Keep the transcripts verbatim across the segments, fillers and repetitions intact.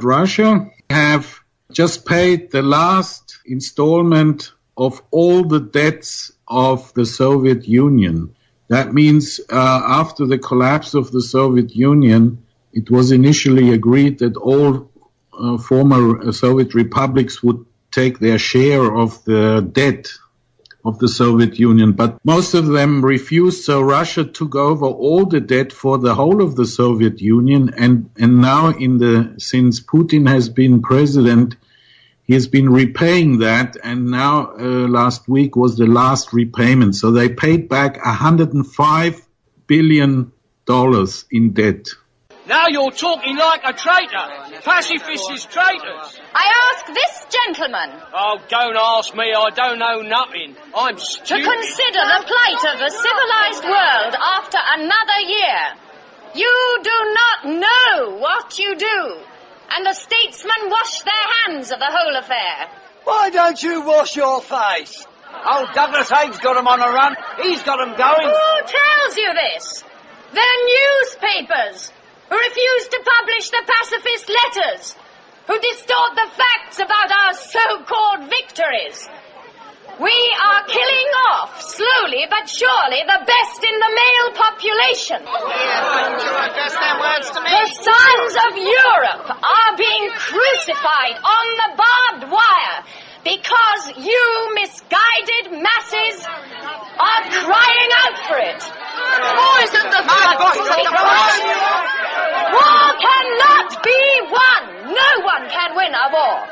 Russia have just paid the last installment of all the debts of the Soviet Union. That means uh, after the collapse of the Soviet Union, it was initially agreed that all uh, former Soviet republics would take their share of the debt of the Soviet Union, but most of them refused, so Russia took over all the debt for the whole of the Soviet Union, and, and now in the, since Putin has been president, he has been repaying that, and now uh, last week was the last repayment, so they paid back one hundred five billion dollars in debt. Now you're talking like a traitor. Pacifists is traitors. I ask this gentleman. Oh, don't ask me. I don't know nothing. I'm stupid. To consider the plight of the civilized world after another year. You do not know what you do. And the statesmen wash their hands of the whole affair. Why don't you wash your face? Old Douglas Haig's got 'em on a run. He's got 'em going. Who tells you this? The newspapers, who refuse to publish the pacifist letters, who distort the facts about our so-called victories. We are killing off, slowly but surely, the best in the male population. Yeah, address their words to me. The sons of Europe are being crucified on the barbed wire because you misguided masses are crying out for it. Poison the blood. War cannot be won. No one can win a war.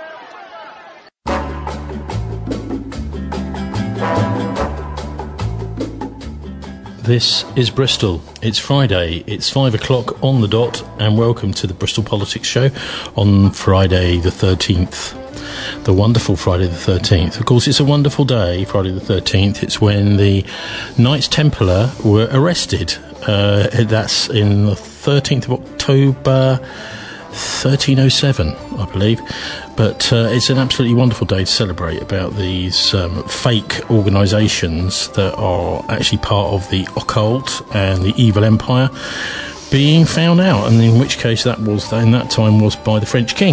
This is Bristol. It's Friday, it's five o'clock on the dot, and welcome to the Bristol Politics Show on Friday the thirteenth. The wonderful Friday the thirteenth. Of course, it's a wonderful day, Friday the thirteenth. It's when the Knights Templar were arrested. Uh, that's in the thirteenth of October, thirteen oh seven, I believe. But uh, it's an absolutely wonderful day to celebrate about these um, fake organisations that are actually part of the occult and the evil empire being found out, and in which case that was, in that time, was by the French king.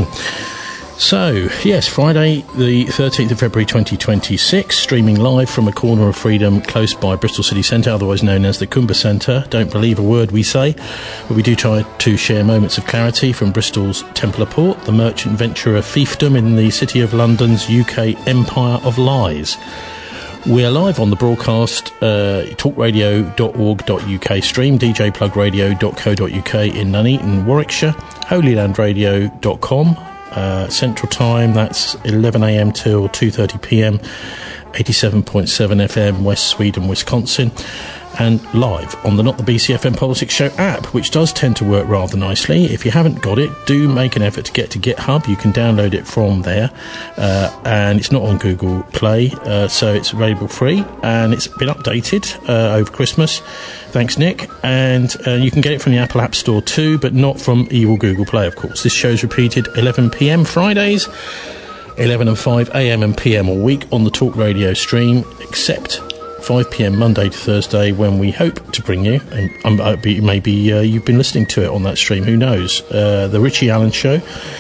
So, yes, Friday the thirteenth of February twenty twenty-six, streaming live from a corner of freedom close by Bristol City Centre, otherwise known as the Coomber Centre. Don't believe a word we say, but we do try to share moments of clarity from Bristol's Templar Port, the merchant venturer fiefdom in the City of London's U K empire of lies. We are live on the broadcast, uh, talk radio dot org dot U K stream, d j plug radio dot co dot U K in Nuneaton, Warwickshire, holy land radio dot com. Uh, Central Time, that's eleven a.m. till two thirty p.m, eighty-seven point seven F M, West Sweden, Wisconsin, and live on the Not the B C F M Politics Show app, which does tend to work rather nicely. If you haven't got it, do make an effort to get to GitHub. You can download it from there, uh, and it's not on Google Play, uh, so it's available free, and it's been updated uh, over Christmas. Thanks, Nick. And uh, you can get it from the Apple App Store too, but not from evil Google Play, of course. This show's repeated eleven p.m. Fridays, eleven and five a.m. and p m all week on the Talk Radio stream, except five p.m. Monday to Thursday, when we hope to bring you, and um, maybe uh, you've been listening to it on that stream, who knows, uh, the Richie Allen Show.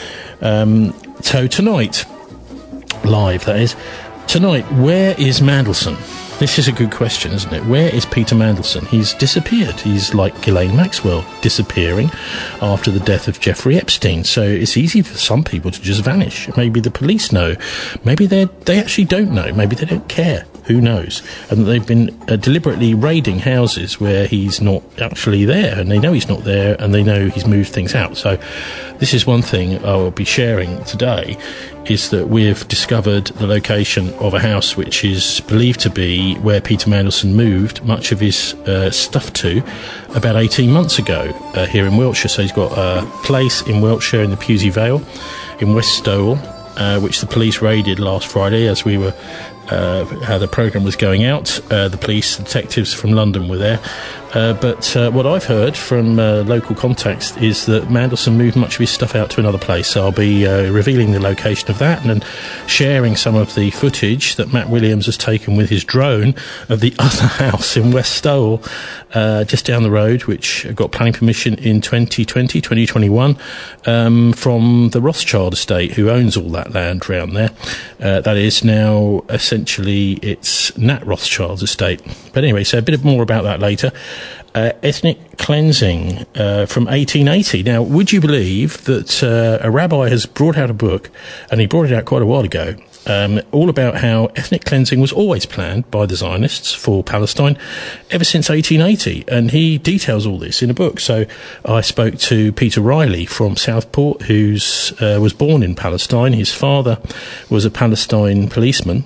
Um, so tonight, live that is, tonight, where is Mandelson? This is a good question, isn't it? Where is Peter Mandelson? He's disappeared. He's like Ghislaine Maxwell, disappearing after the death of Jeffrey Epstein. So it's easy for some people to just vanish. Maybe the police know. Maybe they they actually don't know. Maybe they don't care. Who knows? And they've been uh, deliberately raiding houses where he's not actually there, and they know he's not there, and they know he's moved things out. So this is one thing I will be sharing today, is that we've discovered the location of a house which is believed to be where Peter Mandelson moved much of his uh, stuff to about eighteen months ago uh, here in Wiltshire. So he's got a place in Wiltshire in the Pewsey Vale in West Stowell, uh, which the police raided last Friday as we were Uh, how the programme was going out. Uh, the police detectives from London were there, Uh, but uh, what I've heard from uh, local contacts is that Mandelson moved much of his stuff out to another place. So I'll be uh, revealing the location of that and then sharing some of the footage that Matt Williams has taken with his drone of the other house in West Stowell, uh, just down the road, which got planning permission in twenty twenty, twenty twenty-one, um, from the Rothschild estate, who owns all that land around there. Uh, that is now essentially it's Nat Rothschild's estate. But anyway, so a bit more about that later. Uh, ethnic cleansing uh, from eighteen eighty. Now, would you believe that uh, a rabbi has brought out a book, and he brought it out quite a while ago, um, all about how ethnic cleansing was always planned by the Zionists for Palestine ever since eighteen eighty, and he details all this in a book. So I spoke to Peter Riley from Southport, who uh, was born in Palestine. His father was a Palestine policeman,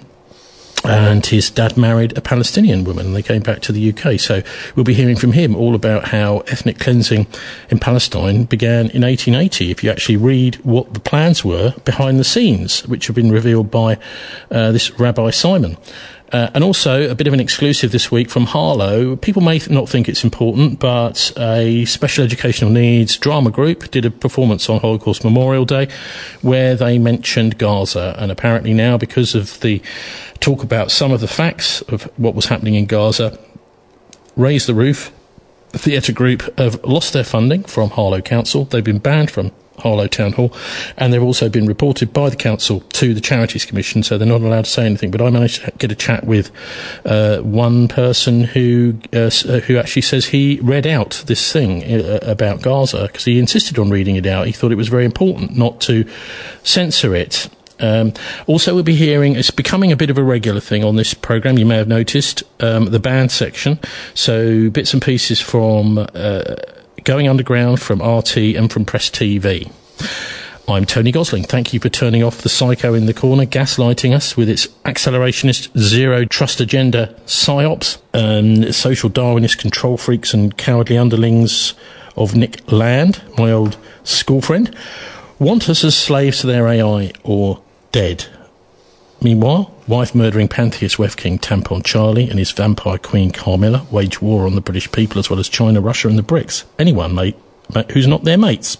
and his dad married a Palestinian woman, and they came back to the U K. So we'll be hearing from him all about how ethnic cleansing in Palestine began in eighteen eighty, if you actually read what the plans were behind the scenes, which have been revealed by uh, this Rabbi Simon. Uh, and also a bit of an exclusive this week from Harlow. People may not think it's important, but a special educational needs drama group did a performance on Holocaust Memorial Day where they mentioned Gaza. And apparently now, because of the talk about some of the facts of what was happening in Gaza, Raise the Roof, the theatre group, have lost their funding from Harlow Council. They've been banned from Harlow Town Hall, and they've also been reported by the council to the Charities Commission, so they're not allowed to say anything. But I managed to get a chat with uh, one person who uh, who actually says he read out this thing uh, about Gaza because he insisted on reading it out. He thought it was very important not to censor it. Um, also, we'll be hearing, it's becoming a bit of a regular thing on this programme, you may have noticed, um, the band section. So bits and pieces from uh, Going Underground, from R T and from Press T V. I'm Tony Gosling. Thank you for turning off the psycho in the corner, gaslighting us with its accelerationist zero trust agenda psyops, and social Darwinist control freaks and cowardly underlings of Nick Land, my old school friend, want us as slaves to their A I or dead. Meanwhile, wife-murdering pantheist Wef King Tampon Charlie and his vampire queen Carmilla wage war on the British people as well as China, Russia and the BRICS. Anyone, mate, who's not their mates.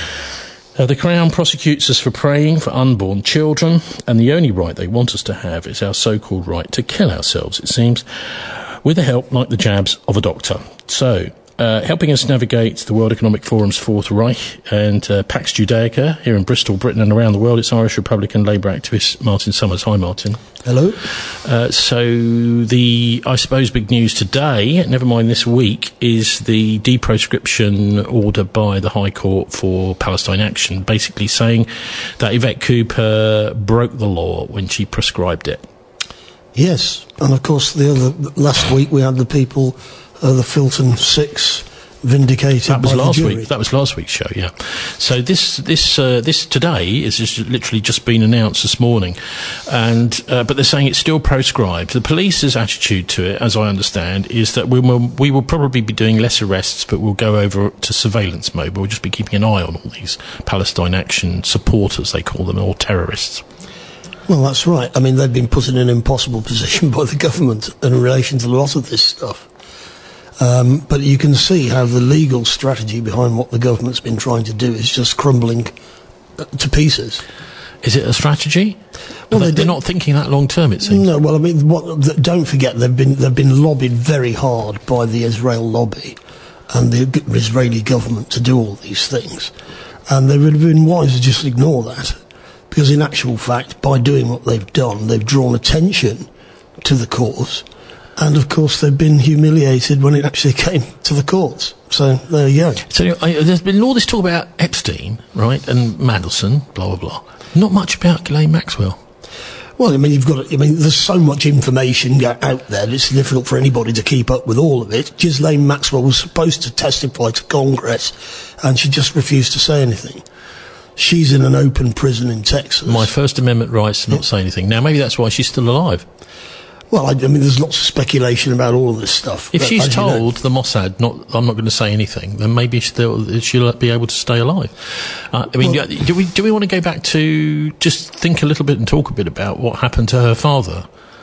Uh, the Crown prosecutes us for praying for unborn children, and the only right they want us to have is our so-called right to kill ourselves, it seems, with a help like the jabs of a doctor. So, Uh, helping us navigate the World Economic Forum's Fourth Reich and uh, Pax Judaica here in Bristol, Britain and around the world, it's Irish Republican Labour activist Martin Summers. Hi, Martin. Hello. Uh, so the, I suppose, big news today, never mind this week, is the deproscription order by the High Court for Palestine Action, basically saying that Yvette Cooper broke the law when she prescribed it. Yes, and of course the other last week we had the people, uh, the Filton Six, vindicated. That was by last the jury. week. That was last week's show. Yeah. So this this uh, this today is just literally just been announced this morning, and uh, but they're saying it's still proscribed. The police's attitude to it, as I understand, is that we will we will probably be doing less arrests, but we'll go over to surveillance mode. We'll just be keeping an eye on all these Palestine Action supporters, they call them, or terrorists. Well, that's right. I mean, they've been put in an impossible position by the government in relation to a lot of this stuff. Um, but you can see how the legal strategy behind what the government's been trying to do is just crumbling to pieces. Is it a strategy? Well, they, they're not thinking that long term, it seems. No, well, I mean, what, the, don't forget, they've been they've been lobbied very hard by the Israel lobby and the Israeli government to do all these things. And they would have been wise to just ignore that. Because in actual fact, by doing what they've done, they've drawn attention to the cause. And, of course, they've been humiliated when it actually came to the courts. So, there you go. So, I, there's been all this talk about Epstein, right, and Mandelson, blah, blah, blah. Not much about Ghislaine Maxwell. Well, I mean, you've got. I mean, there's so much information out there, it's difficult for anybody to keep up with all of it. Ghislaine Maxwell was supposed to testify to Congress, and she just refused to say anything. She's in an open prison in Texas. My First Amendment rights to not say anything. Now, maybe that's why she's still alive. Well, I, I mean, there's lots of speculation about all of this stuff. If she's told you know, the Mossad, not, I'm not going to say anything, then maybe she'll, she'll be able to stay alive. Uh, I mean, well, do we do we want to go back to just think a little bit and talk a bit about what happened to her father?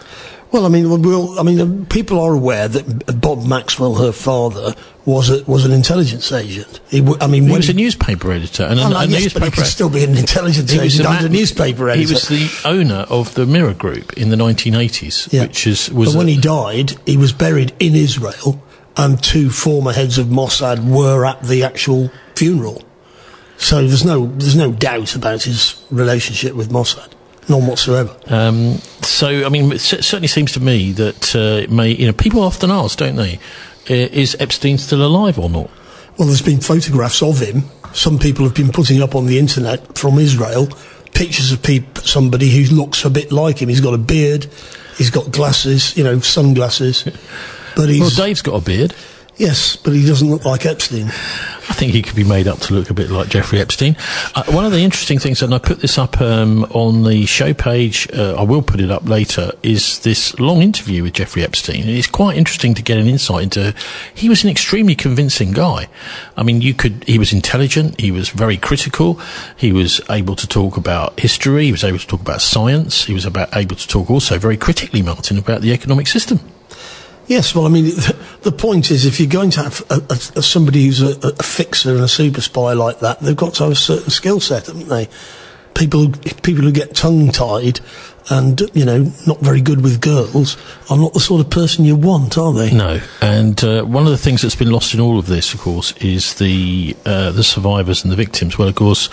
Well, I mean, we'll, I mean, people are aware that Bob Maxwell, her father, was a, was an intelligence agent. He, w- I mean, he when was he, a newspaper editor, and oh, a, no, a yes, newspaper. But he could still be an intelligence he agent was and a newspaper editor. He was the owner of the Mirror Group in the nineteen eighties, yeah. which is was. But when a, he died, he was buried in Israel, and two former heads of Mossad were at the actual funeral. So there's no there's no doubt about his relationship with Mossad. None whatsoever. Um, so, I mean, it certainly seems to me that uh, it may, you know, people often ask, don't they, uh, is Epstein still alive or not? Well, there's been photographs of him. Some people have been putting up on the internet from Israel pictures of peop- somebody who looks a bit like him. He's got a beard, he's got glasses, you know, sunglasses. But he's, well, Dave's got a beard. Yes, but he doesn't look like Epstein. I think he could be made up to look a bit like Jeffrey Epstein. Uh, one of the interesting things, and I put this up um, on the show page, uh, I will put it up later, is this long interview with Jeffrey Epstein. And it's quite interesting to get an insight into. He was an extremely convincing guy. I mean, you could. He was intelligent. He was very critical. He was able to talk about history. He was able to talk about science. He was about able to talk also very critically, Martin, about the economic system. Yes, well, I mean, the, the point is, if you're going to have a, a, a somebody who's a, a fixer and a super spy like that, they've got to have a certain skill set, haven't they? People who, people who get tongue-tied and, you know, not very good with girls are not the sort of person you want, are they? No, and uh, one of the things that's been lost in all of this, of course, is the uh, the survivors and the victims. Well, of course,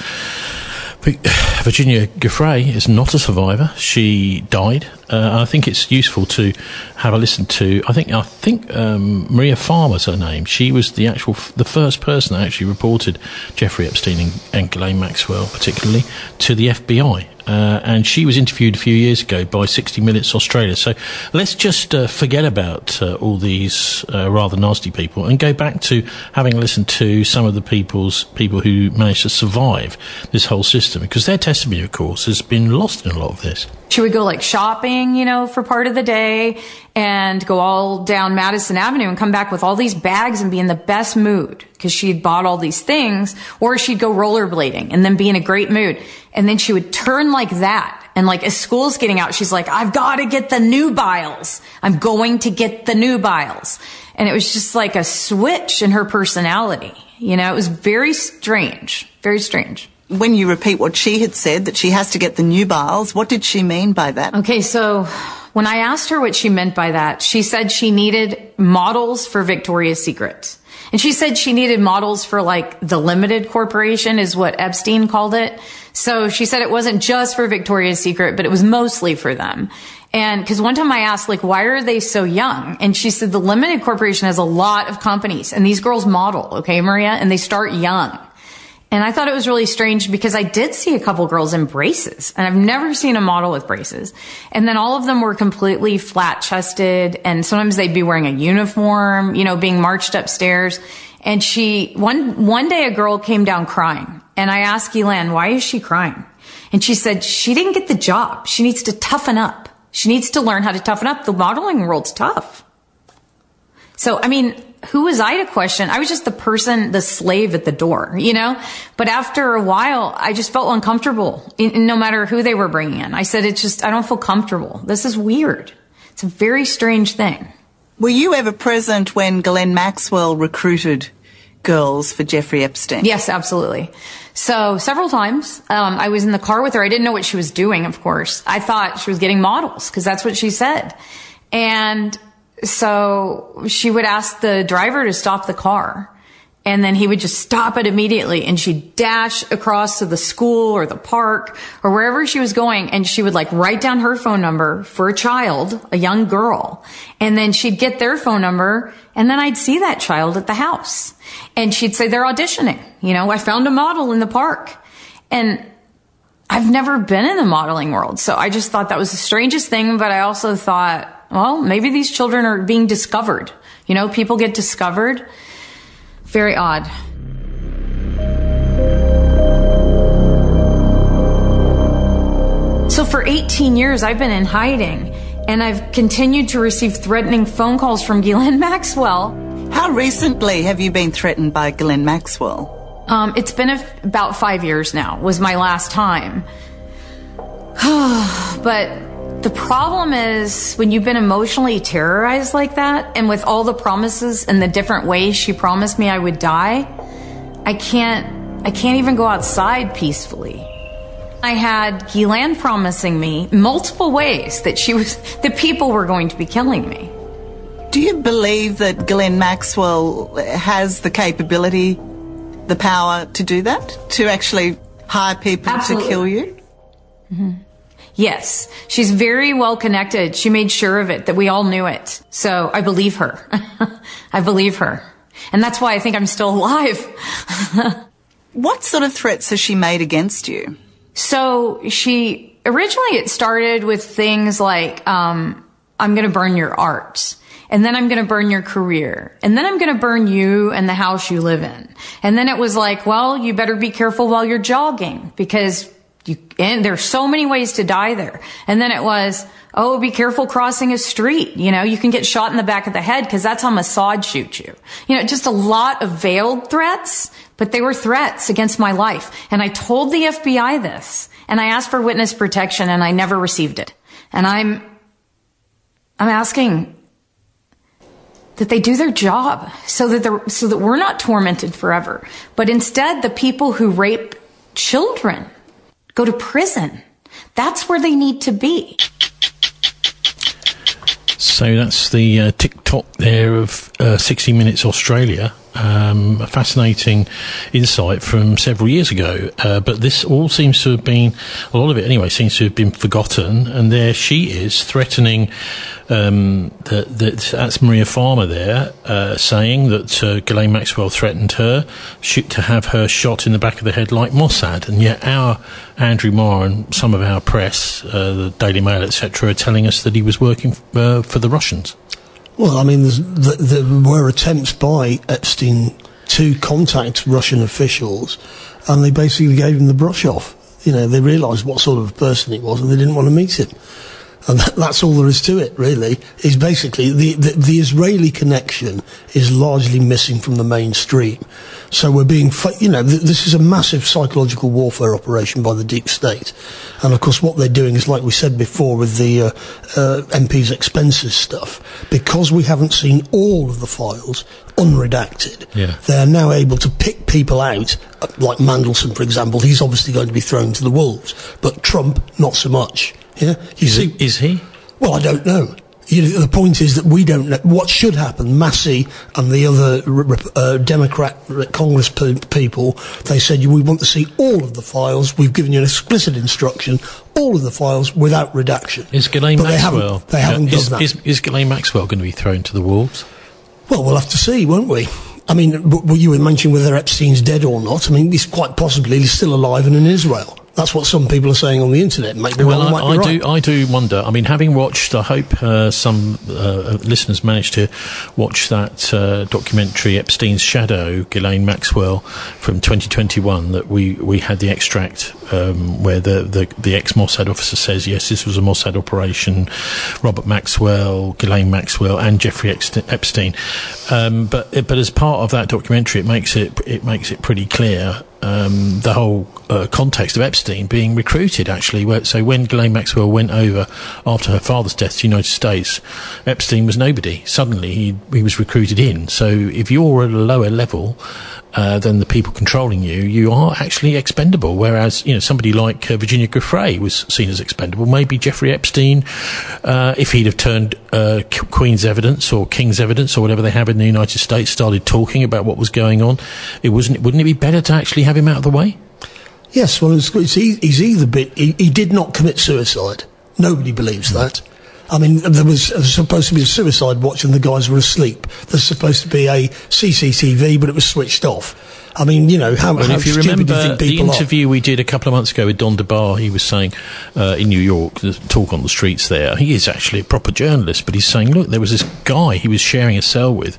Virginia Giuffre is not a survivor. She died. Uh, I think it's useful to have a listen to. I think I think um, Maria Farmer's her name. She was the actual f- the first person that actually reported Jeffrey Epstein and, and Ghislaine Maxwell, particularly, to the F B I. Uh, and she was interviewed a few years ago by sixty minutes Australia. So let's just uh, forget about uh, all these uh, rather nasty people and go back to having listened to some of the people's people who managed to survive this whole system, because their testimony, of course, has been lost in a lot of this. She would go like shopping, you know, for part of the day and go all down Madison Avenue and come back with all these bags and be in the best mood because she had bought all these things. Or she'd go rollerblading and then be in a great mood. And then she would turn like that. And like as school's getting out, she's like, I've got to get the nubiles. I'm going to get the nubiles. And it was just like a switch in her personality. You know, it was very strange, very strange. When you repeat what she had said, that she has to get the nubiles, what did she mean by that? Okay, so when I asked her what she meant by that, she said she needed models for Victoria's Secret. And she said she needed models for like the Limited Corporation is what Epstein called it. So she said it wasn't just for Victoria's Secret, but it was mostly for them. And because one time I asked, like, why are they so young? And she said the Limited Corporation has a lot of companies and these girls model, okay, Maria, and they start young. And I thought it was really strange because I did see a couple girls in braces, and I've never seen a model with braces. And then all of them were completely flat-chested, and sometimes they'd be wearing a uniform, you know, being marched upstairs. And she, one, one day a girl came down crying, and I asked Elan, why is she crying? And she said, she didn't get the job. She needs to toughen up. She needs to learn how to toughen up. The modeling world's tough. So, I mean, who was I to question? I was just the person, the slave at the door, you know? But after a while, I just felt uncomfortable, in, no matter who they were bringing in. I said, it's just, I don't feel comfortable. This is weird. It's a very strange thing. Were you ever present when Ghislaine Maxwell recruited girls for Jeffrey Epstein? Yes, absolutely. So several times, um, I was in the car with her. I didn't know what she was doing, of course. I thought she was getting models because that's what she said. And so she would ask the driver to stop the car, and then he would just stop it immediately, and she'd dash across to the school or the park or wherever she was going, and she would like write down her phone number for a child, a young girl, and then she'd get their phone number, and then I'd see that child at the house, and she'd say, they're auditioning. You know, I found a model in the park. And I've never been in the modeling world, so I just thought that was the strangest thing, but I also thought, well, maybe these children are being discovered. You know, people get discovered. Very odd. So for eighteen years, I've been in hiding, and I've continued to receive threatening phone calls from Ghislaine Maxwell. How recently have you been threatened by Ghislaine Maxwell? Um, it's been a, about five years now, was my last time. But The problem is when you've been emotionally terrorized like that, and with all the promises and the different ways she promised me I would die, I can't, I can't even go outside peacefully. I had Ghislaine promising me multiple ways that she was, that people were going to be killing me. Do you believe that Ghislaine Maxwell has the capability, the power to do that? To actually hire people Absolutely. to kill you? Mm-hmm. Yes. She's very well connected. She made sure of it, that we all knew it. So I believe her. I believe her. And that's why I think I'm still alive. What sort of threats has she made against you? So she, originally it started with things like, um, I'm going to burn your art. And then I'm going to burn your career. And then I'm going to burn you and the house you live in. And then it was like, well, you better be careful while you're jogging because you, and there's so many ways to die there. And then it was, oh, be careful crossing a street. You know, you can get shot in the back of the head because that's how Mossad shoots you. You know, just a lot of veiled threats, but they were threats against my life. And I told the F B I this, and I asked for witness protection, and I never received it. And I'm, I'm asking that they do their job so that they're, so that we're not tormented forever. But instead, the people who rape children go to prison. That's where they need to be. So that's the uh, TikTok there of uh, sixty minutes Australia. Um, a fascinating insight from several years ago. Uh, but this all seems to have been, a lot of it anyway, seems to have been forgotten. And there she is threatening, um, that, that that's Maria Farmer there, uh, saying that uh, Ghislaine Maxwell threatened her shoot, to have her shot in the back of the head like Mossad. And yet our Andrew Marr and some of our press, uh, the Daily Mail, et cetera, are telling us that he was working uh, for the Russians. Well, I mean, there, there were attempts by Epstein to contact Russian officials, and they basically gave him the brush off. You know, they realised what sort of person he was, and they didn't want to meet him. And that, that's all there is to it, really. Is basically the, the the Israeli connection is largely missing from the mainstream. So we're being, you know, th- this is a massive psychological warfare operation by the deep state. And of course, what they're doing is, like we said before, with the uh, uh, M P's expenses stuff, because we haven't seen all of the files unredacted. Yeah. They are now able to pick people out, like Mandelson, for example. He's obviously going to be thrown to the wolves, but Trump, not so much. Yeah, you is, see, it, is he? Well, I don't know. You know. The point is that we don't know what should happen. Massey and the other uh, Democrat Congress pe- people, they said, we want to see all of the files. We've given you an explicit instruction, all of the files without redaction. Is Ghislaine but Maxwell? They haven't, they haven't is, done that. Is, is Ghislaine Maxwell going to be thrown to the wolves? Well, we'll have to see, won't we? I mean, w- you were mentioning whether Epstein's dead or not. I mean, he's quite possibly he's still alive and in Israel. That's what some people are saying on the internet. Might be well, wrong, I, might I be right. do. I do wonder. I mean, having watched, I hope uh, some uh, listeners managed to watch that uh, documentary "Epstein's Shadow," Ghislaine Maxwell from twenty twenty-one. That we, we had the extract um, where the, the the ex-Mossad officer says, "Yes, this was a Mossad operation." Robert Maxwell, Ghislaine Maxwell, and Jeffrey Epstein. Um, but but as part of that documentary, it makes it it makes it pretty clear. Um, the whole uh, context of Epstein being recruited, actually. Where, so when Ghislaine Maxwell went over after her father's death to the United States, Epstein was nobody. Suddenly he, he was recruited in. So if you're at a lower level uh, than the people controlling you, you are actually expendable. Whereas, you know, somebody like uh, Virginia Giuffre was seen as expendable. Maybe Jeffrey Epstein, uh, if he'd have turned uh, Queen's evidence or King's evidence or whatever they have in the United States, started talking about what was going on, it wasn't. Wouldn't it be better to actually have him out of the way? Yes, well, it's, it's, he's either bit. He, he did not commit suicide. Nobody believes mm. that. I mean, there was, there was supposed to be a suicide watch and the guys were asleep. There's supposed to be a C C T V, but it was switched off. I mean, you know, how, well, how if you stupid remember do you think the people interview are? we did a couple of months ago with Don DeBar, he was saying uh, in New York, the talk on the streets there, he is actually a proper journalist, but he's saying, look, there was this guy he was sharing a cell with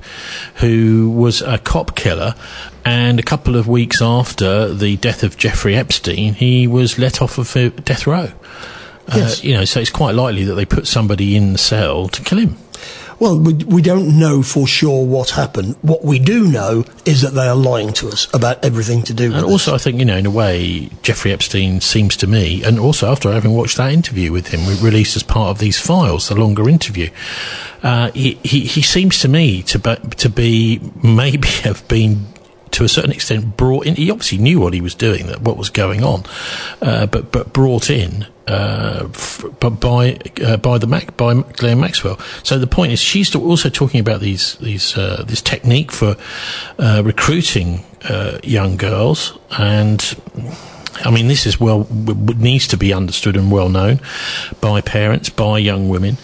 who was a cop killer, and a couple of weeks after the death of Jeffrey Epstein, he was let off of death row. Yes. Uh, you know, so it's quite likely that they put somebody in the cell to kill him. Well, we, we don't know for sure what happened. What we do know is that they are lying to us about everything to do with it. And also, this. I think, you know, in a way, Jeffrey Epstein seems to me, and also after having watched that interview with him, we released as part of these files, the longer interview, uh, he, he, he seems to me to be, to be, maybe have been, to a certain extent, brought in. He obviously knew what he was doing, that what was going on, uh, but but brought in uh, f- by uh, by the Mac by Ghislaine Maxwell. So the point is, she's also talking about these these uh, this technique for uh, recruiting uh, young girls, and I mean, this is well w- needs to be understood and well known by parents, by young women.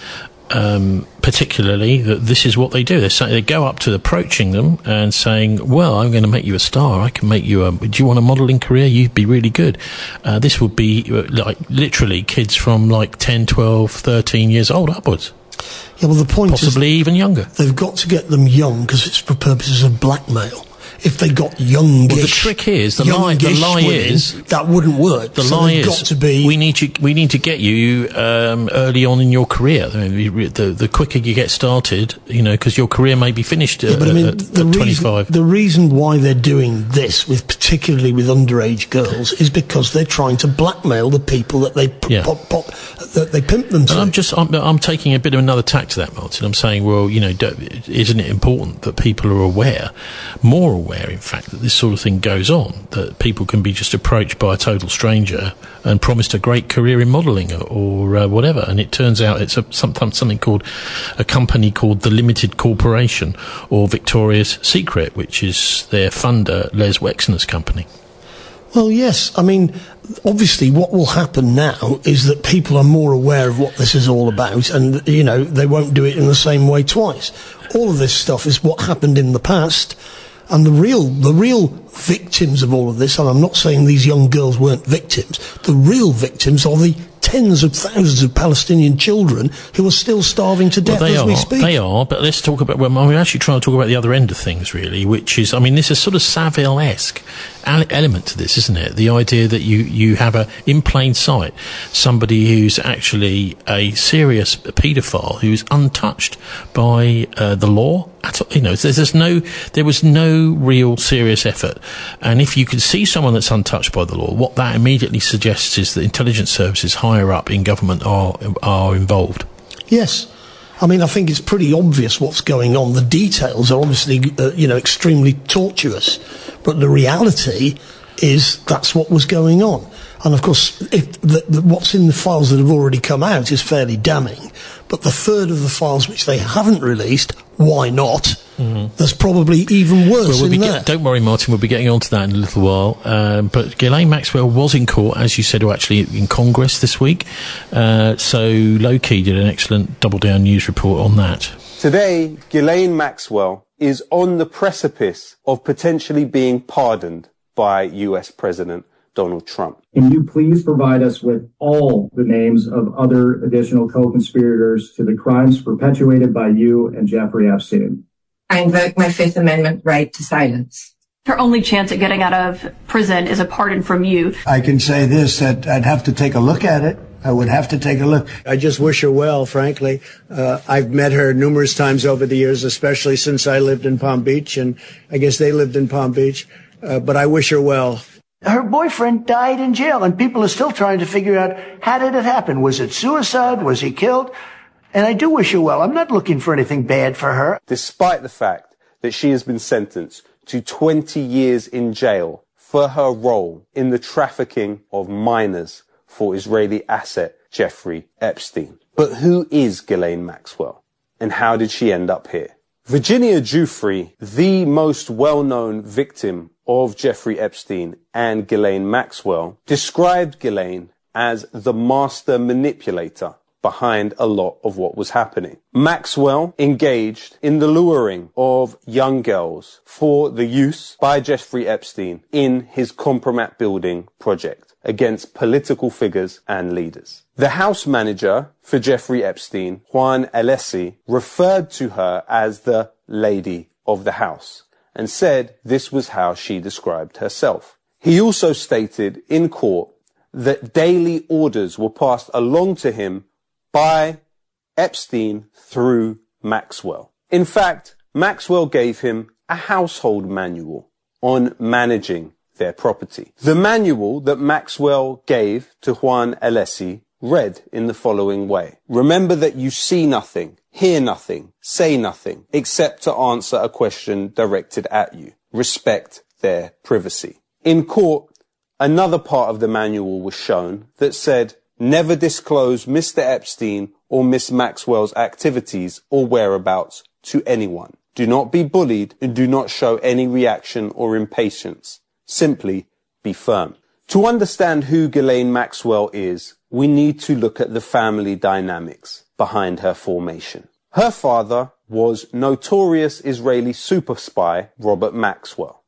Um, particularly that this is what they do. They say, they go up to approaching them and saying, well, I'm going to make you a star. I can make you a, do you want a modelling career? You'd be really good. Uh, this would be uh, like literally kids from like ten, twelve, thirteen years old upwards. Yeah, well, the point Possibly is, even younger. They've got to get them young because it's for purposes of blackmail. If they got youngish, well, the trick is the lie. The lie women, is that wouldn't work. The so lie is got to be. We need you. We need to get you um, early on in your career. I mean, the the quicker you get started, you know, because your career may be finished uh, yeah, but I mean, at, the at reason, twenty-five. The reason why they're doing this, with particularly with underage girls, is because they're trying to blackmail the people that they p- yeah. pop, pop, that they pimp them to. And I'm just. I'm, I'm taking a bit of another tack to that, Martin. I'm saying, well, you know, isn't it important that people are aware, more aware, in fact, that this sort of thing goes on, that people can be just approached by a total stranger and promised a great career in modelling or, or uh, whatever, and it turns out it's a, sometimes something called a company called the Limited Corporation or Victoria's Secret, which is their funder Les Wexner's company. Well, yes. I mean, obviously what will happen now is that people are more aware of what this is all about, and, you know, they won't do it in the same way twice. All of this stuff is what happened in the past. And the real, the real victims of all of this, and I'm not saying these young girls weren't victims, the real victims are the tens of thousands of Palestinian children who are still starving to death well, as are, we speak. They are, but let's talk about, well, I'm actually trying to talk about the other end of things, really, which is, I mean, this is sort of Savile-esque element to this, isn't it? The idea that you, you have a, in plain sight, somebody who's actually a serious paedophile who's untouched by uh, the law. At all. You know, there's, there's no, there was no real serious effort. And if you can see someone that's untouched by the law, what that immediately suggests is that intelligence services higher up in government are are involved. Yes. I mean, I think it's pretty obvious what's going on. The details are obviously, uh, you know, extremely tortuous. But the reality is that's what was going on. And, of course, if the, the, what's in the files that have already come out is fairly damning. But the third of the files which they haven't released, why not? Mm-hmm. There's probably even worse well, we'll in be there. Get, don't worry, Martin, we'll be getting on to that in a little while. Um, but Ghislaine Maxwell was in court, as you said, or actually in Congress this week. Uh, so Loki did an excellent Double Down News report on that. Today, Ghislaine Maxwell is on the precipice of potentially being pardoned by U S President Donald Trump. Can you please provide us with all the names of other additional co-conspirators to the crimes perpetuated by you and Jeffrey Epstein? I invoke my Fifth Amendment right to silence. Her only chance at getting out of prison is a pardon from you. I can say this, that I'd have to take a look at it. I would have to take a look. I just wish her well, frankly. Uh, I've met her numerous times over the years, especially since I lived in Palm Beach, and I guess they lived in Palm Beach. Uh, but I wish her well. Her boyfriend died in jail, and people are still trying to figure out, how did it happen? Was it suicide? Was he killed? And I do wish her well. I'm not looking for anything bad for her. Despite the fact that she has been sentenced to twenty years in jail for her role in the trafficking of minors for Israeli asset Jeffrey Epstein. But who is Ghislaine Maxwell? And how did she end up here? Virginia Giuffre, the most well-known victim of Jeffrey Epstein and Ghislaine Maxwell, described Ghislaine as the master manipulator behind a lot of what was happening. Maxwell engaged in the luring of young girls for the use by Jeffrey Epstein in his Compromat building project against political figures and leaders. The house manager for Jeffrey Epstein, Juan Alessi, referred to her as the lady of the house and said this was how she described herself. He also stated in court that daily orders were passed along to him by Epstein through Maxwell. In fact, Maxwell gave him a household manual on managing their property. The manual that Maxwell gave to Juan Alessi read in the following way. Remember that you see nothing, hear nothing, say nothing, except to answer a question directed at you. Respect their privacy. In court, another part of the manual was shown that said, never disclose Mister Epstein or Miss Maxwell's activities or whereabouts to anyone. Do not be bullied and do not show any reaction or impatience. Simply be firm. To understand who Ghislaine Maxwell is, we need to look at the family dynamics behind her formation. Her father was notorious Israeli super spy Robert Maxwell.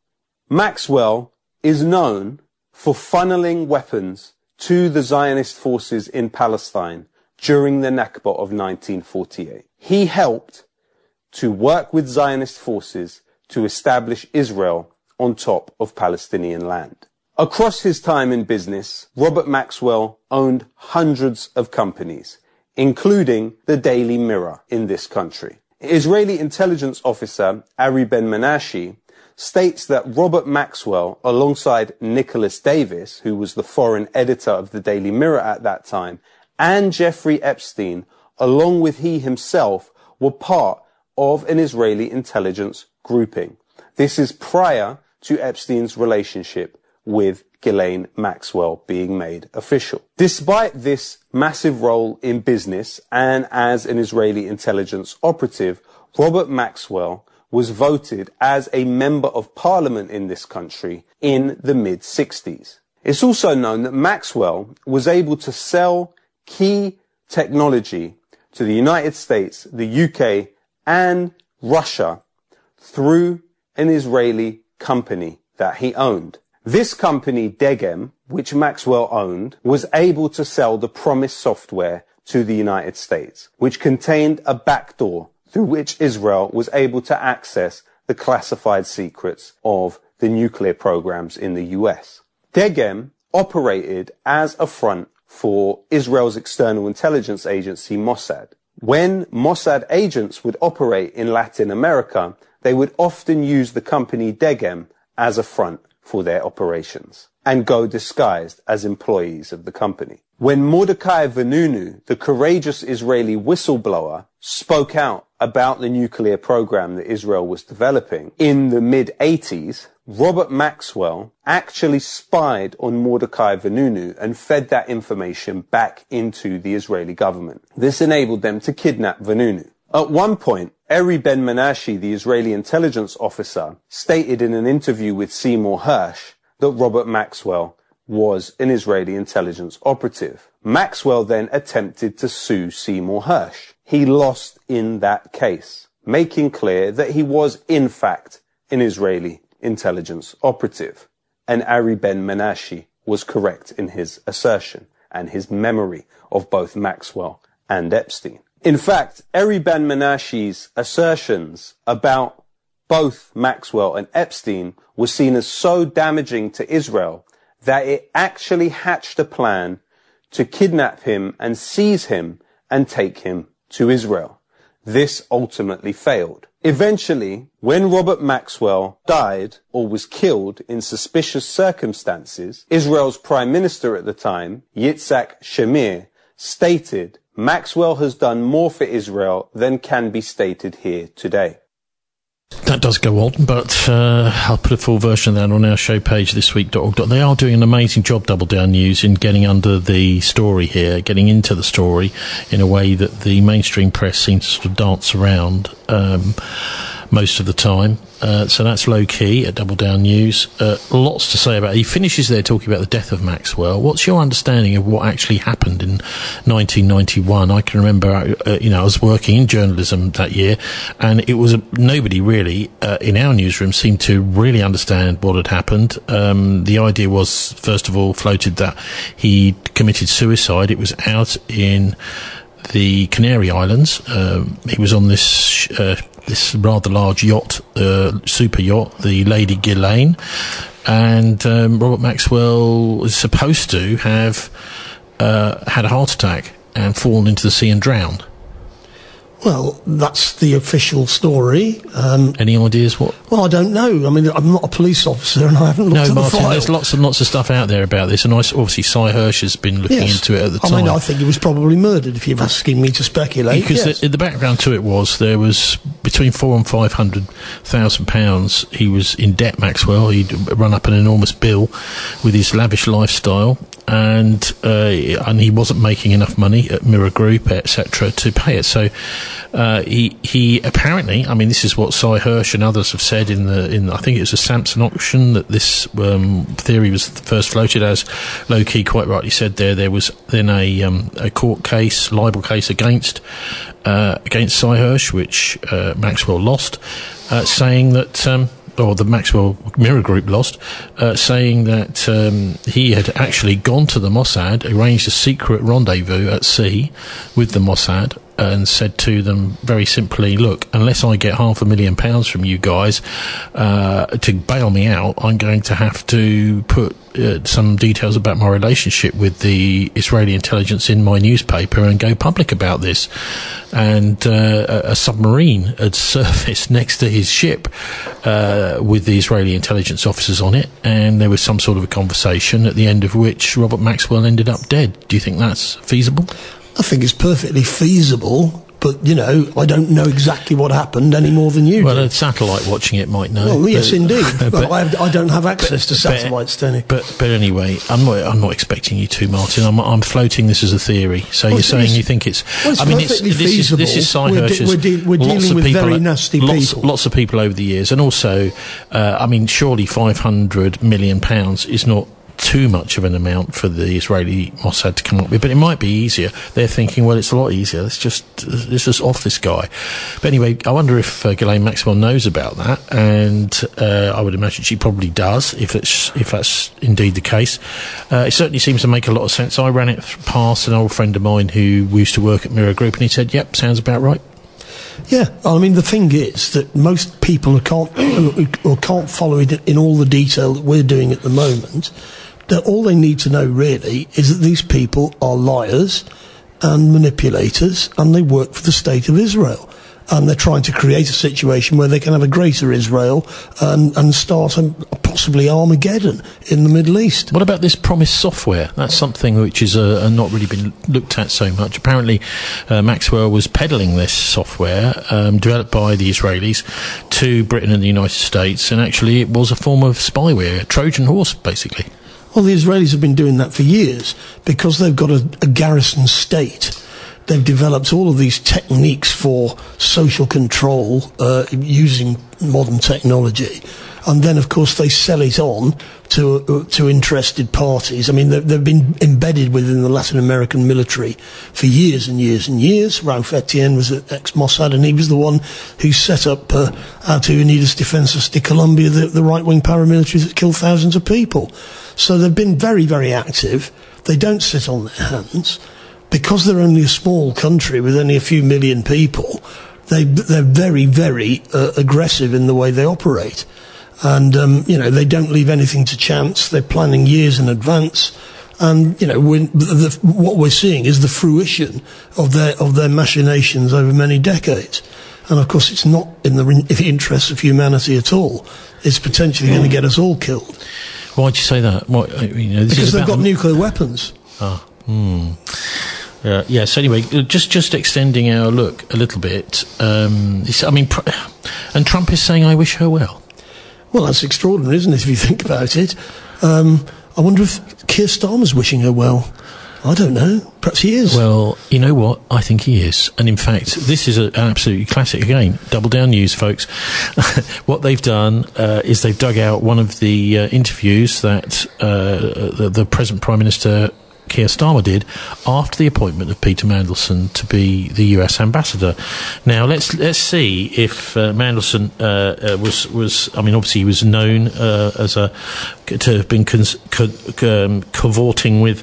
Maxwell is known for funneling weapons to the Zionist forces in Palestine during the Nakba of nineteen forty-eight. He helped to work with Zionist forces to establish Israel on top of Palestinian land. Across his time in business, Robert Maxwell owned hundreds of companies, including the Daily Mirror in this country. Israeli intelligence officer Ari Ben-Menashe states that Robert Maxwell, alongside Nicholas Davis, who was the foreign editor of the Daily Mirror at that time, and Jeffrey Epstein, along with he himself, were part of an Israeli intelligence grouping. This is prior to Epstein's relationship with Ghislaine Maxwell being made official. Despite this massive role in business and as an Israeli intelligence operative, Robert Maxwell was voted as a member of parliament in this country in the mid sixties. It's also known that Maxwell was able to sell key technology to the United States, the U K, and Russia through an Israeli company that he owned. This company, Degem, which Maxwell owned, was able to sell the Promise software to the United States, which contained a backdoor through which Israel was able to access the classified secrets of the nuclear programs in the U S. Degem operated as a front for Israel's external intelligence agency, Mossad. When Mossad agents would operate in Latin America, they would often use the company Degem as a front for their operations and go disguised as employees of the company. When Mordecai Vanunu, the courageous Israeli whistleblower, spoke out about the nuclear program that Israel was developing in the mid eighties, Robert Maxwell actually spied on Mordecai Vanunu and fed that information back into the Israeli government. This enabled them to kidnap Vanunu. At one point, Eri Ben-Menashe, the Israeli intelligence officer, stated in an interview with Seymour Hersh that Robert Maxwell was an Israeli intelligence operative. Maxwell then attempted to sue Seymour Hersh. He lost in that case, making clear that he was, in fact, an Israeli intelligence operative. And Ari Ben-Menashe was correct in his assertion and his memory of both Maxwell and Epstein. In fact, Eri Ben-Menashe's assertions about both Maxwell and Epstein were seen as so damaging to Israel that it actually hatched a plan to kidnap him and seize him and take him to Israel. This ultimately failed. Eventually, when Robert Maxwell died or was killed in suspicious circumstances, Israel's Prime Minister at the time, Yitzhak Shamir, stated, "Maxwell has done more for Israel than can be stated here today." That does go on, but uh, I'll put a full version of that on our show page, this week dot org. They are doing an amazing job, Double Down News, in getting under the story here, getting into the story in a way that the mainstream press seems to sort of dance around um, most of the time. Uh, so that's low key at Double Down News. Uh, lots to say about it. He finishes there talking about the death of Maxwell. What's your understanding of what actually happened in nineteen ninety-one? I can remember, uh, you know, I was working in journalism that year, and it was a, nobody really uh, in our newsroom seemed to really understand what had happened. Um, the idea was, first of all, floated that he committed suicide. It was out in the Canary Islands. Um, he was on this uh, this rather large yacht, uh, super yacht, the Lady Ghislaine. and um, Robert Maxwell was supposed to have uh, had a heart attack and fallen into the sea and drowned. Well, that's the official story. Um, Any ideas what? Well, I don't know. I mean, I'm not a police officer and I haven't looked no, at the Martin, file. there's lots and lots of stuff out there about this, and I, obviously Cy Hirsch has been looking Yes. into it at the I time. mean, I think he was probably murdered, if you're asking me to speculate. Because yes. the, the background to it was there was between four and five hundred thousand pounds. He was in debt, Maxwell. He'd run up an enormous bill with his lavish lifestyle, and uh, and he wasn't making enough money at Mirror Group, et cetera, to pay it. So uh, he he apparently, I mean, this is what Cy Hirsch and others have said in the in I think it was a Samson auction that this um, theory was first floated. As Low Key quite rightly said, there there was then a um, a court case, libel case against uh, against Cy Hirsch, which uh, Maxwell lost, uh, saying that. Um, or the Maxwell Mirror Group lost, uh, saying that um, he had actually gone to the Mossad, arranged a secret rendezvous at sea with the Mossad, and said to them very simply, look, unless I get half a million pounds from you guys uh, to bail me out, I'm going to have to put uh, some details about my relationship with the Israeli intelligence in my newspaper and go public about this. And uh, a, a submarine had surfaced next to his ship uh, with the Israeli intelligence officers on it, and there was some sort of a conversation at the end of which Robert Maxwell ended up dead. Do you think that's feasible? I think it's perfectly feasible, but, you know, I don't know exactly what happened any more than you well, do. a satellite watching it might know. Well, yes, but, indeed. But, but I, have, I don't have access but, to satellites, Tony. But but anyway, I'm not I'm not expecting you to, Martin. I'm I'm floating this as a theory. So well, you're saying it's, you think it's? Well, it's I mean, it's perfectly this feasible. is this is Cy we're, Hirsch's. de- we're, de- we're dealing with people, very nasty lots, people. Lots of people over the years, and also, uh, I mean, surely five hundred million pounds is not too much of an amount for the Israeli Mossad to come up with, but it might be easier. They're thinking, well, it's a lot easier. Let's just let's just off this guy. But anyway, I wonder if uh, Ghislaine Maxwell knows about that, and uh, I would imagine she probably does, if it's if that's indeed the case. Uh, it certainly seems to make a lot of sense. I ran it past an old friend of mine who used to work at Mirror Group, and he said, "Yep, sounds about right." Yeah, I mean, the thing is that most people who can't or can't follow it in all the detail that we're doing at the moment, that all they need to know really is that these people are liars and manipulators, and they work for the state of Israel, and they're trying to create a situation where they can have a greater Israel and, and start a, possibly Armageddon in the Middle East. What about this Promise software? That's something which is uh, not really been looked at so much. Apparently, uh, Maxwell was peddling this software um, developed by the Israelis to Britain and the United States, and actually it was a form of spyware, a Trojan horse, basically. Well, the Israelis have been doing that for years because they've got a, a garrison state. They've developed all of these techniques for social control uh, using modern technology. And then, of course, they sell it on to uh, to interested parties. I mean, they've, they've been embedded within the Latin American military for years and years and years. Ralph Etienne was at ex-Mossad, and he was the one who set up uh, Alto Unidas Defensas de Colombia, the, the right-wing paramilitaries that killed thousands of people. So they've been very, very active. They don't sit on their hands. Because they're only a small country with only a few million people, they, they're very, very uh, aggressive in the way they operate. And, um, you know, they don't leave anything to chance. They're planning years in advance. And, you know, we're, the, what we're seeing is the fruition of their, of their machinations over many decades. And, of course, it's not in the interests of humanity at all. It's potentially going to get us all killed. Why'd you say that? What, you know, this because is they've about got them. nuclear weapons. Ah, hmm. Uh, yes. Anyway, just just extending our look a little bit. Um, I mean, pr- and Trump is saying, "I wish her well." Well, that's extraordinary, isn't it? If you think about it, um, I wonder if Keir Starmer's wishing her well. I don't know. Perhaps he is. Well, you know what? I think he is. And in fact, this is a, an absolutely classic. Again, Double Down News, folks. What they've done uh, is they've dug out one of the uh, interviews that uh, the, the present Prime Minister Keir Starmer did after the appointment of Peter Mandelson to be the U S ambassador. Now let's let's see if uh, Mandelson uh, uh, was was. I mean, obviously he was known uh, as a to have been cons- co- um, cavorting with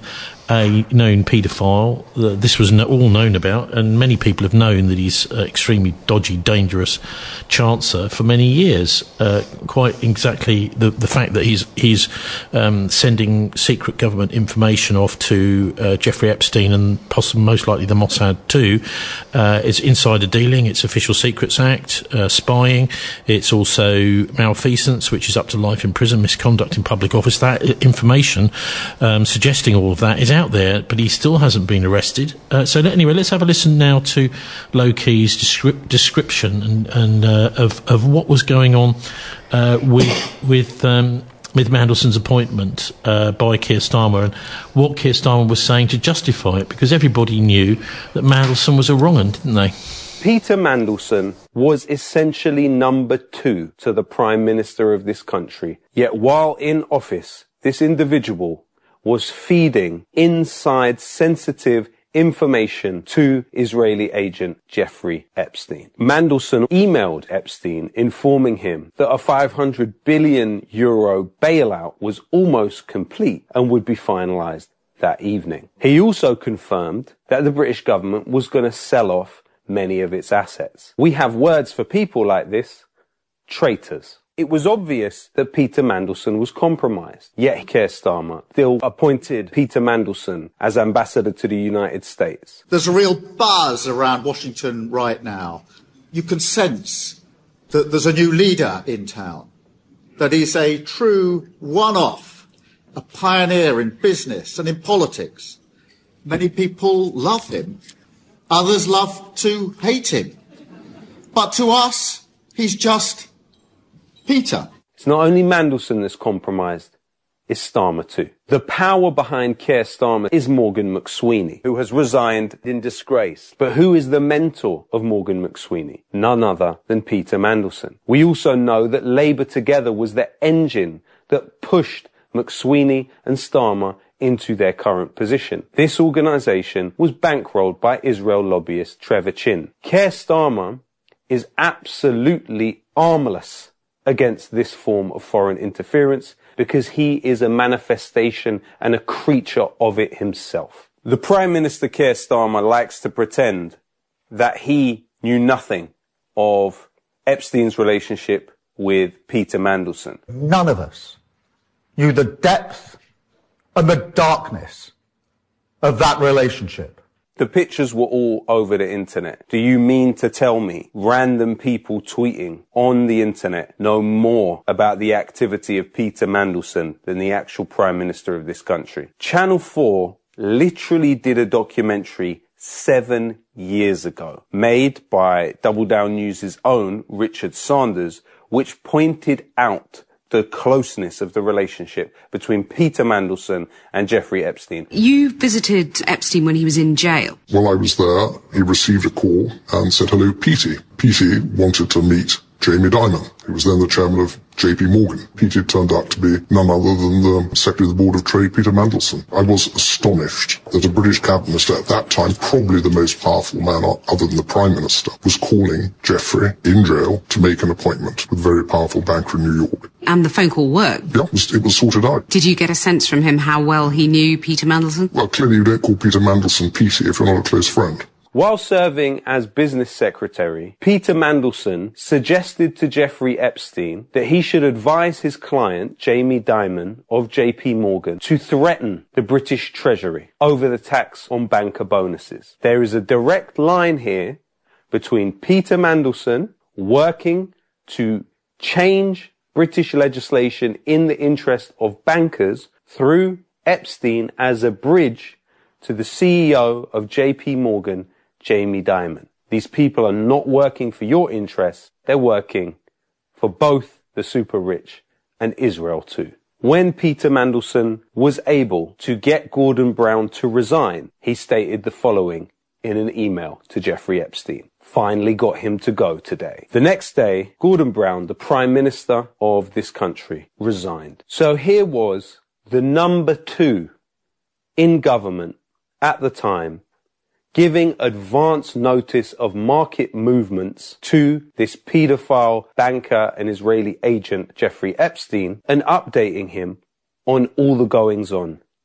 a known paedophile. Uh, this was no, all known about, and many people have known that he's uh, extremely dodgy, dangerous chancer for many years. Uh, quite exactly the the fact that he's he's um, sending secret government information off to uh, Jeffrey Epstein and possibly most likely the Mossad too. Uh, it's insider dealing. It's Official Secrets Act, uh, spying. It's also malfeasance, which is up to life in prison, misconduct in public office. That information um, suggesting all of that is out there, but he still hasn't been arrested. Uh, so anyway, let's have a listen now to Low Key's descrip- description and, and uh, of of what was going on uh, with with um, with Mandelson's appointment uh, by Keir Starmer, and what Keir Starmer was saying to justify it, because everybody knew that Mandelson was a wrong 'un, didn't they? Peter Mandelson was essentially number two to the Prime Minister of this country. Yet while in office, this individual was feeding inside sensitive information to Israeli agent Jeffrey Epstein. Mandelson emailed Epstein informing him that a five hundred billion euro bailout was almost complete and would be finalised that evening. He also confirmed that the British government was going to sell off many of its assets. We have words for people like this: traitors. It was obvious that Peter Mandelson was compromised, yet Keir Starmer still appointed Peter Mandelson as ambassador to the United States. There's a real buzz around Washington right now. You can sense that there's a new leader in town, that he's a true one-off, a pioneer in business and in politics. Many people love him. Others love to hate him. But to us, he's just Peter. It's not only Mandelson that's compromised, it's Starmer too. The power behind Keir Starmer is Morgan McSweeney, who has resigned in disgrace. But who is the mentor of Morgan McSweeney? None other than Peter Mandelson. We also know that Labour Together was the engine that pushed McSweeney and Starmer into their current position. This organisation was bankrolled by Israel lobbyist Trevor Chin. Keir Starmer is absolutely armless against this form of foreign interference because he is a manifestation and a creature of it himself. The Prime Minister Keir Starmer likes to pretend that he knew nothing of Epstein's relationship with Peter Mandelson. None of us knew the depth and the darkness of that relationship. The pictures were all over the internet. Do you mean to tell me random people tweeting on the internet know more about the activity of Peter Mandelson than the actual Prime Minister of this country? Channel four literally did a documentary seven years ago, made by Double Down News' own Richard Sanders, which pointed out the closeness of the relationship between Peter Mandelson and Jeffrey Epstein. You visited Epstein when he was in jail. While I was there, he received a call and said, "Hello, Petey." Petey wanted to meet Jamie Dimon, who was then the chairman of J P Morgan. Petey turned out to be none other than the Secretary of the Board of Trade, Peter Mandelson. I was astonished that a British cabinet minister at that time, probably the most powerful man other than the Prime Minister, was calling Jeffrey in jail to make an appointment with a very powerful banker in New York. And the phone call worked? Yeah, it was, it was sorted out. Did you get a sense from him how well he knew Peter Mandelson? Well, clearly you don't call Peter Mandelson Petey if you're not a close friend. While serving as business secretary, Peter Mandelson suggested to Jeffrey Epstein that he should advise his client, Jamie Dimon of J P Morgan, to threaten the British Treasury over the tax on banker bonuses. There is a direct line here between Peter Mandelson working to change British legislation in the interest of bankers through Epstein as a bridge to the C E O of J P Morgan, Jamie Dimon. These people are not working for your interests, they're working for both the super rich and Israel too. When Peter Mandelson was able to get Gordon Brown to resign, he stated the following in an email to Jeffrey Epstein. Finally got him to go today. The next day, Gordon Brown, the Prime Minister of this country, resigned. So here was the number two in government at the time, giving advance notice of market movements to this paedophile banker and Israeli agent Jeffrey Epstein and updating him on all the goings on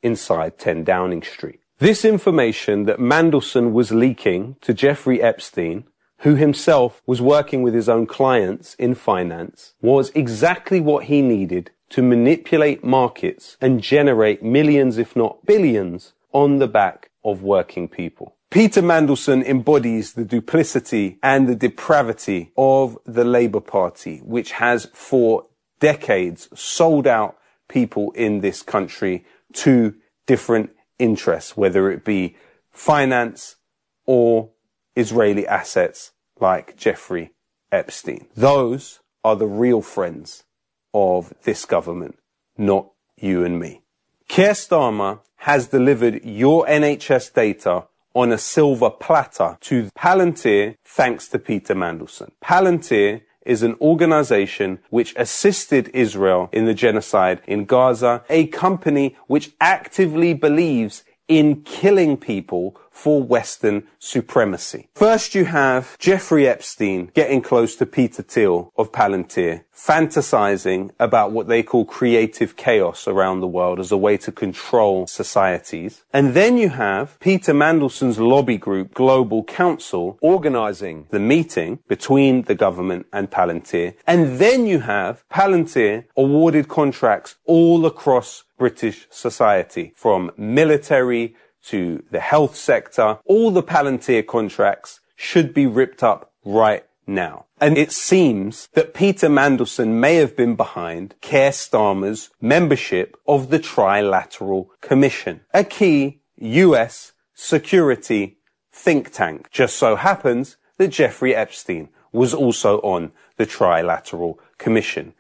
inside ten Downing Street. This information that Mandelson was leaking to Jeffrey Epstein, who himself was working with his own clients in finance, was exactly what he needed to manipulate markets and generate millions, if not billions, on the back of working people. Peter Mandelson embodies the duplicity and the depravity of the Labour Party, which has for decades sold out people in this country to different interests, whether it be finance or Israeli assets like Jeffrey Epstein. Those are the real friends of this government, not you and me. Keir Starmer has delivered your N H S data on a silver platter to Palantir thanks to Peter Mandelson. Palantir is an organization which assisted Israel in the genocide in Gaza, a company which actively believes in killing people for Western supremacy. First you have Jeffrey Epstein getting close to Peter Thiel of Palantir, fantasizing about what they call creative chaos around the world as a way to control societies. And then you have Peter Mandelson's lobby group, Global Council, organizing the meeting between the government and Palantir. And then you have Palantir awarded contracts all across British society, from military to the health sector. All the Palantir contracts should be ripped up right now. And it seems that Peter Mandelson may have been behind Keir Starmer's membership of the Trilateral Commission, a key U S security think tank. Just so happens that Jeffrey Epstein was also on the Trilateral Commission.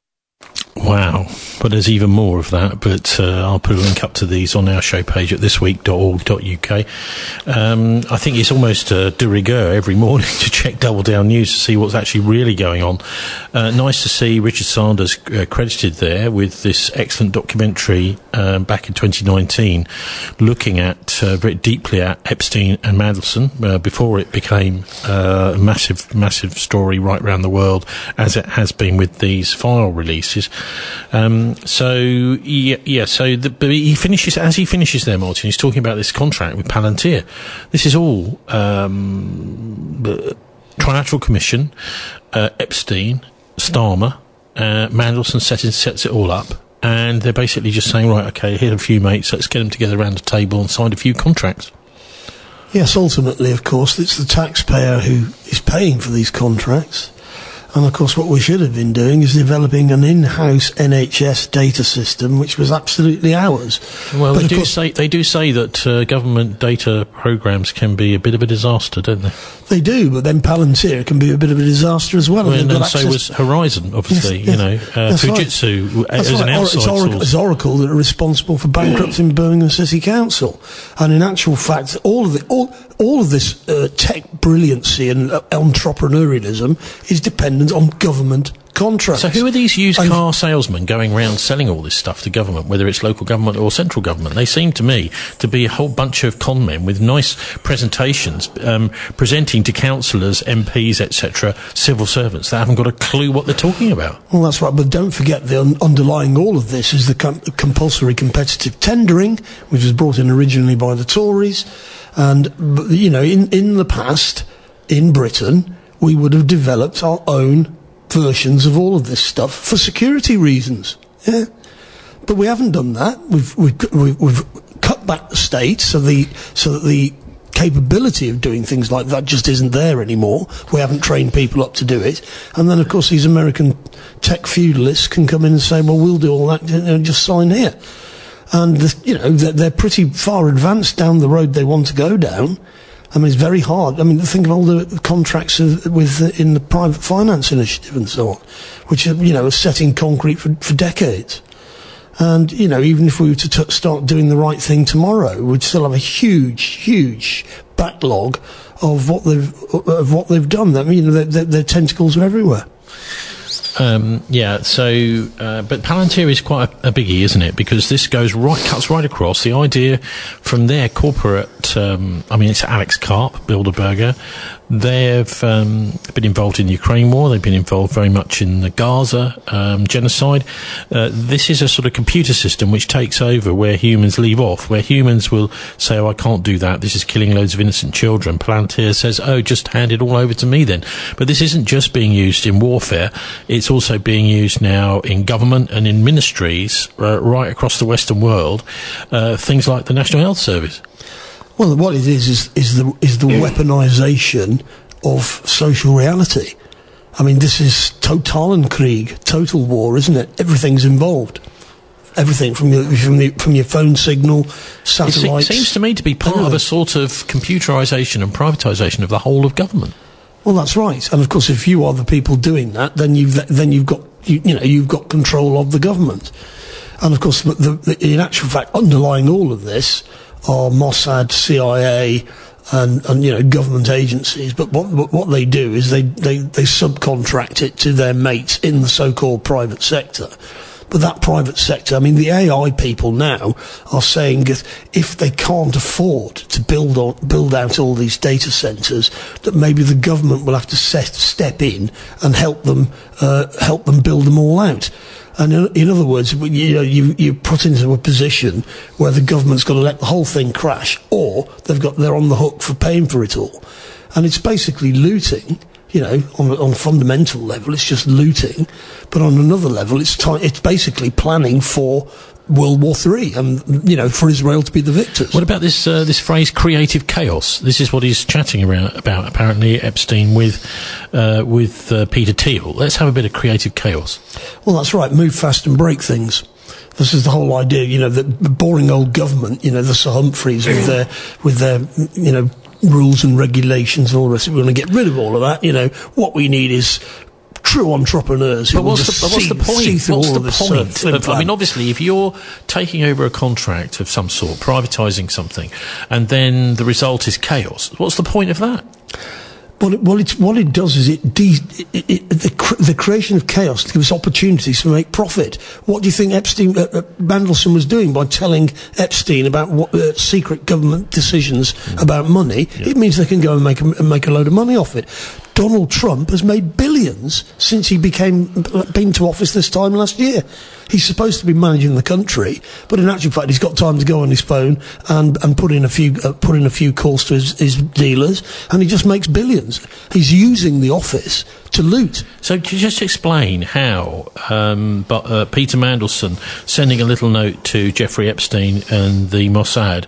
Wow, but there's even more of that, but uh, I'll put a link up to these on our show page at this week dot org dot U K. Um, I think it's almost uh, de rigueur every morning to check Double Down News to see what's actually really going on. Uh, nice to see Richard Sanders uh, credited there with this excellent documentary uh, back in twenty nineteen, looking at uh, very deeply at Epstein and Mandelson uh, before it became uh, a massive, massive story right around the world, as it has been with these file releases. Um, so yeah, yeah so the, but he finishes as he finishes there, Martin. He's talking about this contract with Palantir. This is all um, the Trilateral Commission, uh, Epstein, Starmer, uh, Mandelson sets, sets it all up, and they're basically just saying, right, okay, here's a few mates, let's get them together around a table and sign a few contracts. Yes, ultimately, of course, it's the taxpayer who is paying for these contracts. And, of course, what we should have been doing is developing an in-house N H S data system, which was absolutely ours. Well, but they do course, say they do say that uh, government data programs can be a bit of a disaster, don't they? They do, but then Palantir can be a bit of a disaster as well. well and, and so access- was Horizon, obviously. Yes, you yes, know, uh, Fujitsu right. as right. an outside it's Oracle, source. It's Oracle that are responsible for bankrupting Birmingham City Council, and in actual fact, all of the all all of this uh, tech brilliancy and uh, entrepreneurialism is dependent on government contracts. So who are these used and car salesmen going around selling all this stuff to government, whether it's local government or central government? They seem to me to be a whole bunch of con men with nice presentations, um, presenting to councillors, M Ps, et cetera, civil servants that haven't got a clue what they're talking about. Well, that's right, but don't forget the un- underlying all of this is the com- compulsory competitive tendering, which was brought in originally by the Tories. And, you know, in, in the past, in Britain, we would have developed our own versions of all of this stuff for security reasons. Yeah. But we haven't done that. We've, we've, we've, we've cut back the state so the, so that the capability of doing things like that just isn't there anymore. We haven't trained people up to do it. And then, of course, these American tech feudalists can come in and say, well, we'll do all that, you know, just sign here. And, the, you know, they're, they're pretty far advanced down the road they want to go down. I mean, it's very hard. I mean, think of all the contracts of, with uh, in the private finance initiative and so on, which are, you know, are set in concrete for, for decades. And, you know, even if we were to t- start doing the right thing tomorrow, we'd still have a huge, huge backlog of what they've of what they've done. I mean, their, their, their tentacles are everywhere. Um, yeah, so, uh, but Palantir is quite a, a biggie, isn't it? Because this goes right, cuts right across the idea from their corporate got, um, I mean, it's Alex Karp, Bilderberger. They've um, been involved in the Ukraine war. They've been involved very much in the Gaza um, genocide. Uh, this is a sort of computer system which takes over where humans leave off, where humans will say, oh, I can't do that. This is killing loads of innocent children. Palantir says, oh, just hand it all over to me then. But this isn't just being used in warfare. It's also being used now in government and in ministries uh, right across the Western world. Uh, things like the National Health Service. Well, what it is is is the is the weaponisation of social reality. I mean, this is Totalenkrieg, total war, isn't it? Everything's involved. Everything from your from the from your phone signal, satellites. It seems to me to be part of a sort of computerisation and privatisation of the whole of government. Well, that's right. And of course, if you are the people doing that, then you've then you've got you, you know you've got control of the government. And of course, the, the, in actual fact, underlying all of this are Mossad, C I A, and, and you know government agencies. But what what they do is they, they, they subcontract it to their mates in the so-called private sector. But that private sector, I mean, the A I people now are saying that if they can't afford to build on, build out all these data centres, that maybe the government will have to set, step in and help them uh, help them build them all out. And in, in other words, you know, you you put into a position where the government's got to let the whole thing crash, or they've got they're on the hook for paying for it all, and it's basically looting. You know, on on a fundamental level, it's just looting, but on another level, it's t- it's basically planning for World War Three, and you know, for Israel to be the victors. What about this uh, this phrase "creative chaos"? This is what he's chatting around about. Apparently, Epstein with uh, with uh, Peter Thiel. Let's have a bit of creative chaos. Well, that's right. Move fast and break things. This is the whole idea. You know, the boring old government. You know, the Sir Humphreys with their with their you know. rules and regulations and all the rest. We're going to get rid of all of that. You know, what we need is true entrepreneurs who but what's will the, just but what's see, the point? see through what's all the of this point? Uh, of, I mean, obviously, if you're taking over a contract of some sort, privatising something, and then the result is chaos, what's the point of that? Well, it, well it's, what it does is it, de- it, it the, cr- the creation of chaos gives opportunities to make profit. What do you think Epstein, uh, uh, Mandelson was doing by telling Epstein about what, uh, secret government decisions mm. about money? Yeah. It means they can go and make a, make a load of money off it. Donald Trump has made billions since he became been to office this time last year. He's supposed to be managing the country, but in actual fact, he's got time to go on his phone and, and put in a few uh, put in a few calls to his, his dealers, and he just makes billions. He's using the office to loot. So, could you just explain how um, but, uh, Peter Mandelson sending a little note to Jeffrey Epstein and the Mossad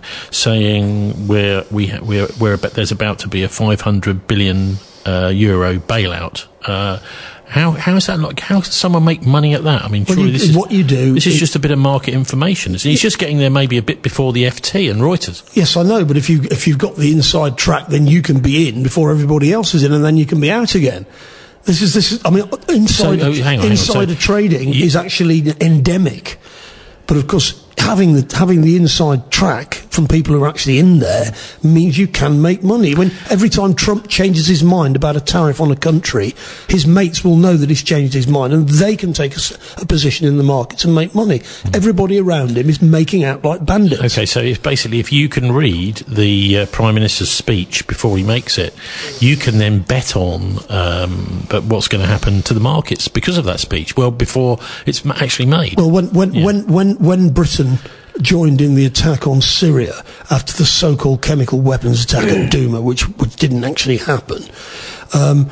saying we're we ha- we're, we're about, there's about to be a five hundred billion uh, euro bailout. Uh, How how is that like? How can someone make money at that? I mean, well, surely you, this is what you do. This is it, just a bit of market information. He's it, just getting there maybe a bit before the F T and Reuters. Yes, I know, but if you if you've got the inside track, then you can be in before everybody else is in, and then you can be out again. This is this. Is, I mean, inside so, oh, hang on, insider so trading you, is actually endemic, but of course, having the having the inside track from people who are actually in there means you can make money. When every time Trump changes his mind about a tariff on a country, his mates will know that he's changed his mind, and they can take a, a position in the markets and make money. Mm. Everybody around him is making out like bandits. Okay, so if basically if you can read the uh, Prime Minister's speech before he makes it, you can then bet on um, but what's going to happen to the markets because of that speech. Well, before it's actually made. Well, when when yeah. when when when Britain joined in the attack on Syria after the so-called chemical weapons attack at Douma, which, which didn't actually happen. Um,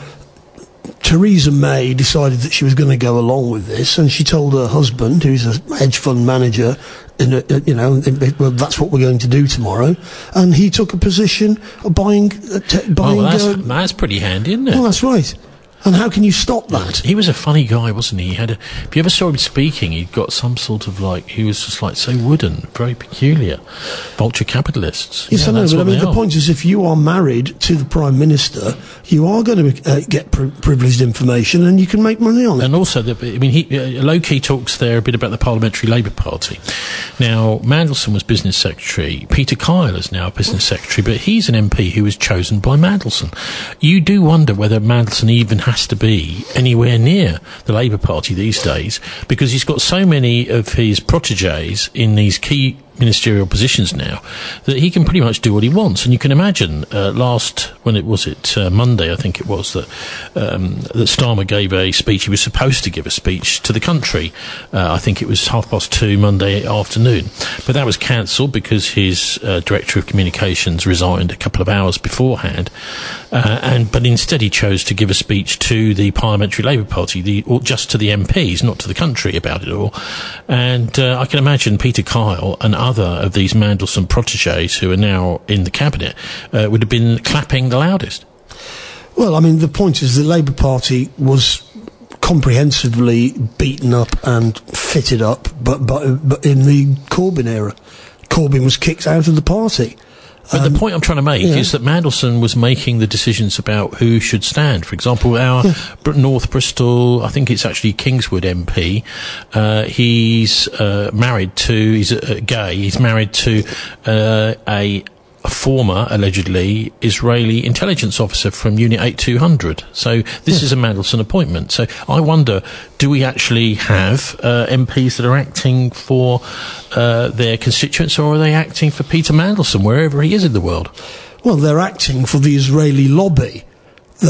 Theresa May decided that she was going to go along with this, and she told her husband, who's a hedge fund manager, in a, you know, well, that's what we're going to do tomorrow, and he took a position of buying. Uh, t- buying oh, well, that's, uh, that's pretty handy, isn't it? Well, that's right. And how can you stop that? He was a funny guy, wasn't he? He had a, if you ever saw him speaking, he'd got some sort of like, he was just like so wooden, very peculiar. Vulture capitalists. Yes, yeah, I know, but I mean, the are. point is, if you are married to the Prime Minister, you are going to uh, get pri- privileged information and you can make money on it. And also, the, I mean, he, uh, low-key talks there a bit about the Parliamentary Labour Party. Now, Mandelson was Business Secretary. Peter Kyle is now Business Secretary, but he's an M P who was chosen by Mandelson. You do wonder whether Mandelson even has to be anywhere near the Labour Party these days, because he's got so many of his protégés in these key ministerial positions now, that he can pretty much do what he wants. And you can imagine uh, last, when it was it uh, Monday, I think it was, that um, that Starmer gave a speech. He was supposed to give a speech to the country. Uh, I think it was half past two Monday afternoon. But that was cancelled because his uh, Director of Communications resigned a couple of hours beforehand. Uh, and But instead he chose to give a speech to the Parliamentary Labour Party, the, or just to the M Ps, not to the country about it all. And uh, I can imagine Peter Kyle and other of these Mandelson protégés who are now in the cabinet uh, would have been clapping the loudest. Well, I mean, the point is the Labour Party was comprehensively beaten up and fitted up, but, but, but in the Corbyn era. Corbyn was kicked out of the party. But um, the point I'm trying to make yeah. is that Mandelson was making the decisions about who should stand. For example, our yeah. North Bristol, I think it's actually Kingswood M P, uh, he's uh, married to, he's uh, gay, he's married to uh, a, a former, allegedly, Israeli intelligence officer from Unit eighty-two hundred. So this yeah. is a Mandelson appointment. So I wonder, do we actually have uh, M Ps that are acting for uh, their constituents, or are they acting for Peter Mandelson, wherever he is in the world? Well, they're acting for the Israeli lobby. The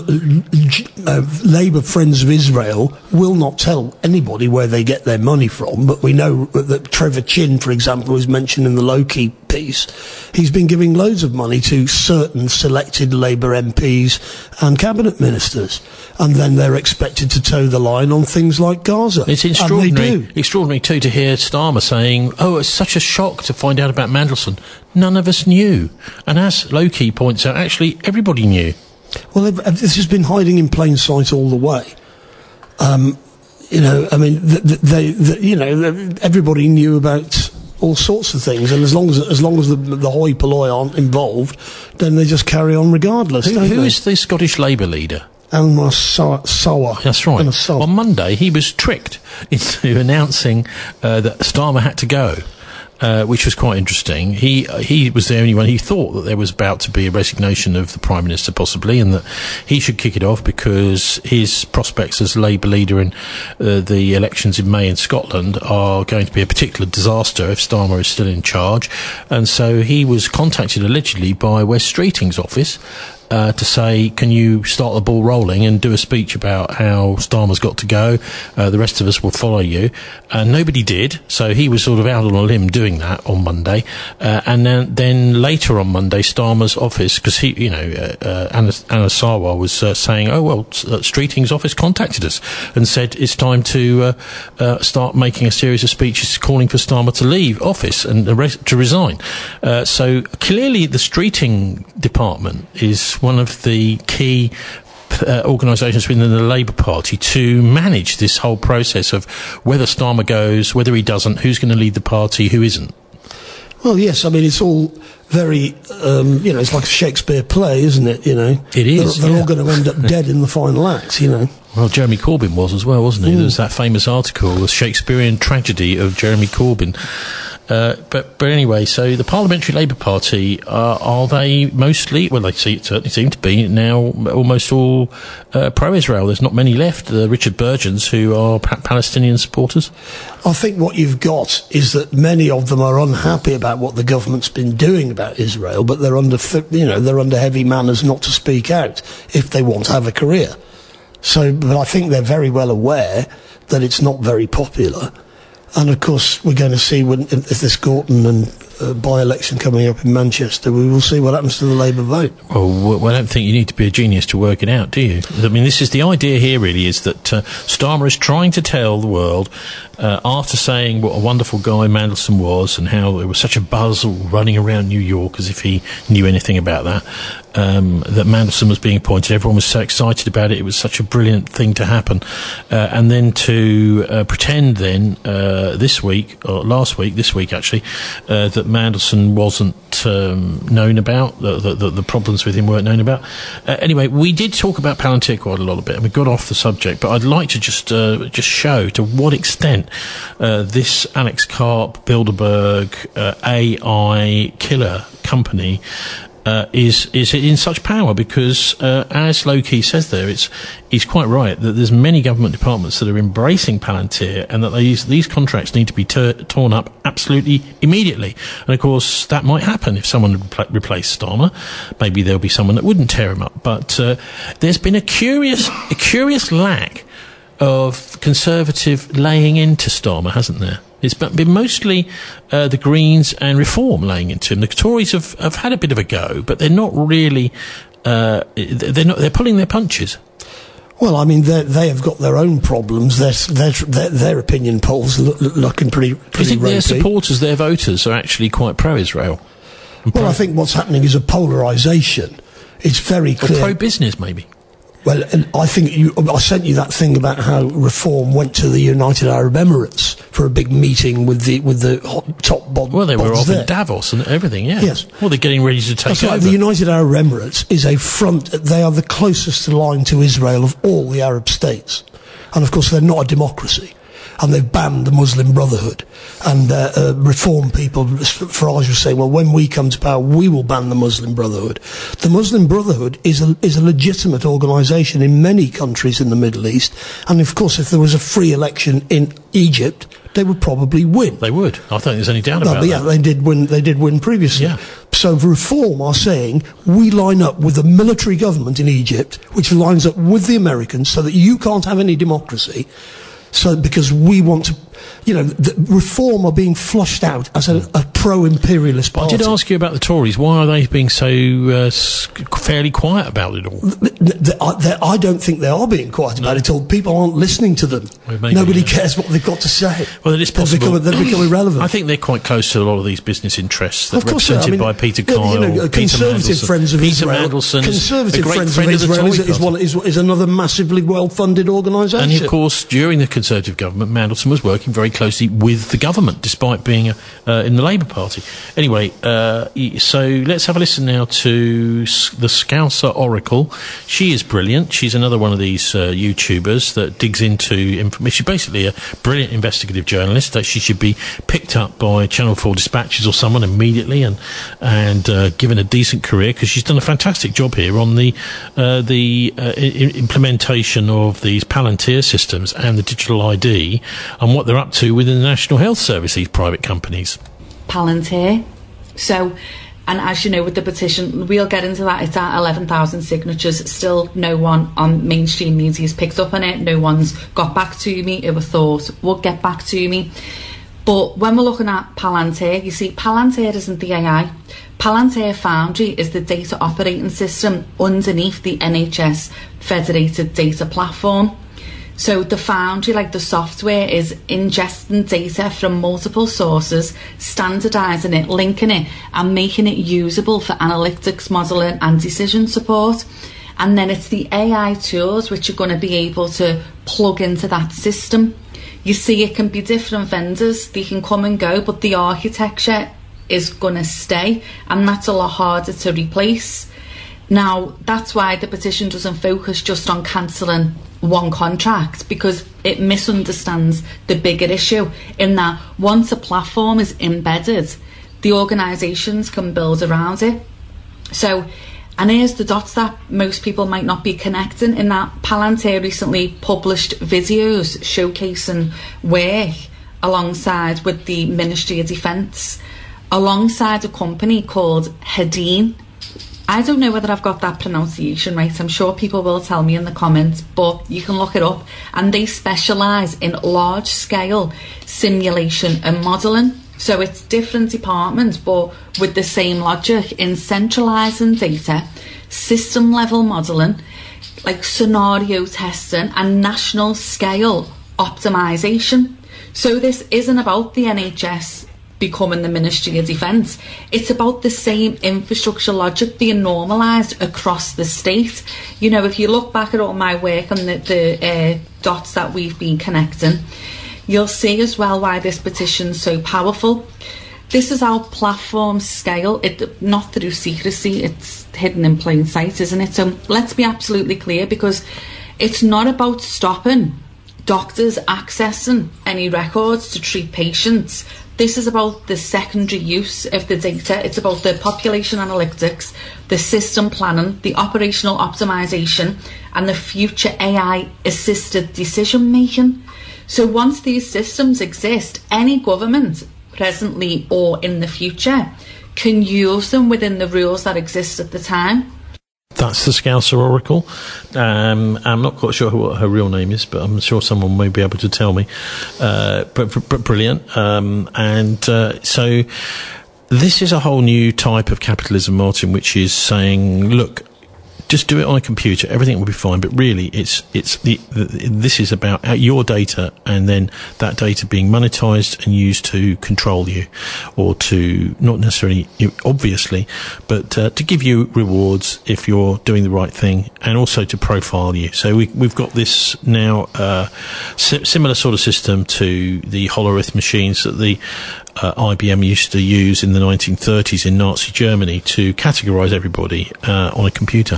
l- l- uh, Labour Friends of Israel will not tell anybody where they get their money from, but we know that Trevor Chin, for example, was mentioned in the Loki piece. He's been giving loads of money to certain selected Labour M Ps and cabinet ministers, and then they're expected to toe the line on things like Gaza. It's extraordinary, extraordinary too to hear Starmer saying, oh, it's such a shock to find out about Mandelson. None of us knew. And as Loki points out, actually everybody knew. Well, this has been hiding in plain sight all the way. Um, you know, I mean, they, they, you know, everybody knew about all sorts of things, and as long as as long as the, the hoi polloi aren't involved, then they just carry on regardless. Who, don't who they? is the Scottish Labour leader? Elmer Sawa. That's right. On Monday, he was tricked into announcing uh, that Starmer had to go. Uh, which was quite interesting. He uh, he was the only one. He thought that there was about to be a resignation of the Prime Minister, possibly, and that he should kick it off because his prospects as Labour leader in uh, the elections in May in Scotland are going to be a particular disaster if Starmer is still in charge. And so he was contacted allegedly by Wes Streeting's office Uh, to say, can you start the ball rolling and do a speech about how Starmer's got to go, uh, the rest of us will follow you. And uh, nobody did, so he was sort of out on a limb doing that on Monday. Uh, and then, then later on Monday, Starmer's office, because he, you know, uh, uh, Anna, Anna Sarwar was uh, saying, oh, well, uh, Streeting's office contacted us and said it's time to uh, uh, start making a series of speeches calling for Starmer to leave office and uh, re- to resign. Uh, so clearly the Streeting department is one of the key uh, organisations within the Labour Party to manage this whole process of whether Starmer goes, whether he doesn't, who's going to lead the party, who isn't. Well, yes, I mean, it's all very, um, you know, it's like a Shakespeare play, isn't it, you know? It is, They're, they're yeah. all going to end up dead in the final act, you know? Well, Jeremy Corbyn was as well, wasn't he? Mm. There was that famous article, The Shakespearean Tragedy of Jeremy Corbyn. Uh, but but anyway, so the Parliamentary Labour Party, uh, are they mostly, well, they see, certainly seem to be now almost all uh, pro-Israel. There's not many left. Uh, Richard Burgeons, who are pa- Palestinian supporters. I think what you've got is that many of them are unhappy about what the government's been doing about Israel, but they're under, you know, they're under heavy manners not to speak out if they want to have a career. So, but I think they're very well aware that it's not very popular. And of course, we're going to see when, if this Gorton and uh, by-election coming up in Manchester, we will see what happens to the Labour vote. Well, well, I don't think you need to be a genius to work it out, do you? I mean, this is the idea here, really, is that uh, Starmer is trying to tell the world, uh, after saying what a wonderful guy Mandelson was and how there was such a buzz running around New York as if he knew anything about that, um, that Mandelson was being appointed. Everyone was so excited about it. It was such a brilliant thing to happen. Uh, and then to uh, pretend then, uh, this week, or last week, this week actually, uh, that Mandelson wasn't um, known about, the, the, the problems with him weren't known about. Uh, anyway, we did talk about Palantir quite a lot a bit, and we got off the subject, but I'd like to just uh, just show to what extent uh, this Alex Karp, Bilderberg, uh, A I killer company uh, is is in such power because, uh, as Loki says there, it's he's quite right that there's many government departments that are embracing Palantir and that these these contracts need to be ter- torn up absolutely immediately. And of course, that might happen if someone repl- replaced Starmer. Maybe there'll be someone that wouldn't tear him up. But uh, there's been a curious a curious lack of Conservative laying into Starmer, hasn't there? It's been mostly uh, the Greens and Reform laying into him. The Tories have, have had a bit of a go, but they're not really. Uh, they're not. They're pulling their punches. Well, I mean, they have got their own problems. Their their their, their opinion polls look, looking pretty pretty. Do you think ropey. Their supporters, their voters, are actually quite pro-Israel? Well, pro- I think what's happening is a polarisation. It's very clear. Or pro-business, maybe. Well, and I think you, I sent you that thing about how Reform went to the United Arab Emirates for a big meeting with the with the hot, top bod. Well, they were off there. in Davos and everything. Yeah. Yes. Well, they're getting ready to take That's over. Right, the United Arab Emirates is a front. They are the closest line to Israel of all the Arab states, and of course they're not a democracy. And they've banned the Muslim Brotherhood. And uh, uh, Reform people, Farage was saying, well, when we come to power, we will ban the Muslim Brotherhood. The Muslim Brotherhood is a, is a legitimate organisation in many countries in the Middle East. And, of course, if there was a free election in Egypt, they would probably win. They would. I don't think there's any doubt no, about but yeah, that. they did win. They did win previously. Yeah. So Reform are saying we line up with the military government in Egypt, which lines up with the Americans, so that you can't have any democracy. So, because we want to, you know, the Reform are being flushed out as a, a pro-imperialist party. I did ask you about the Tories. Why are they being so uh, fairly quiet about it all? The, the, the, I don't think they are being quiet about no. it all. People aren't listening to them. Well, maybe, Nobody yeah. cares what they've got to say. Well, it is possible. They've become, they've become irrelevant. I think they're quite close to a lot of these business interests that are represented I mean, by Peter yeah, Kyle, you know, Peter Conservative Mandelson. Friends of Peter Israel. Mandelson Conservative a great Friends friend of of Israel the is, Tory is, one, is, is another massively well-funded organisation. And of course, during the Conservative government, Mandelson was working very closely with the government, despite being a, uh, in the Labour Party. Anyway, uh, so let's have a listen now to the Scouser Oracle. She is brilliant. She's another one of these uh, YouTubers that digs into information. She's basically a brilliant investigative journalist. That she should be picked up by Channel four Dispatches or someone immediately and and uh, given a decent career, because she's done a fantastic job here on the uh, the uh, I- implementation of these Palantir systems and the digital I D and what they're up to within the National Health Service, these private companies. Palantir. So, and as you know, with the petition, we'll get into that. It's at eleven thousand signatures. Still, no one on mainstream media has picked up on it. No one's got back to me. It was thought would get back to me. But when we're looking at Palantir, you see, Palantir isn't the A I. Palantir Foundry is the data operating system underneath the N H S Federated Data Platform. So the Foundry, like the software, is ingesting data from multiple sources, standardising it, linking it, and making it usable for analytics, modelling and decision support. And then it's the A I tools which are going to be able to plug into that system. You see, it can be different vendors, they can come and go, but the architecture is going to stay, and that's a lot harder to replace. Now, that's why the petition doesn't focus just on cancelling one contract, because it misunderstands the bigger issue in that once a platform is embedded, the organisations can build around it. So, and here's the dots that most people might not be connecting, in that Palantir recently published videos showcasing work alongside with the Ministry of Defence, alongside a company called Hedin. I don't know whether I've got that pronunciation right. I'm sure people will tell me in the comments, but you can look it up. And they specialise in large-scale simulation and modelling. So it's different departments, but with the same logic in centralising data, system-level modelling, like scenario testing and national-scale optimisation. So this isn't about the N H S becoming the Ministry of Defence. It's about the same infrastructure logic being normalised across the state. You know, if you look back at all my work on the, the uh, dots that we've been connecting, you'll see as well why this petition's so powerful. This is our platform scale, it not through secrecy, it's hidden in plain sight, isn't it? So let's be absolutely clear, because it's not about stopping doctors accessing any records to treat patients. This is about the secondary use of the data. It's about the population analytics, the system planning, the operational optimization, and the future A I-assisted decision-making. So once these systems exist, any government, presently or in the future, can use them within the rules that exist at the time. That's the Scouser Oracle. Um, I'm not quite sure what her real name is, but I'm sure someone may be able to tell me. Uh, but, but brilliant. Um, and uh, so this is a whole new type of capitalism, Martin, which is saying, look, just do it on a computer, everything will be fine. But really, it's it's the, the this is about your data, and then that data being monetized and used to control you, or to not necessarily obviously, but uh, to give you rewards if you're doing the right thing, and also to profile you. So we, we've got this now uh, si- similar sort of system to the Hollerith machines that the Uh, I B M used to use in the nineteen thirties in Nazi Germany to categorize everybody uh, on a computer.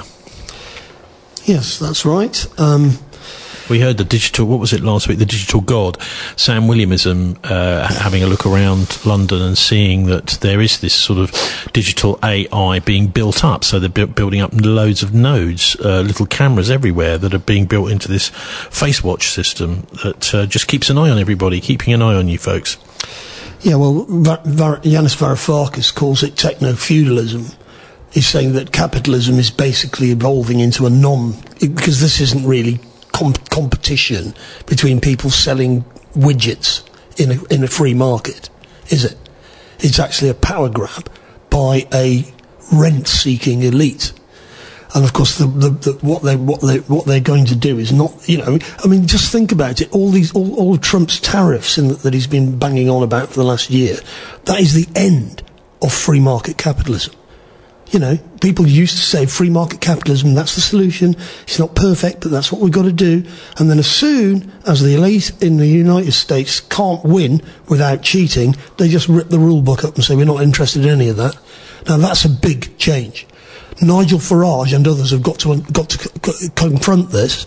Yes, that's right. Um, we heard the digital, what was it last week, the digital god, Sam Williamism, uh, having a look around London and seeing that there is this sort of digital A I being built up. So they're bu- building up loads of nodes, uh, little cameras everywhere that are being built into this face watch system that uh, just keeps an eye on everybody, keeping an eye on you folks. Yeah, well, Var- Var- Yanis Varoufakis calls it techno-feudalism. He's saying that capitalism is basically evolving into a non... because this isn't really com- competition between people selling widgets in a, in a free market, is it? It's actually a power grab by a rent-seeking elite. And of course, the, the, the, what they what they what they're going to do is not, you know, I mean, just think about it. All these, all, all of Trump's tariffs in the, that he's been banging on about for the last year, that is the end of free market capitalism. You know, people used to say free market capitalism, that's the solution. It's not perfect, but that's what we've got to do. And then as soon as the elite in the United States can't win without cheating, they just rip the rule book up and say we're not interested in any of that. Now that's a big change. Nigel Farage and others have got to got to c- confront this.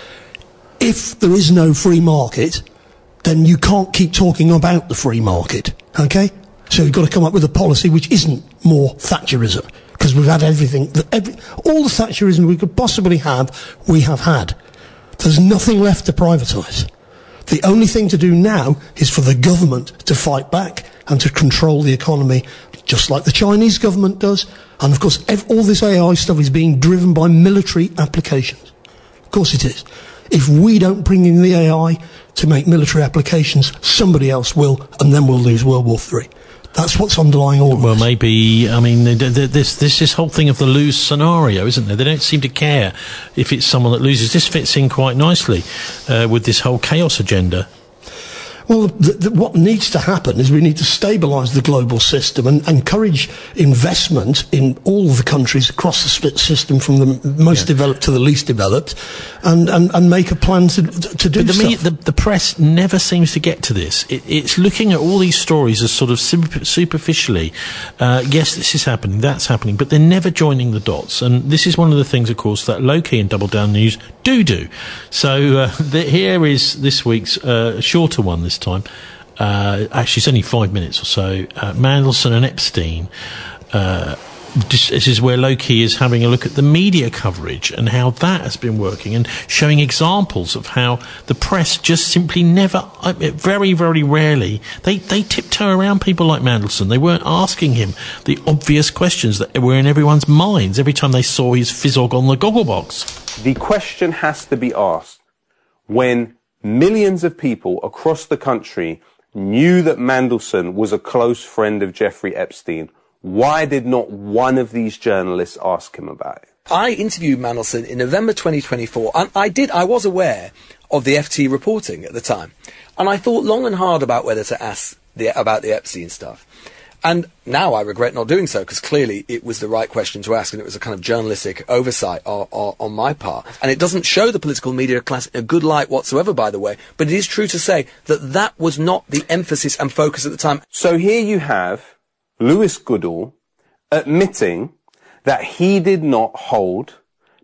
If there is no free market, then you can't keep talking about the free market, okay? So you've got to come up with a policy which isn't more Thatcherism, because we've had everything, every, all the Thatcherism we could possibly have, we have had. There's nothing left to privatise. The only thing to do now is for the government to fight back and to control the economy, just like the Chinese government does. And of course, ev- all this A I stuff is being driven by military applications. Of course it is. If we don't bring in the A I to make military applications, somebody else will, and then we'll lose World War Three. That's what's underlying all of Well, this. maybe, I mean, th- th- this, this this whole thing of the lose scenario, isn't there? They don't seem to care if it's someone that loses. This fits in quite nicely uh, with this whole chaos agenda. Well, the, the, what needs to happen is we need to stabilise the global system and encourage investment in all the countries across the split system, from the most yeah. developed to the least developed, and, and, and make a plan to, to do but the, stuff. me, the, the press never seems to get to this. It, it's looking at all these stories as sort of super, superficially, uh, yes, this is happening, that's happening, but they're never joining the dots. And this is one of the things, of course, that Low-Key and Double Down News do do. So uh, the, here is this week's uh, shorter one this time. Uh, actually, it's only five minutes or so. Uh, Mandelson and Epstein. Uh, this, this is where Low-Key is having a look at the media coverage and how that has been working, and showing examples of how the press just simply never, very, very rarely, they, they tiptoe around people like Mandelson. They weren't asking him the obvious questions that were in everyone's minds every time they saw his fizzog on the gogglebox. The question has to be asked when millions of people across the country knew that Mandelson was a close friend of Jeffrey Epstein. Why did not one of these journalists ask him about it? I interviewed Mandelson in November twenty twenty-four, and I did, I was aware of the F T reporting at the time. And I thought long and hard about whether to ask the, about the Epstein stuff. And now I regret not doing so, because clearly it was the right question to ask, and it was a kind of journalistic oversight on, on, on my part. And it doesn't show the political media class in a good light whatsoever, by the way, but it is true to say that that was not the emphasis and focus at the time. So here you have Lewis Goodall admitting that he did not hold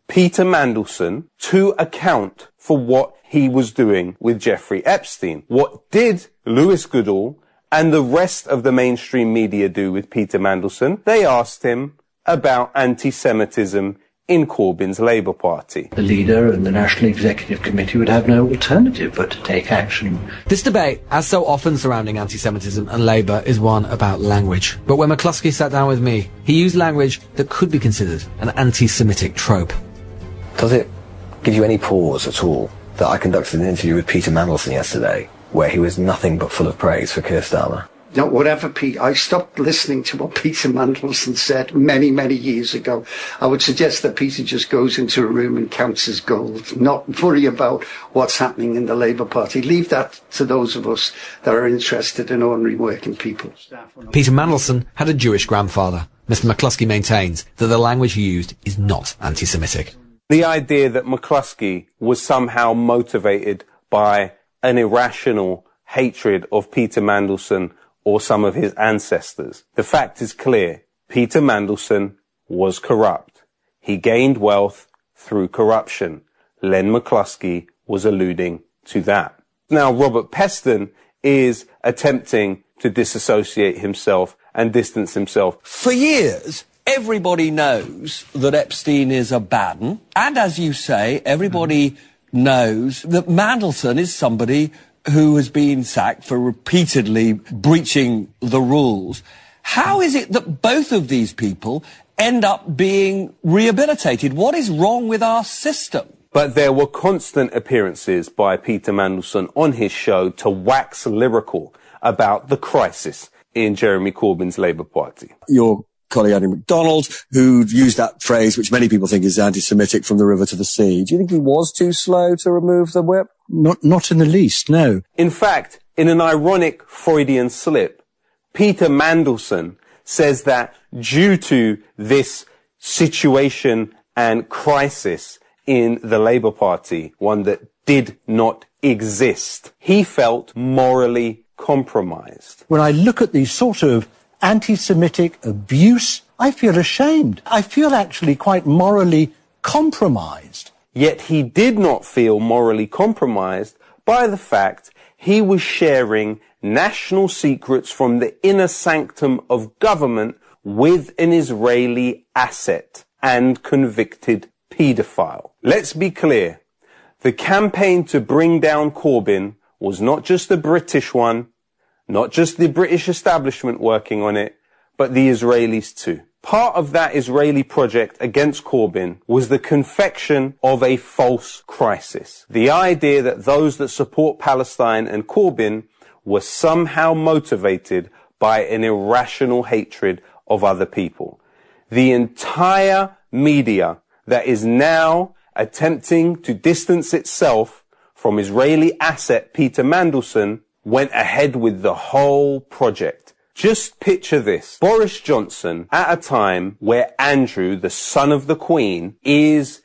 Peter Mandelson to account for what he was doing with Jeffrey Epstein. What did Lewis Goodall and the rest of the mainstream media do with Peter Mandelson? They asked him about anti-Semitism in Corbyn's Labour Party. The leader and the National Executive Committee would have no alternative but to take action. This debate, as so often surrounding anti-Semitism and Labour, is one about language. But when McCluskey sat down with me, he used language that could be considered an anti-Semitic trope. Does it give you any pause at all that I conducted an interview with Peter Mandelson yesterday, where he was nothing but full of praise for Keir Starmer? No, whatever Pete, I stopped listening to what Peter Mandelson said many, many years ago. I would suggest that Peter just goes into a room and counts his gold, not worry about what's happening in the Labour Party. Leave that to those of us that are interested in ordinary working people. Peter Mandelson had a Jewish grandfather. Mister McCluskey maintains that the language he used is not anti-Semitic. The idea that McCluskey was somehow motivated by an irrational hatred of Peter Mandelson or some of his ancestors. The fact is clear. Peter Mandelson was corrupt. He gained wealth through corruption. Len McCluskey was alluding to that. Now, Robert Peston is attempting to disassociate himself and distance himself. For years, everybody knows that Epstein is a bad un. And as you say, everybody knows that Mandelson is somebody who has been sacked for repeatedly breaching the rules. How is it that both of these people end up being rehabilitated? What is wrong with our system? But there were constant appearances by Peter Mandelson on his show to wax lyrical about the crisis in Jeremy Corbyn's Labour Party. Your colleague Andy MacDonald, who used that phrase, which many people think is anti-Semitic, from the river to the sea. Do you think he was too slow to remove the whip? Not, not in the least, no. In fact, in an ironic Freudian slip, Peter Mandelson says that due to this situation and crisis in the Labour Party, one that did not exist, he felt morally compromised. When I look at the sort of anti-Semitic abuse, I feel ashamed. I feel actually quite morally compromised. Yet he did not feel morally compromised by the fact he was sharing national secrets from the inner sanctum of government with an Israeli asset and convicted paedophile. Let's be clear. The campaign to bring down Corbyn was not just a British one, not just the British establishment working on it, but the Israelis too. Part of that Israeli project against Corbyn was the confection of a false crisis. The idea that those that support Palestine and Corbyn were somehow motivated by an irrational hatred of other people. The entire media that is now attempting to distance itself from Israeli asset Peter Mandelson went ahead with the whole project. Just picture this. Boris Johnson, at a time where Andrew, the son of the Queen, is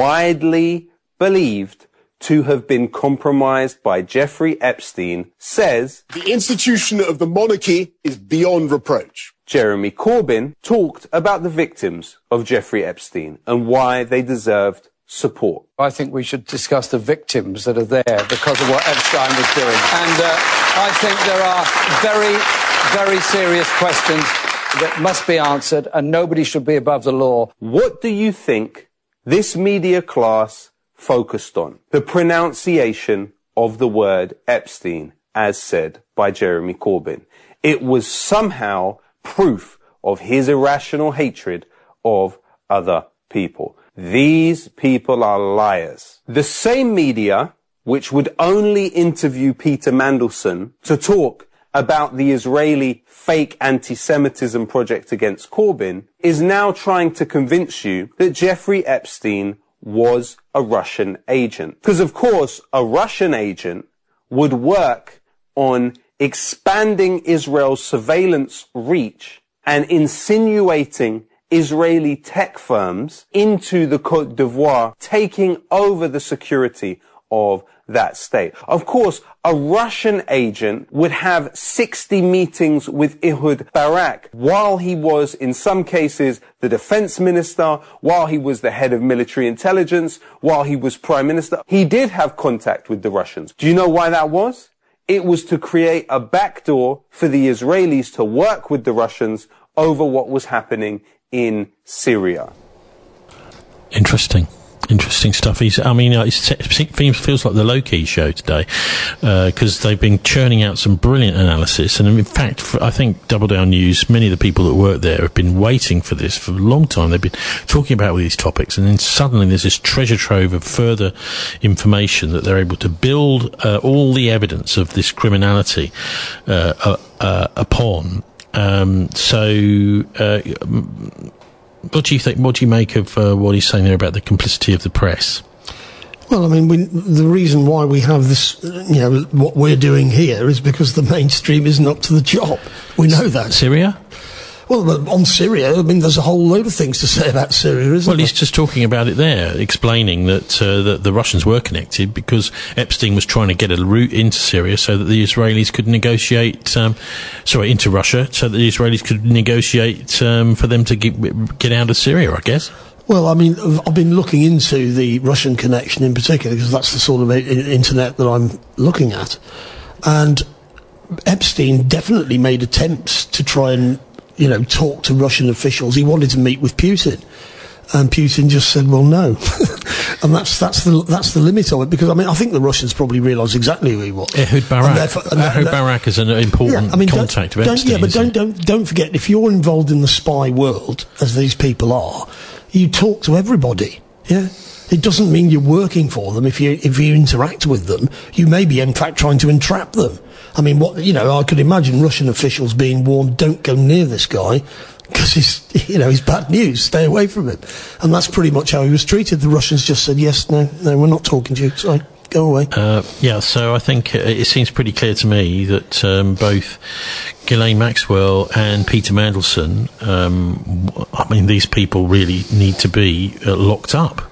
widely believed to have been compromised by Jeffrey Epstein, says, "The institution of the monarchy is beyond reproach." Jeremy Corbyn talked about the victims of Jeffrey Epstein and why they deserved support. I think we should discuss the victims that are there because of what Epstein was doing. And uh, I think there are very, very serious questions that must be answered, and nobody should be above the law. What do you think this media class focused on? The pronunciation of the word Epstein, as said by Jeremy Corbyn. It was somehow proof of his irrational hatred of other people. These people are liars. The same media which would only interview Peter Mandelson to talk about the Israeli fake anti-Semitism project against Corbyn is now trying to convince you that Jeffrey Epstein was a Russian agent. Because, of course, a Russian agent would work on expanding Israel's surveillance reach and insinuating Israeli tech firms into the Côte d'Ivoire, taking over the security of that state. Of course, a Russian agent would have sixty meetings with Ehud Barak while he was, in some cases, the defense minister, while he was the head of military intelligence, while he was prime minister. He did have contact with the Russians. Do you know why that was? It was to create a backdoor for the Israelis to work with the Russians over what was happening in Syria. Interesting. Interesting stuff. He's, I mean, it feels like the low-key show today, because uh, they've been churning out some brilliant analysis. And in fact, for, I think Double Down News, many of the people that work there have been waiting for this for a long time. They've been talking about all these topics, and then suddenly there's this treasure trove of further information that they're able to build uh, all the evidence of this criminality uh, uh, uh, upon. Um, so... Uh, What do you think? What do you make of uh, what he's saying there about the complicity of the press? Well, I mean, we, the reason why we have this, you know, what we're doing here is because the mainstream isn't up to the job. We know that. Syria? Well, on Syria, I mean, there's a whole load of things to say about Syria, isn't well, there? Well, he's just talking about it there, explaining that, uh, that the Russians were connected because Epstein was trying to get a route into Syria so that the Israelis could negotiate, um, sorry, into Russia, so that the Israelis could negotiate um, for them to get, get out of Syria, I guess. Well, I mean, I've been looking into the Russian connection in particular because that's the sort of internet that I'm looking at. And Epstein definitely made attempts to try and, you know, talk to Russian officials. He wanted to meet with Putin, and Putin just said, "Well, no," and that's that's the that's the limit of it. Because I mean, I think the Russians probably realise exactly who he was. Ehud Barak. Ehud Barak is an important yeah, I mean, contact of Epstein. Yeah, but don't don't don't forget, if you're involved in the spy world, as these people are, you talk to everybody. Yeah. It doesn't mean you're working for them. If you if you interact with them, you may be in fact trying to entrap them. I mean, what you know, I could imagine Russian officials being warned, "Don't go near this guy, because he's you know he's bad news. Stay away from him." And that's pretty much how he was treated. The Russians just said, "Yes, no, no, we're not talking to you. Sorry, go away." Uh, yeah, so I think it seems pretty clear to me that um, both Ghislaine Maxwell and Peter Mandelson, um, I mean, these people really need to be uh, locked up.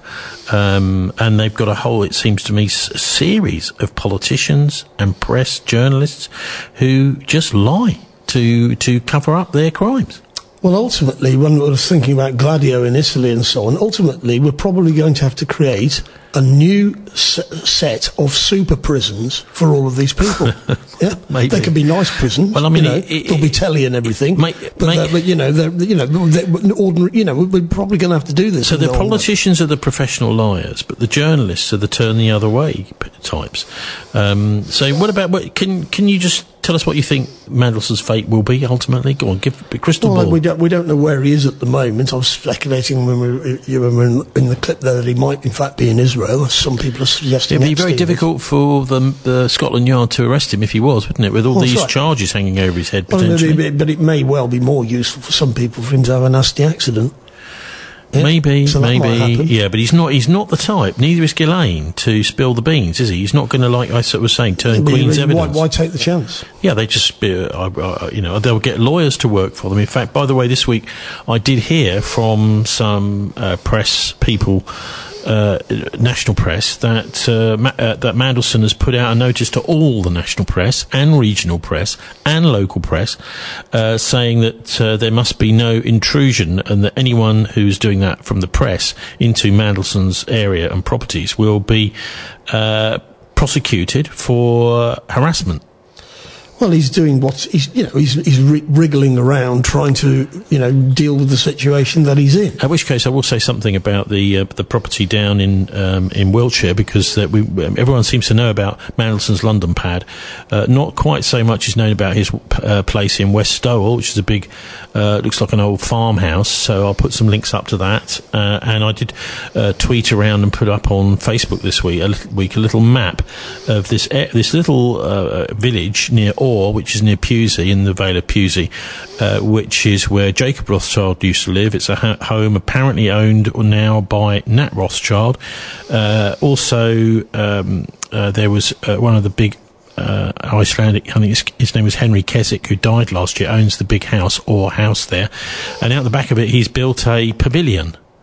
Um, and they've got a whole, it seems to me, s- series of politicians and press journalists who just lie to to cover up their crimes. Well, ultimately, when I was thinking about Gladio in Italy and so on, ultimately we're probably going to have to create a new s- set of super prisons for all of these people. Yeah, maybe they could be nice prisons. Well, I mean, you know, it, it, there'll be telly and everything. May, but, may, but you know, they're, you know, they're ordinary. You know, we're probably going to have to do this. So the politicians are the professional liars, but the journalists are the turn the other way types. Um, so, what about? What, can can you just tell us what you think Mandelson's fate will be ultimately? Go on, give a crystal well, ball. We don't we don't know where he is at the moment. I was speculating when we were, you were in, in the clip there that he might in fact be in Israel. Some people are suggesting it'd be very Epstein difficult is. for the, the Scotland Yard to arrest him if he was, wouldn't it? With all well, these right. charges hanging over his head, well, potentially. But it, but it may well be more useful for some people for him to have a nasty accident. Yeah? Maybe, so maybe, yeah, but he's not. He's not the type. Neither is Ghislaine to spill the beans, is he? He's not going to, like I was saying, turn Maybe, Queen's maybe evidence. Why, why take the chance? Yeah, they just, uh, uh, you know, they'll get lawyers to work for them. In fact, by the way, this week I did hear from some uh, press people. Uh, national press that uh, Ma- uh, that Mandelson has put out a notice to all the national press and regional press and local press uh, saying that uh, there must be no intrusion and that anyone who's doing that from the press into Mandelson's area and properties will be uh, prosecuted for harassment. Well, he's doing what he's, you know, he's he's wriggling around trying to, you know, deal with the situation that he's in. In which case, I will say something about the uh, the property down in um, in Wiltshire because uh, we everyone seems to know about Mandelson's London pad. Uh, not quite so much is known about his uh, place in West Stowell, which is a big, uh, looks like an old farmhouse. So I'll put some links up to that. Uh, and I did uh, tweet around and put up on Facebook this week a little, week a little map of this uh, this little uh, village near. Or, which is near Pewsey, in the Vale of Pewsey, uh, which is where Jacob Rothschild used to live. It's a ha- home apparently owned now by Nat Rothschild. Uh, also, um, uh, there was uh, one of the big uh, Icelandic, I think his, his name was Henry Keswick, who died last year, owns the big house or house there. And out the back of it, he's built a pavilion.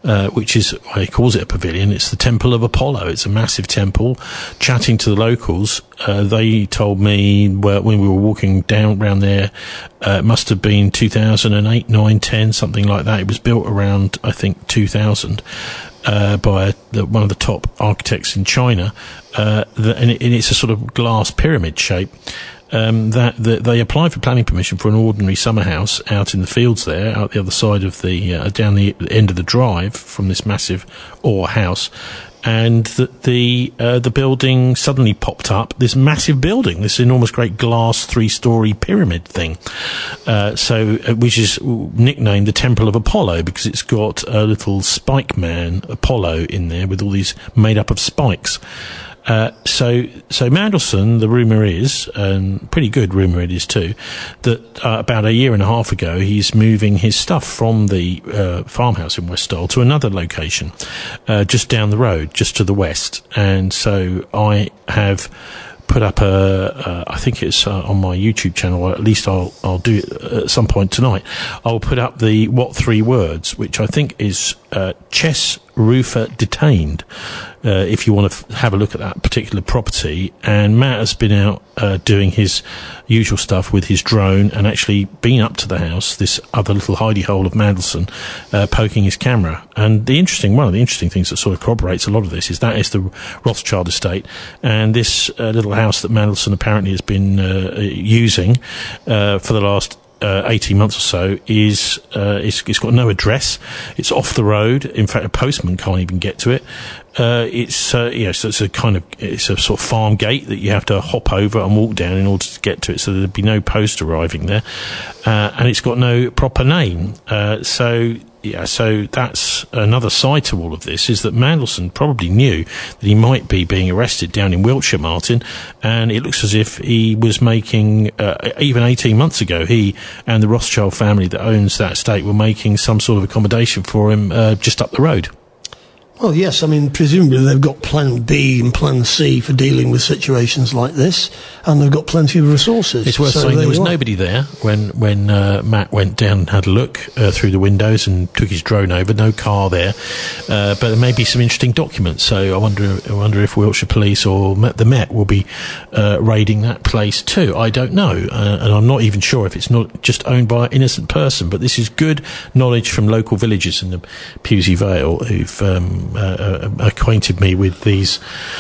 uh, which is, well, he calls it a pavilion. It's the Temple of Apollo. It's a massive temple. Chatting to the locals, uh, they told me well, when we were walking down around there, uh, it must have been two thousand eight, nine, ten, something like that. It was built around, I think, two thousand. Uh, by the, one of the top architects in China, uh, the, and, it, and it's a sort of glass pyramid shape. Um, that, that they applied for planning permission for an ordinary summer house out in the fields there, out the other side of the uh, down the end of the drive from this massive ore house. And the the, uh, the building suddenly popped up, this massive building, this enormous great glass three-storey pyramid thing, uh, so uh, which is nicknamed the Temple of Apollo because it's got a little spike man, Apollo, in there with all these made up of spikes. Uh, so, so Mandelson, the rumour is, and pretty good rumour it is too, that uh, about a year and a half ago he's moving his stuff from the uh, farmhouse in Westall to another location, uh, just down the road, just to the west. And so I have put up a, uh, I think it's uh, on my YouTube channel, or at least I'll I'll do it at some point tonight. I'll put up the what three words, which I think is uh, chess roofer detained. Uh, if you want to f- have a look at that particular property, and Matt has been out uh, doing his usual stuff with his drone and actually been up to the house, this other little hidey hole of Mandelson, uh, poking his camera. And the interesting, one of the interesting things that sort of corroborates a lot of this is that is the Rothschild estate, and this uh, little house that Mandelson apparently has been uh, using uh, for the last Uh, eighteen months or so is uh, it's, it's got no address. It's off the road. In fact, a postman can't even get to it. Uh, it's uh, you know, so it's a kind of it's a sort of farm gate that you have to hop over and walk down in order to get to it. So there'd be no post arriving there, uh, and it's got no proper name. Uh, so. Yeah, so that's another side to all of this, is that Mandelson probably knew that he might be being arrested down in Wiltshire, Martin, and it looks as if he was making, uh, even eighteen months ago, he and the Rothschild family that owns that estate were making some sort of accommodation for him uh, just up the road. Well, yes, I mean, presumably they've got plan B and plan C for dealing with situations like this, and they've got plenty of resources. It's worth so saying there was are. nobody there when, when uh, Matt went down and had a look uh, through the windows and took his drone over. No car there, uh, but there may be some interesting documents, so I wonder I wonder if Wiltshire Police or Met, the Met will be uh, raiding that place too. I don't know, uh, and I'm not even sure if it's not just owned by an innocent person, but this is good knowledge from local villagers in the Pewsey Vale who've um, Uh, uh, acquainted me with these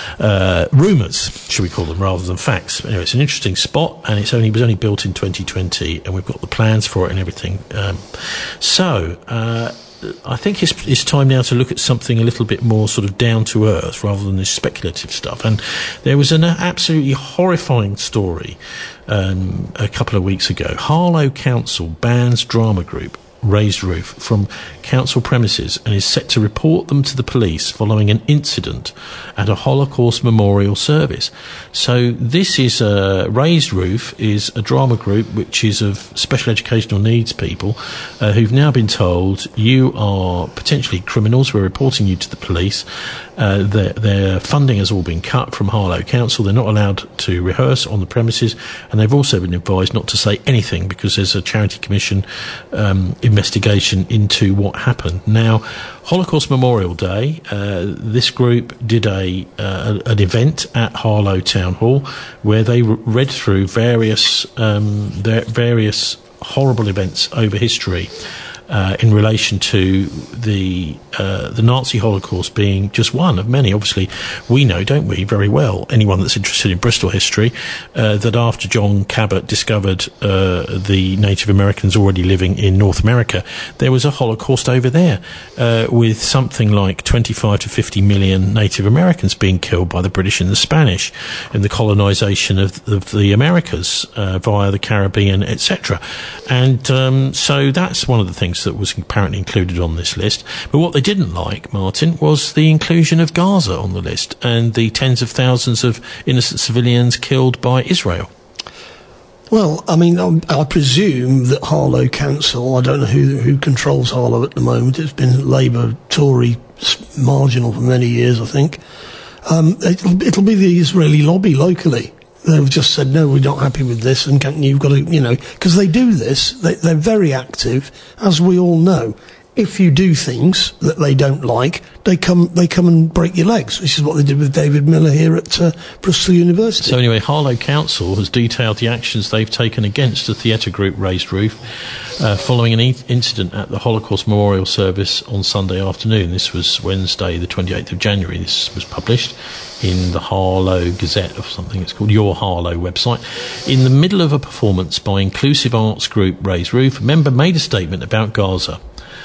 uh, rumours, should we call them, rather than facts. Anyway, it's an interesting spot, and it's only it was only built in twenty twenty, and we've got the plans for it and everything. Um, so uh, I think it's, it's time now to look at something a little bit more sort of down to earth rather than this speculative stuff. And there was an absolutely horrifying story um, a couple of weeks ago. Harlow Council bans drama group Raised Roof from council premises and is set to report them to the police following an incident at a Holocaust memorial service. So this is a Raised Roof is a drama group which is of special educational needs people uh, who've now been told you are potentially criminals. We're reporting you to the police. Uh, their, their funding has all been cut from Harlow Council. They're not allowed to rehearse on the premises, and they've also been advised not to say anything because there's a charity commission um, investigation into what happened. Now, Holocaust Memorial Day, uh, this group did a uh, an event at Harlow Town Hall where they re- read through various um, their various horrible events over history. Uh, in relation to the uh, the Nazi Holocaust being just one of many. Obviously, we know, don't we, very well, anyone that's interested in Bristol history, uh, that after John Cabot discovered uh, the Native Americans already living in North America, there was a Holocaust over there uh, with something like twenty-five to fifty million Native Americans being killed by the British and the Spanish in the colonisation of, of the Americas uh, via the Caribbean, et cetera. And um, so that's one of the things that was apparently included on this list. But what they didn't like, Martin, was the inclusion of Gaza on the list and the tens of thousands of innocent civilians killed by Israel. Well, I mean, I presume that Harlow Council, I don't know who who controls Harlow at the moment, it's been Labour, Tory, marginal for many years, I think. Um, it'll, it'll be the Israeli lobby locally. They've just said, no, we're not happy with this, and can, you've got to, you know, because they do this, they, they're very active, as we all know, if you do things that they don't like, they come they come and break your legs. This is what they did with David Miller here at uh, Bristol University. So anyway, Harlow Council has detailed the actions they've taken against the theatre group Raised Roof uh, following an e- incident at the Holocaust Memorial Service on Sunday afternoon. This was Wednesday, the twenty-eighth of January. This was published in the Harlow Gazette, or something it's called, Your Harlow website. In the middle of a performance by inclusive arts group Raised Roof, a member made a statement about Gaza.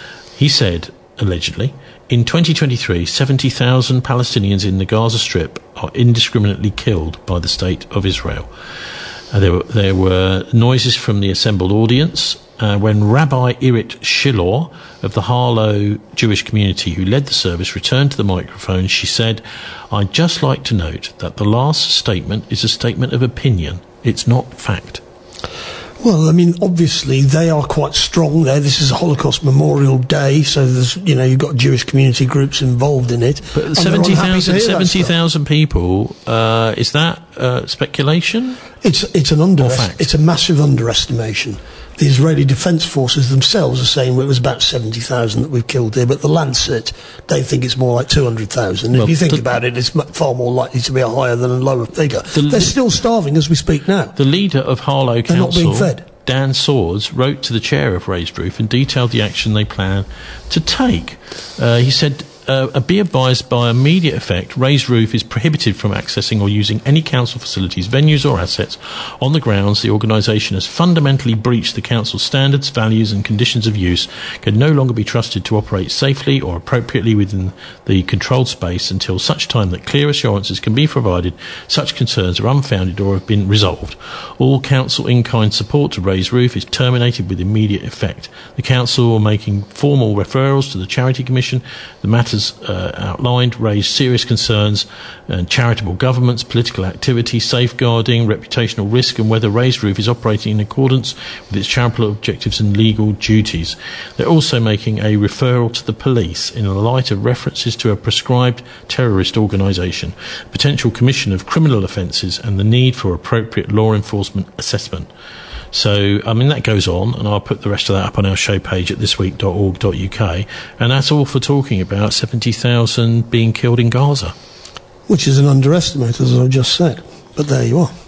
He said, allegedly, in twenty twenty-three, seventy thousand Palestinians in the Gaza Strip are indiscriminately killed by the State of Israel. Uh, there, were, there were noises from the assembled audience uh, when Rabbi Irit Shilor of the Harlow Jewish community, who led the service, returned to the microphone. She said, "I'd just like to note that the last statement is a statement of opinion. It's not fact." Well, I mean, obviously they are quite strong there. This is a Holocaust Memorial Day, so there's, you know, you've got Jewish community groups involved in it. But seventy thousand seventy thousand people, uh, is that uh, speculation? It's it's an under it's a massive underestimation. The Israeli Defence Forces themselves are saying well, it was about seventy thousand that we've killed here, but the Lancet, they think it's more like two hundred thousand. Well, if you think the, about it, it's far more likely to be a higher than a lower figure. The, They're still starving as we speak now. The leader of Harlow Council, They're not being fed. Dan Swords, wrote to the chair of Raised Roof and detailed the action they plan to take. Uh, he said, Uh, be advised by immediate effect, Raised Roof is prohibited from accessing or using any council facilities, venues or assets on the grounds the organisation has fundamentally breached the council's standards, values and conditions of use, can no longer be trusted to operate safely or appropriately within the controlled space until such time that clear assurances can be provided such concerns are unfounded or have been resolved. All council in-kind support to Raised Roof is terminated with immediate effect. The council are making formal referrals to the Charity Commission. The matters Uh, outlined raise serious concerns and charitable governments, political activity, safeguarding, reputational risk, and whether Raised Roof is operating in accordance with its charitable objectives and legal duties. They're also making a referral to the police in the light of references to a prescribed terrorist organisation, potential commission of criminal offences, and the need for appropriate law enforcement assessment. So, I mean, that goes on, and I'll put the rest of that up on our show page at this week dot org dot U K, and that's all for talking about seventy thousand being killed in Gaza. Which is an underestimate, as I've just said, but there you are.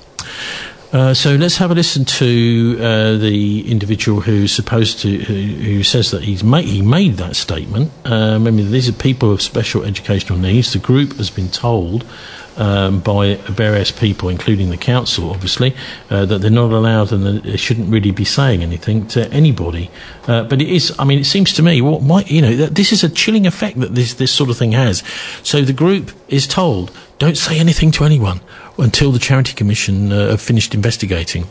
Uh, so let's have a listen to uh, the individual who's supposed to, who, who says that he's made, he made that statement. Um, I mean, these are people with special educational needs. The group has been told um, by various people, including the council, obviously, uh, that they're not allowed and that they shouldn't really be saying anything to anybody. Uh, but it is, I mean, it seems to me, what might, you know, that this is a chilling effect that this, this sort of thing has. So the group is told, don't say anything to anyone until the Charity Commission uh, have finished investigating.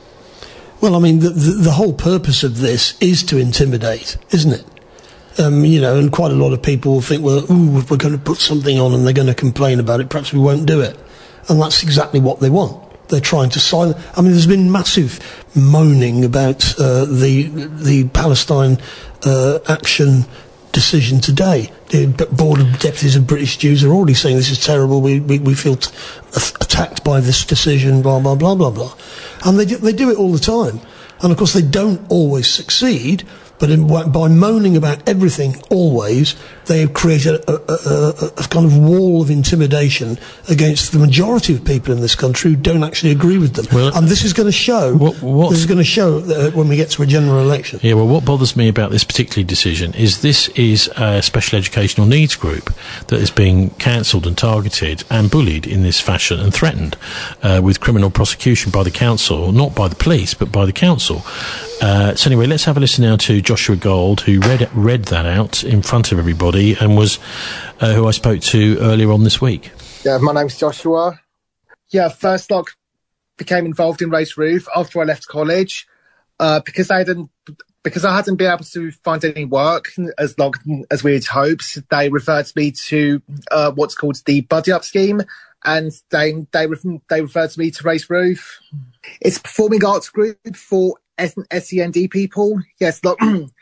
Well, I mean, the, the, the whole purpose of this is to intimidate, isn't it? Um, you know, and quite a lot of people will think, well, ooh, if we're going to put something on and they're going to complain about it, perhaps we won't do it. And that's exactly what they want. They're trying to silence. I mean, there's been massive moaning about uh, the the Palestine uh, action decision today. The Board of Deputies of British Jews are already saying this is terrible. We we, we feel t- attacked by this decision. Blah blah blah blah blah, and they do, they do it all the time. And of course, they don't always succeed. But in, by moaning about everything, always, they have created a, a, a, a kind of wall of intimidation against the majority of people in this country who don't actually agree with them. Well, and this is going to show. What, what, this is going to show uh, when we get to a general election. Yeah. Well, what bothers me about this particular decision is this is a special educational needs group that is being cancelled and targeted and bullied in this fashion and threatened uh, with criminal prosecution by the council, not by the police, but by the council. Uh, so anyway, let's have a listen now to Joshua Gold, who read read that out in front of everybody and was uh, who I spoke to earlier on this week. Yeah, my name's Joshua. Yeah, first like became involved in Raised Roof after I left college uh, because I hadn't because I hadn't been able to find any work as long as we had hoped. They referred me to uh, what's called the Buddy Up scheme, and they they they referred me to Raised Roof. It's a performing arts group for S E N D people. Yes. Look.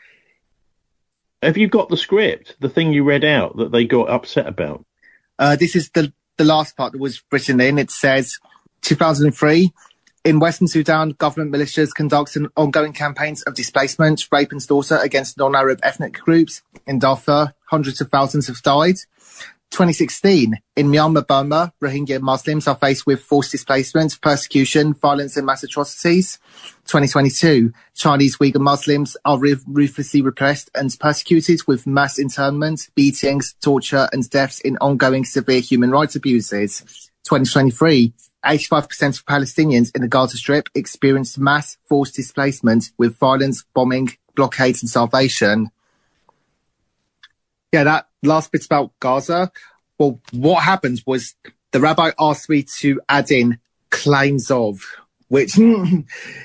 Have you got the script, the thing you read out that they got upset about? Uh, this is the the last part that was written in. It says, two thousand three, In Western Sudan, government militias conduct an ongoing campaigns of displacement, rape and slaughter against non-Arab ethnic groups. In Darfur, hundreds of thousands have died. twenty sixteen, in Myanmar, Burma, Rohingya Muslims are faced with forced displacement, persecution, violence and mass atrocities. twenty twenty-two, Chinese Uyghur Muslims are ruthlessly repressed and persecuted with mass internment, beatings, torture and deaths in ongoing severe human rights abuses. twenty twenty-three, eighty-five percent of Palestinians in the Gaza Strip experienced mass forced displacement with violence, bombing, blockades and starvation. Yeah, that last bit about Gaza. Well, what happened was the rabbi asked me to add in claims of, which, yeah,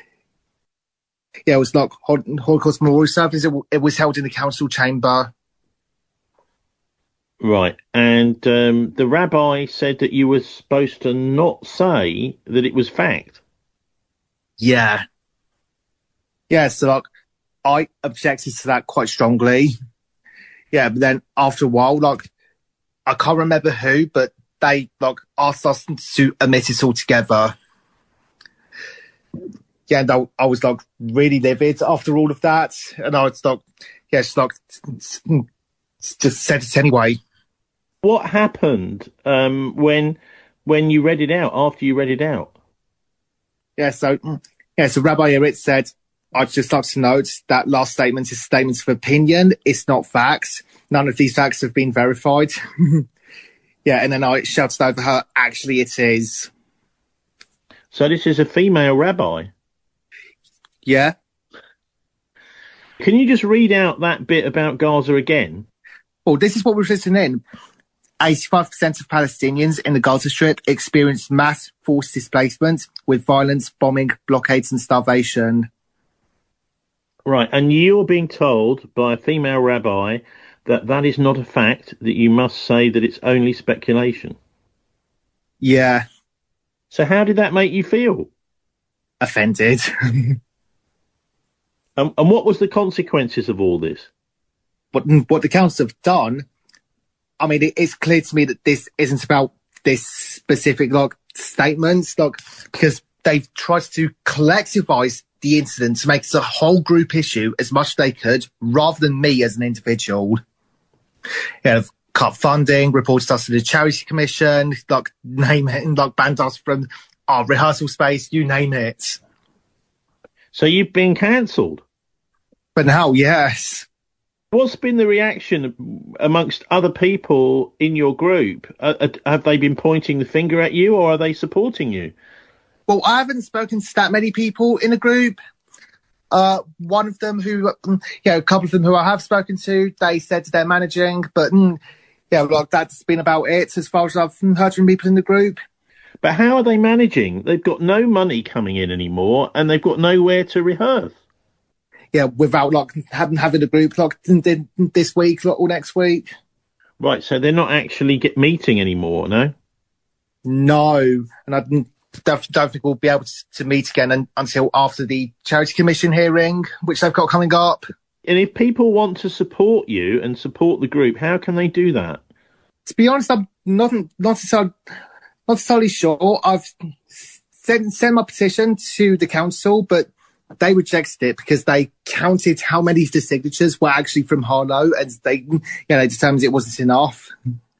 it was like Holocaust Memorial Service. It, it was held in the council chamber. Right. And um, the rabbi said that you were supposed to not say that it was fact. Yeah. Yeah, so like, I objected to that quite strongly. Yeah, but then after a while, like, I can't remember who, but they, like, asked us to omit it altogether. Yeah, and I, I was, like, really livid after all of that. And I was, like, yeah, just, like, just said it anyway. What happened um, when when you read it out, after you read it out? Yeah, so, yeah, so Rabbi Eritz said, I'd just like to note that last statement is statements of opinion. It's not facts. None of these facts have been verified. Yeah, and then I shouted over her, actually it is. So this is a female rabbi? Yeah. Can you just read out that bit about Gaza again? Well, this is what we're listening in. eighty-five percent of Palestinians in the Gaza Strip experienced mass forced displacement with violence, bombing, blockades and starvation. Right, and you're being told by a female rabbi that that is not a fact, that you must say that it's only speculation. Yeah. So how did that make you feel? Offended. um, and what was the consequences of all this? What, what the council have done, I mean, it, it's clear to me that this isn't about this specific, like, statements, like, because they've tried to collectivise the incident to make it a whole group issue as much as they could, rather than me as an individual. Yeah, they've cut funding, reported us to the Charity Commission, like, name it, and like, banned us from our rehearsal space, you name it. So you've been cancelled? But now, yes. What's been the reaction amongst other people in your group? Uh, have they been pointing the finger at you, or are they supporting you? Well, I haven't spoken to that many people in the group. Uh, one of them who, um, yeah, a couple of them who I have spoken to, they said they're managing, but mm, yeah, like that's been about it as far as I've heard from people in the group. But how are they managing? They've got no money coming in anymore, and they've got nowhere to rehearse. Yeah, without like having having a group like this week like, or next week. Right, so they're not actually get meeting anymore, no? No, and I don't, don't think we'll be able to, to meet again un, until after the Charity Commission hearing, which they've got coming up. And if people want to support you and support the group, how can they do that? To be honest, I'm not not entirely, not entirely sure. I've sent sent my petition to the council, but they rejected it because they counted how many of the signatures were actually from Harlow, and they, you know, they determined it wasn't enough.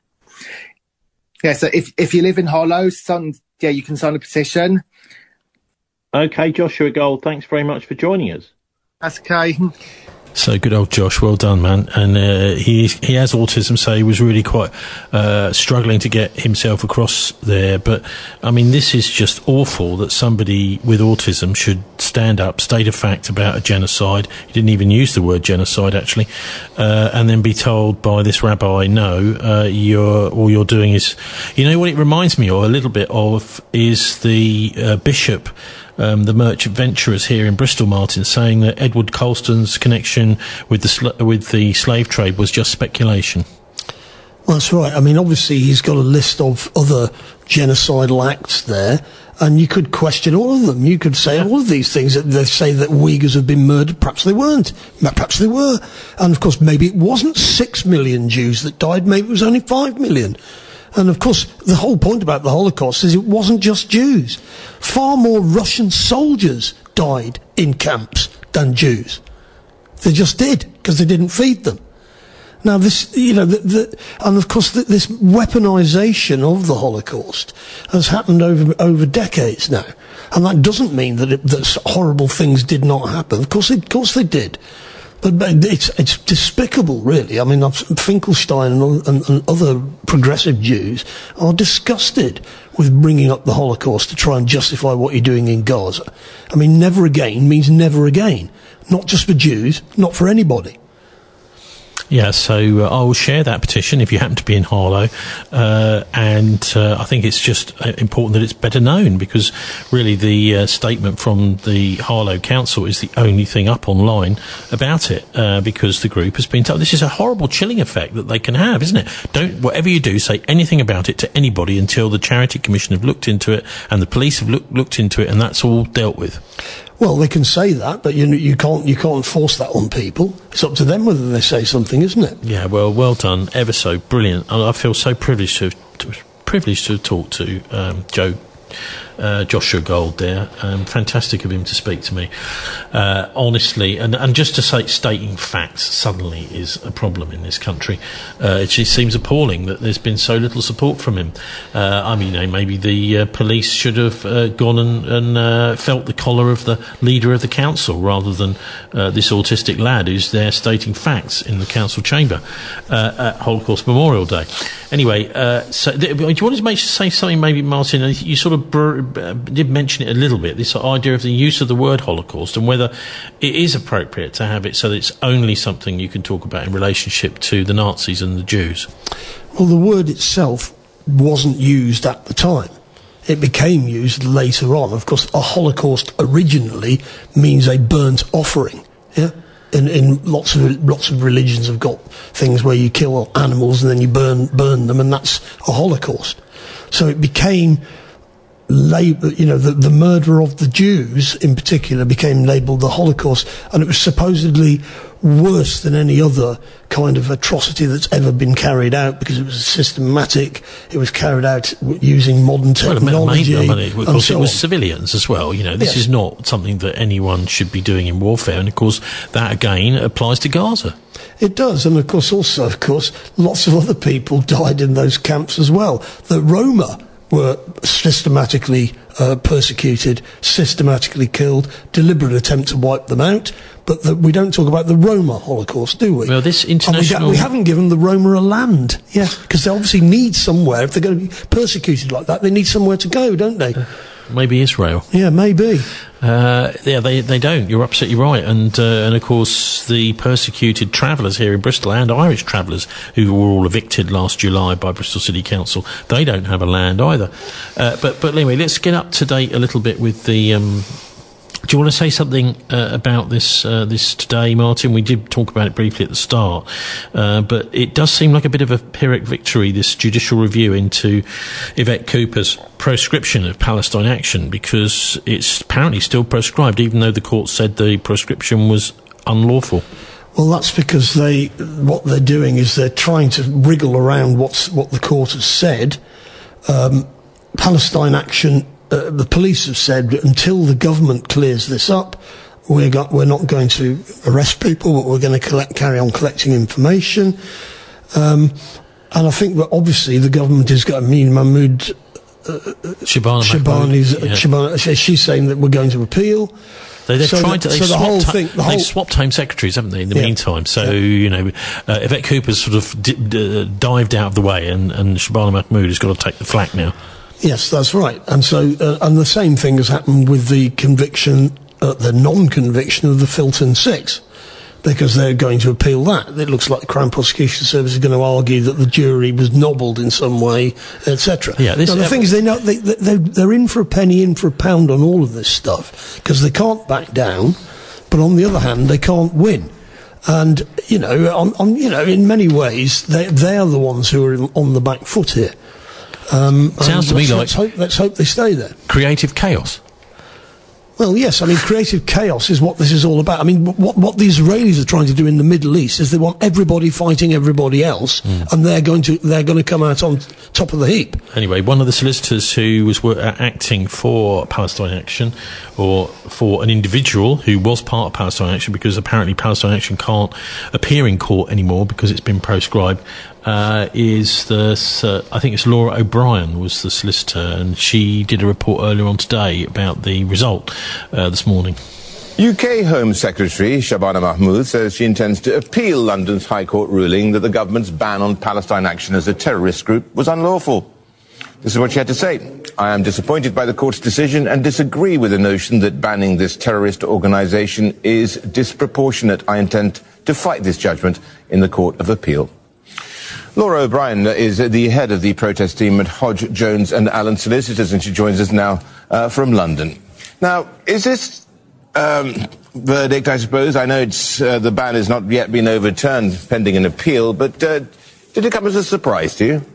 Yeah, so if if you live in Harlow, son, yeah, you can sign a petition. Okay, Joshua Gold, thanks very much for joining us. That's okay. So good old Josh, well done, man. And uh, he he has autism, so he was really quite uh, struggling to get himself across there. But, I mean, this is just awful that somebody with autism should stand up, state a fact about a genocide. He didn't even use the word genocide, actually. Uh, and then be told by this rabbi, no, uh, you're, all you're doing is... You know what it reminds me of, a little bit of, is the uh, bishop... Um, the merchant venturers here in Bristol, Martin, saying that Edward Colston's connection with the sl- with the slave trade was just speculation. Well, that's right. I mean, obviously he's got a list of other genocidal acts there, and you could question all of them. You could say all of these things. That they say that Uyghurs have been murdered. Perhaps they weren't. Perhaps they were. And, of course, maybe it wasn't six million Jews that died. Maybe it was only five million. And of course, the whole point about the Holocaust is it wasn't just Jews. Far more Russian soldiers died in camps than Jews. They just did, because they didn't feed them. Now, this, you know, the, the, and of course, the, this weaponization of the Holocaust has happened over over decades now, and that doesn't mean that, it, that horrible things did not happen. Of course, it, of course, they did, but, but it's it's despicable, really. I mean, Finkelstein and, and, and other progressive Jews are disgusted with bringing up the Holocaust to try and justify what you're doing in Gaza. I mean, never again means never again, not just for Jews, not for anybody. Yeah, so uh, I will share that petition if you happen to be in Harlow, uh, and uh, I think it's just uh, important that it's better known, because really the uh, statement from the Harlow Council is the only thing up online about it, uh, because the group has been told. This is a horrible chilling effect that they can have, isn't it? Don't, whatever you do, say anything about it to anybody until the Charity Commission have looked into it and the police have look, looked into it, and that's all dealt with. Well, they can say that, but you you can't you can't force that on people. It's up to them whether they say something, isn't it? Yeah, well, well done, ever so brilliant. I feel so privileged to, to privileged to talk to um, Joe. Uh, Joshua Gold there, um, fantastic of him to speak to me, uh, honestly, and, and just to say stating facts suddenly is a problem in this country. Uh, it just seems appalling that there's been so little support from him. Uh, I mean, you know, maybe the uh, police should have uh, gone and, and uh, felt the collar of the leader of the council rather than uh, this autistic lad who's there stating facts in the council chamber uh, at Holocaust Memorial Day. Anyway, uh, so th- do you want to make, say something, maybe, Martin? You sort of br- uh, did mention it a little bit, this idea of the use of the word Holocaust and whether it is appropriate to have it so that it's only something you can talk about in relationship to the Nazis and the Jews. Well, the word itself wasn't used at the time. It became used later on. Of course, a Holocaust originally means a burnt offering, yeah? In, in lots of lots of religions have got things where you kill animals and then you burn burn them, and that's a Holocaust. So it became, lab- you know, the, the murder of the Jews in particular became labelled the Holocaust, and it was supposedly worse than any other kind of atrocity that's ever been carried out because it was systematic. It was carried out using modern technology. Well, it, of course, so it was on. civilians as well. You know, this Yes. is not something that anyone should be doing in warfare, and of course, that again applies to Gaza. It does, and of course, also, of course, lots of other people died in those camps as well. The Roma were systematically uh, persecuted, systematically killed, deliberate attempt to wipe them out. But the, we don't talk about the Roma Holocaust, do we? Well, this international... And we, we haven't given the Roma a land, yeah, because they obviously need somewhere. If they're going to be persecuted like that, they need somewhere to go, don't they? Uh, maybe Israel. Yeah, maybe. Uh, yeah, they they don't. You're absolutely right. And uh, and of course, the persecuted travellers here in Bristol and Irish travellers who were all evicted last July by Bristol City Council, they don't have a land either. Uh, but but anyway, let's get up to date a little bit with the. Um, Do you want to say something uh, about this uh, this today, Martin? We did talk about it briefly at the start, uh, but it does seem like a bit of a Pyrrhic victory, this judicial review into Yvette Cooper's proscription of Palestine Action, because it's apparently still proscribed, even though the court said the proscription was unlawful. Well, that's because they what they're doing is they're trying to wriggle around what's what the court has said. Um, Palestine Action. Uh, the police have said until the government clears this up, we're, got, we're not going to arrest people, but we're going to collect, carry on collecting information. Um, and I think that obviously the government has got Amin Mahmoud, uh, Shabana Shabani's, Mahmoud, yeah. Shabana, she's saying that we're going to appeal. They, they've so tried the, to. They've, so the swapped, whole thing, the whole they've swapped Home Secretaries, haven't they? In the Yeah. meantime, so Yeah. you know, uh, Yvette Cooper's sort of di- d- dived out of the way, and, and Shabana Mahmoud has got to take the flak now. Yes, that's right. And so, uh, and the same thing has happened with the conviction, uh, the non-conviction of the Filton Six, because they're going to appeal that. It looks like the Crown Prosecution Service is going to argue that the jury was nobbled in some way, et cetera. Yeah, this, now, the uh, thing is, they know they, they they're in for a penny, in for a pound on all of this stuff because they can't back down, but on the other hand, they can't win. And you know, on, on you know, in many ways, they they are the ones who are on the back foot here. Um, Sounds to me let's, like let's hope, let's hope they stay there. Creative chaos. Well, yes, I mean, creative chaos is what this is all about. I mean, what, what the Israelis are trying to do in the Middle East is they want everybody fighting everybody else, mm. and they're going to they're going to come out on top of the heap. Anyway, one of the solicitors who was uh, acting for Palestine Action, or for an individual who was part of Palestine Action, because apparently Palestine Action can't appear in court anymore because it's been proscribed, uh, is the, uh, I think it's Laura O'Brien was the solicitor, and she did a report earlier on today about the result uh, this morning. U K Home Secretary Shabana Mahmood says she intends to appeal London's High Court ruling that the government's ban on Palestine Action as a terrorist group was unlawful. This is what she had to say. I am disappointed by the court's decision and disagree with the notion that banning this terrorist organisation is disproportionate. I intend to fight this judgment in the Court of Appeal. Laura O'Brien is the head of the protest team at Hodge, Jones and Allen Solicitors, and she joins us now uh, from London. Now, is this um, verdict, I suppose, I know it's, uh, the ban has not yet been overturned pending an appeal, but uh, did it come as a surprise to you?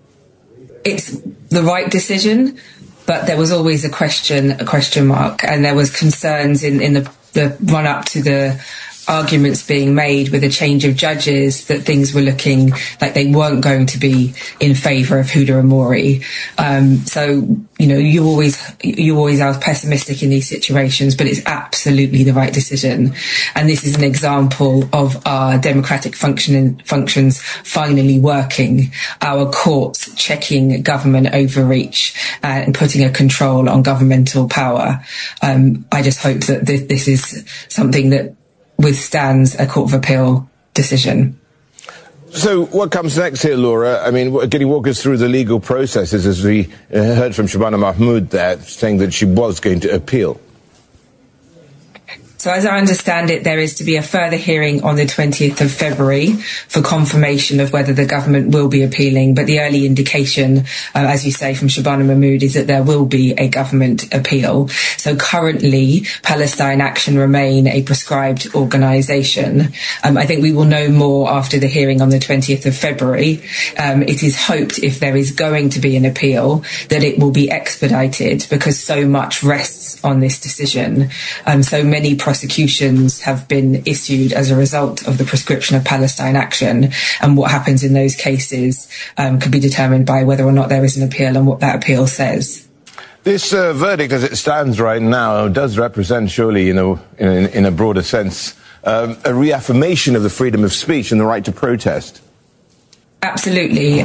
It's the right decision, but there was always a question, a question mark, and there was concerns in, in the, the run-up to the arguments being made with a change of judges that things were looking like they weren't going to be in favour of Huda and Mori. Um, so, you know, you always, you always are pessimistic in these situations, but it's absolutely the right decision. And this is an example of our democratic functioning, functions finally working, our courts checking government overreach uh, and putting a control on governmental power. Um, I just hope that this, this is something that withstands a Court of Appeal decision. So what comes next here, Laura? I mean, can you walk us through the legal processes, as we uh, heard from Shabana Mahmood there, saying that she was going to appeal? So as I understand it, there is to be a further hearing on the twentieth of February for confirmation of whether the government will be appealing. But the early indication, uh, as you say, from Shabana Mahmood, is that there will be a government appeal. So currently, Palestine Action remain a prescribed organisation. Um, I think we will know more after the hearing on the twentieth of February. Um, it is hoped, if there is going to be an appeal, that it will be expedited, because so much rests on this decision. Um, so many prosecutions have been issued as a result of the prescription of Palestine Action, and what happens in those cases um, could be determined by whether or not there is an appeal and what that appeal says. This uh, verdict, as it stands right now, does represent, surely, you know, in, in a broader sense, um, a reaffirmation of the freedom of speech and the right to protest. Absolutely.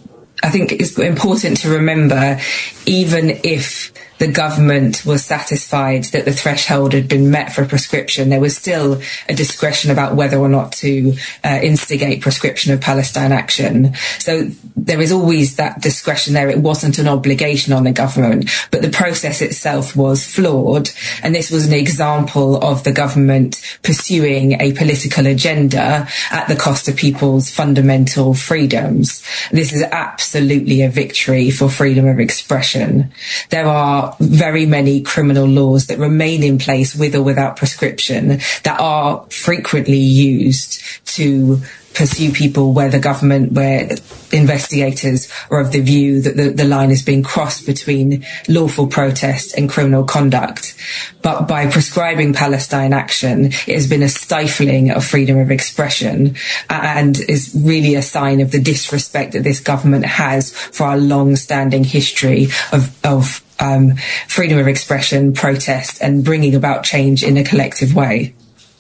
I think it's important to remember, even if the government was satisfied that the threshold had been met for prescription, there was still a discretion about whether or not to uh, instigate prescription of Palestine Action. So there is always that discretion there. It wasn't an obligation on the government, but the process itself was flawed. And this was an example of the government pursuing a political agenda at the cost of people's fundamental freedoms. This is absolutely a victory for freedom of expression. There are very many criminal laws that remain in place with or without prescription that are frequently used to pursue people where the government, where investigators are of the view that the, the line is being crossed between lawful protest and criminal conduct. But by prescribing Palestine Action, it has been a stifling of freedom of expression, and is really a sign of the disrespect that this government has for our long-standing history of, of um, freedom of expression, protest, and bringing about change in a collective way.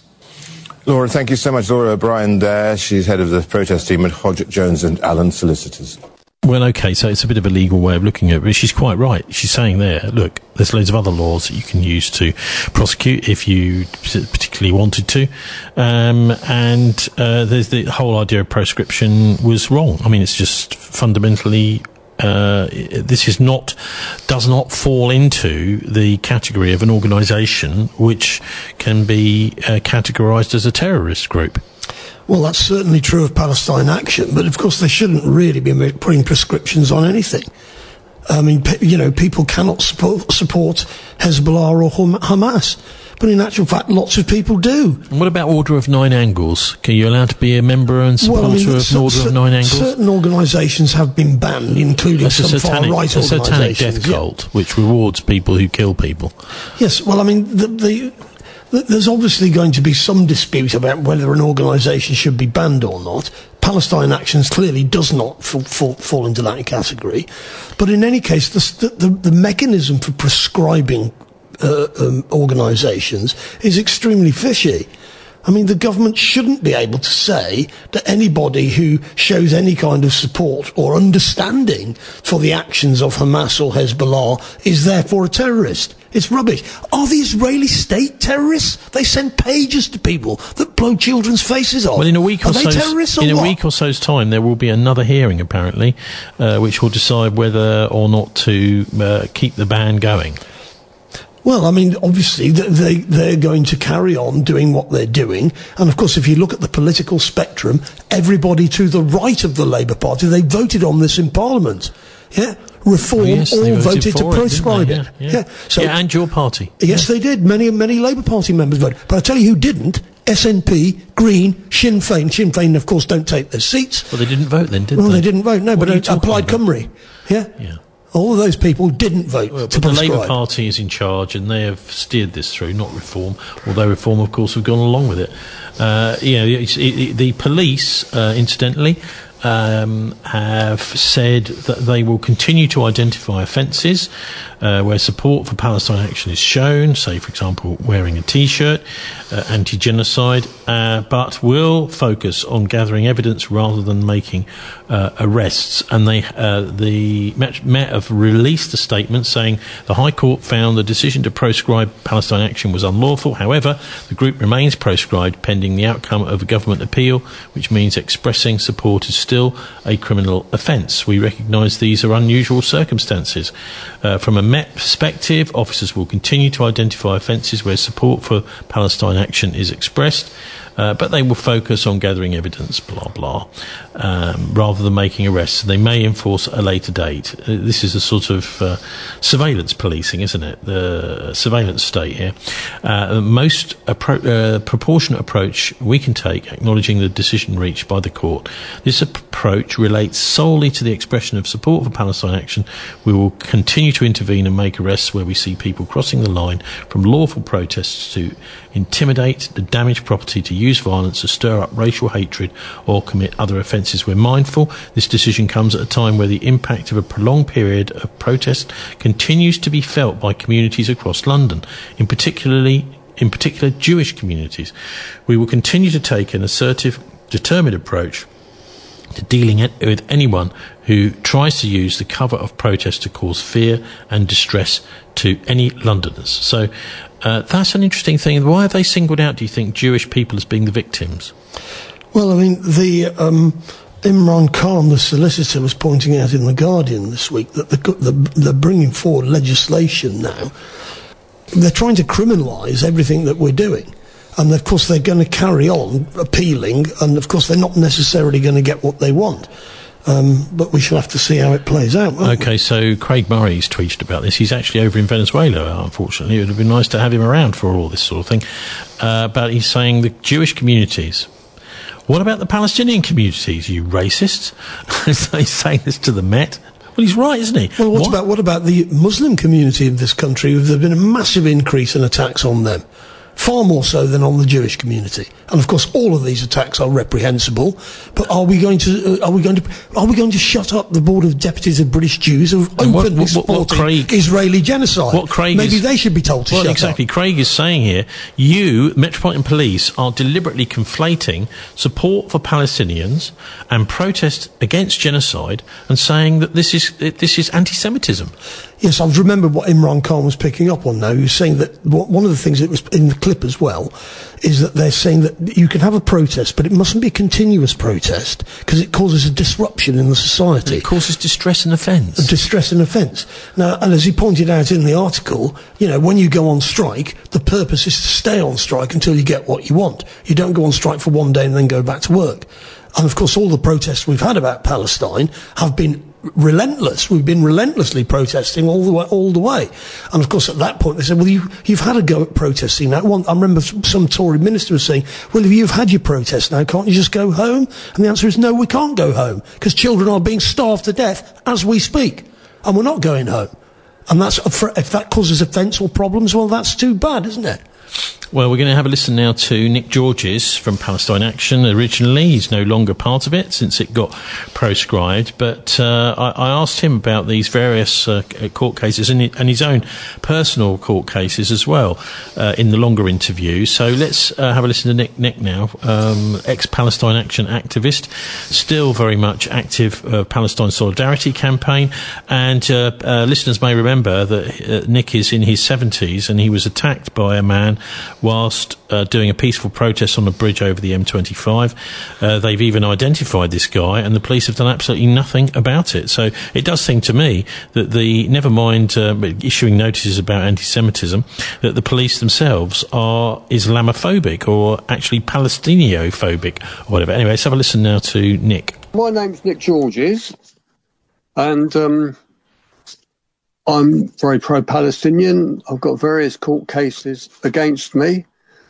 Laura, thank you so much. Laura O'Brien there. She's head of the protest team at Hodge, Jones and Allen Solicitors. Well, OK, so it's a bit of a legal way of looking at it, but she's quite right. She's saying there, look, there's loads of other laws that you can use to prosecute if you particularly wanted to. Um, and uh, there's the whole idea of proscription was wrong. I mean, it's just fundamentally... Uh, this is not, does not fall into the category of an organisation which can be uh, categorised as a terrorist group. Well, that's certainly true of Palestine Action, but of course they shouldn't really be putting prescriptions on anything. I mean, you know, people cannot support, support Hezbollah or Hamas. But in actual fact, lots of people do. And what about Order of Nine Angles? Are you allowed to be a member and supporter well, I mean, of so, Order so, of Nine Angles? Certain organisations have been banned, including That's some a satanic, far-right a satanic organisations. death cult, yeah. which rewards people who kill people. Yes, well, I mean, the, the, the, there's obviously going to be some dispute about whether an organisation should be banned or not. Palestine Actions clearly does not fall, fall, fall into that category. But in any case, the, the, the mechanism for prescribing uh, um, organisations is extremely fishy. I mean, the government shouldn't be able to say that anybody who shows any kind of support or understanding for the actions of Hamas or Hezbollah is therefore a terrorist. It's rubbish. Are the Israeli state terrorists? They send pages to people that blow children's faces off. Well, in a week or Are they so's, terrorists or in a what? week or so's time, there will be another hearing, apparently, uh, which will decide whether or not to uh, keep the ban going. Well, I mean, obviously, they, they're going to carry on doing what they're doing. And, of course, if you look at the political spectrum, everybody to the right of the Labour Party, they voted on this in Parliament. Yeah? Reform oh, yes, all voted, voted to for proscribe it, it. Yeah, yeah. Yeah. So, yeah, and your party. Yes, yeah. they did. Many, many Labour Party members voted. But I tell you who didn't. S N P, Green, Sinn Féin. Sinn Féin, of course, don't take their seats. Well, they didn't vote then, did well, they? Well, they didn't vote, no, what but uh, Plaid Cymru. Yeah? Yeah. All of those people didn't vote well, to but the prescribe. Labour Party is in charge and they have steered this through, not Reform, although Reform, of course, have gone along with it. Uh, you know, it's, it, it, the police, uh, incidentally, um, have said that they will continue to identify offences uh, where support for Palestine Action is shown, say, for example, wearing a T-shirt, uh, anti-genocide, uh, but will focus on gathering evidence rather than making uh, arrests. And they, uh, the Met, Met have released a statement saying the High Court found the decision to proscribe Palestine Action was unlawful. However, the group remains proscribed pending the outcome of a government appeal, which means expressing support is still a criminal offence. We recognise these are unusual circumstances. Uh, from a Met perspective, officers will continue to identify offences where support for Palestine Action is expressed, uh, but they will focus on gathering evidence, blah, blah, um, rather than making arrests. They may enforce at a later date. Uh, this is a sort of uh, surveillance policing, isn't it? The surveillance state here. Uh, the most appro- uh, proportionate approach we can take, acknowledging the decision reached by the court. This approach relates solely to the expression of support for Palestine Action. We will continue to intervene and make arrests where we see people crossing the line from lawful protests to intimidate, to damage property, to use violence, to stir up racial hatred or commit other offences. We're mindful this decision comes at a time where the impact of a prolonged period of protest continues to be felt by communities across London, in particularly in particular Jewish communities. We will continue to take an assertive, determined approach to dealing with anyone who tries to use the cover of protest to cause fear and distress to any Londoners. So uh, that's an interesting thing. Why have they singled out, do you think, Jewish people as being the victims? Well, I mean, the um, Imran Khan, the solicitor, was pointing out in The Guardian this week that the, the, they're bringing forward legislation now. They're trying to criminalise everything that we're doing. And, of course, they're going to carry on appealing, and, of course, they're not necessarily going to get what they want. Um, but we shall have to see how it plays out, won't Okay, we? so Craig Murray's tweeted about this. He's actually over in Venezuela, unfortunately. It would have been nice to have him around for all this sort of thing. Uh, but he's saying the Jewish communities. What about the Palestinian communities, you racists? He's saying this to the Met. Well, he's right, isn't he? Well, what, what about what about the Muslim community of this country? There's been a massive increase in attacks on them. Far more so than on the Jewish community, and of course, all of these attacks are reprehensible. But are we going to uh, are we going to are we going to shut up the Board of Deputies of British Jews who have openly what, what, what, supporting what Craig, Israeli genocide? What Craig Maybe is, they should be told to well, shut exactly. up. Craig is saying here, you, Metropolitan Police, are deliberately conflating support for Palestinians and protest against genocide, and saying that this is this is anti-Semitism. Yes, I remember what Imran Khan was picking up on now. He was saying that one of the things that was in the clip as well is that they're saying that you can have a protest, but it mustn't be a continuous protest because it causes a disruption in the society. It causes distress and offence. Distress and offence. Now, and as he pointed out in the article, you know, when you go on strike, the purpose is to stay on strike until you get what you want. You don't go on strike for one day and then go back to work. And of course, all the protests we've had about Palestine have been relentless. We've been relentlessly protesting all the way, all the way. And of course, at that point, they said, well, you, you've had a go at protesting now. One, I remember some Tory minister was saying, well, if you've had your protest now, can't you just go home? And the answer is no, we can't go home because children are being starved to death as we speak. And we're not going home. And that's, if that causes offence or problems, well, that's too bad, isn't it? Well, we're going to have a listen now to Nick Georges from Palestine Action. Originally, he's no longer part of it since it got proscribed. But uh, I, I asked him about these various uh, court cases and, and his own personal court cases as well uh, in the longer interview. So let's uh, have a listen to Nick, Nick now, um, ex-Palestine Action activist, still very much active uh, Palestine Solidarity campaign. And uh, uh, listeners may remember that uh, Nick is in his seventies and he was attacked by a man whilst uh, doing a peaceful protest on a bridge over the M twenty-five. Uh, they've even identified this guy, and the police have done absolutely nothing about it. So it does seem to me that the, never mind uh, issuing notices about anti-Semitism, that the police themselves are Islamophobic or actually Palestinophobic or whatever. Anyway, let's have a listen now to Nick. My name's Nick Georges, and um, I'm very pro-Palestinian. I've got various court cases against me.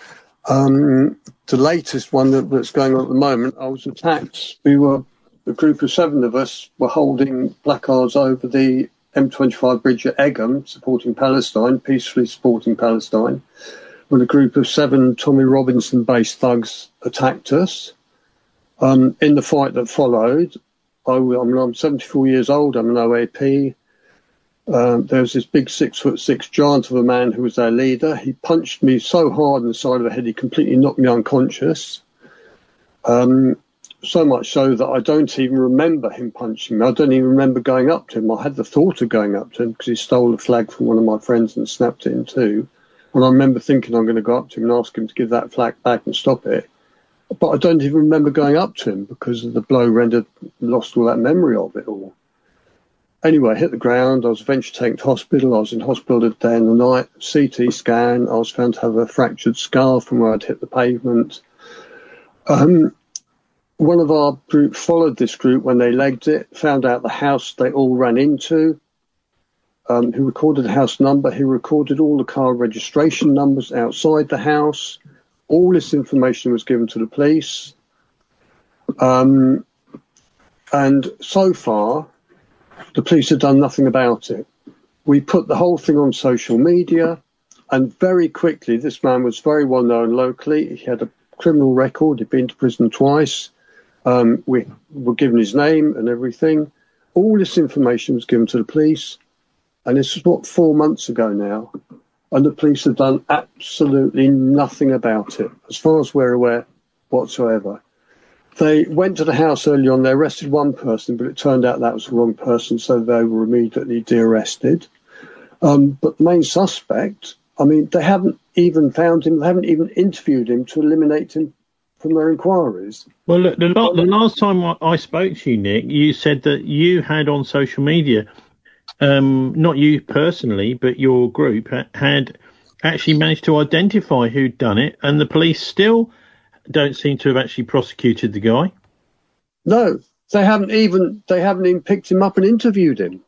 Um, the latest one that, that's going on at the moment, I was attacked. We were, a group of seven of us were holding placards over the M twenty-five bridge at Egham, supporting Palestine, peacefully supporting Palestine, when a group of seven Tommy Robinson-based thugs attacked us. Um, in the fight that followed, I, I mean, I'm seventy-four years old, I'm an O A P. Um, there was this big six foot six giant of a man who was their leader. He punched me so hard in the side of the head, he completely knocked me unconscious. Um, so much so that I don't even remember him punching me. I don't even remember going up to him. I had the thought of going up to him because he stole a flag from one of my friends and snapped it in two. And I remember thinking I'm going to go up to him and ask him to give that flag back and stop it. But I don't even remember going up to him because of the blow rendered, lost all that memory of it all. Anyway, I hit the ground. I was eventually taken to hospital. I was in hospital the day and the night. C T scan. I was found to have a fractured skull from where I'd hit the pavement. Um, one of our group followed this group when they legged it, found out the house they all ran into. Um, he recorded the house number. He recorded all the car registration numbers outside the house. All this information was given to the police. Um, and so far, the police have done nothing about it. We put the whole thing on social media, and very quickly, this man was very well known locally. He had a criminal record. He'd been to prison twice. Um, we were given his name and everything. All this information was given to the police, and this was, what, four months ago now, and the police have done absolutely nothing about it, as far as we're aware whatsoever. They went to the house early on, they arrested one person, but it turned out that was the wrong person, so they were immediately de-arrested. Um, but the main suspect, I mean, they haven't even found him, they haven't even interviewed him to eliminate him from their inquiries. Well, look, the, lo- the last time I, I spoke to you, Nick, you said that you had on social media, um, not you personally, but your group ha- had actually managed to identify who'd done it, and the police still don't seem to have actually prosecuted the guy. No, they haven't even they haven't even picked him up and interviewed him.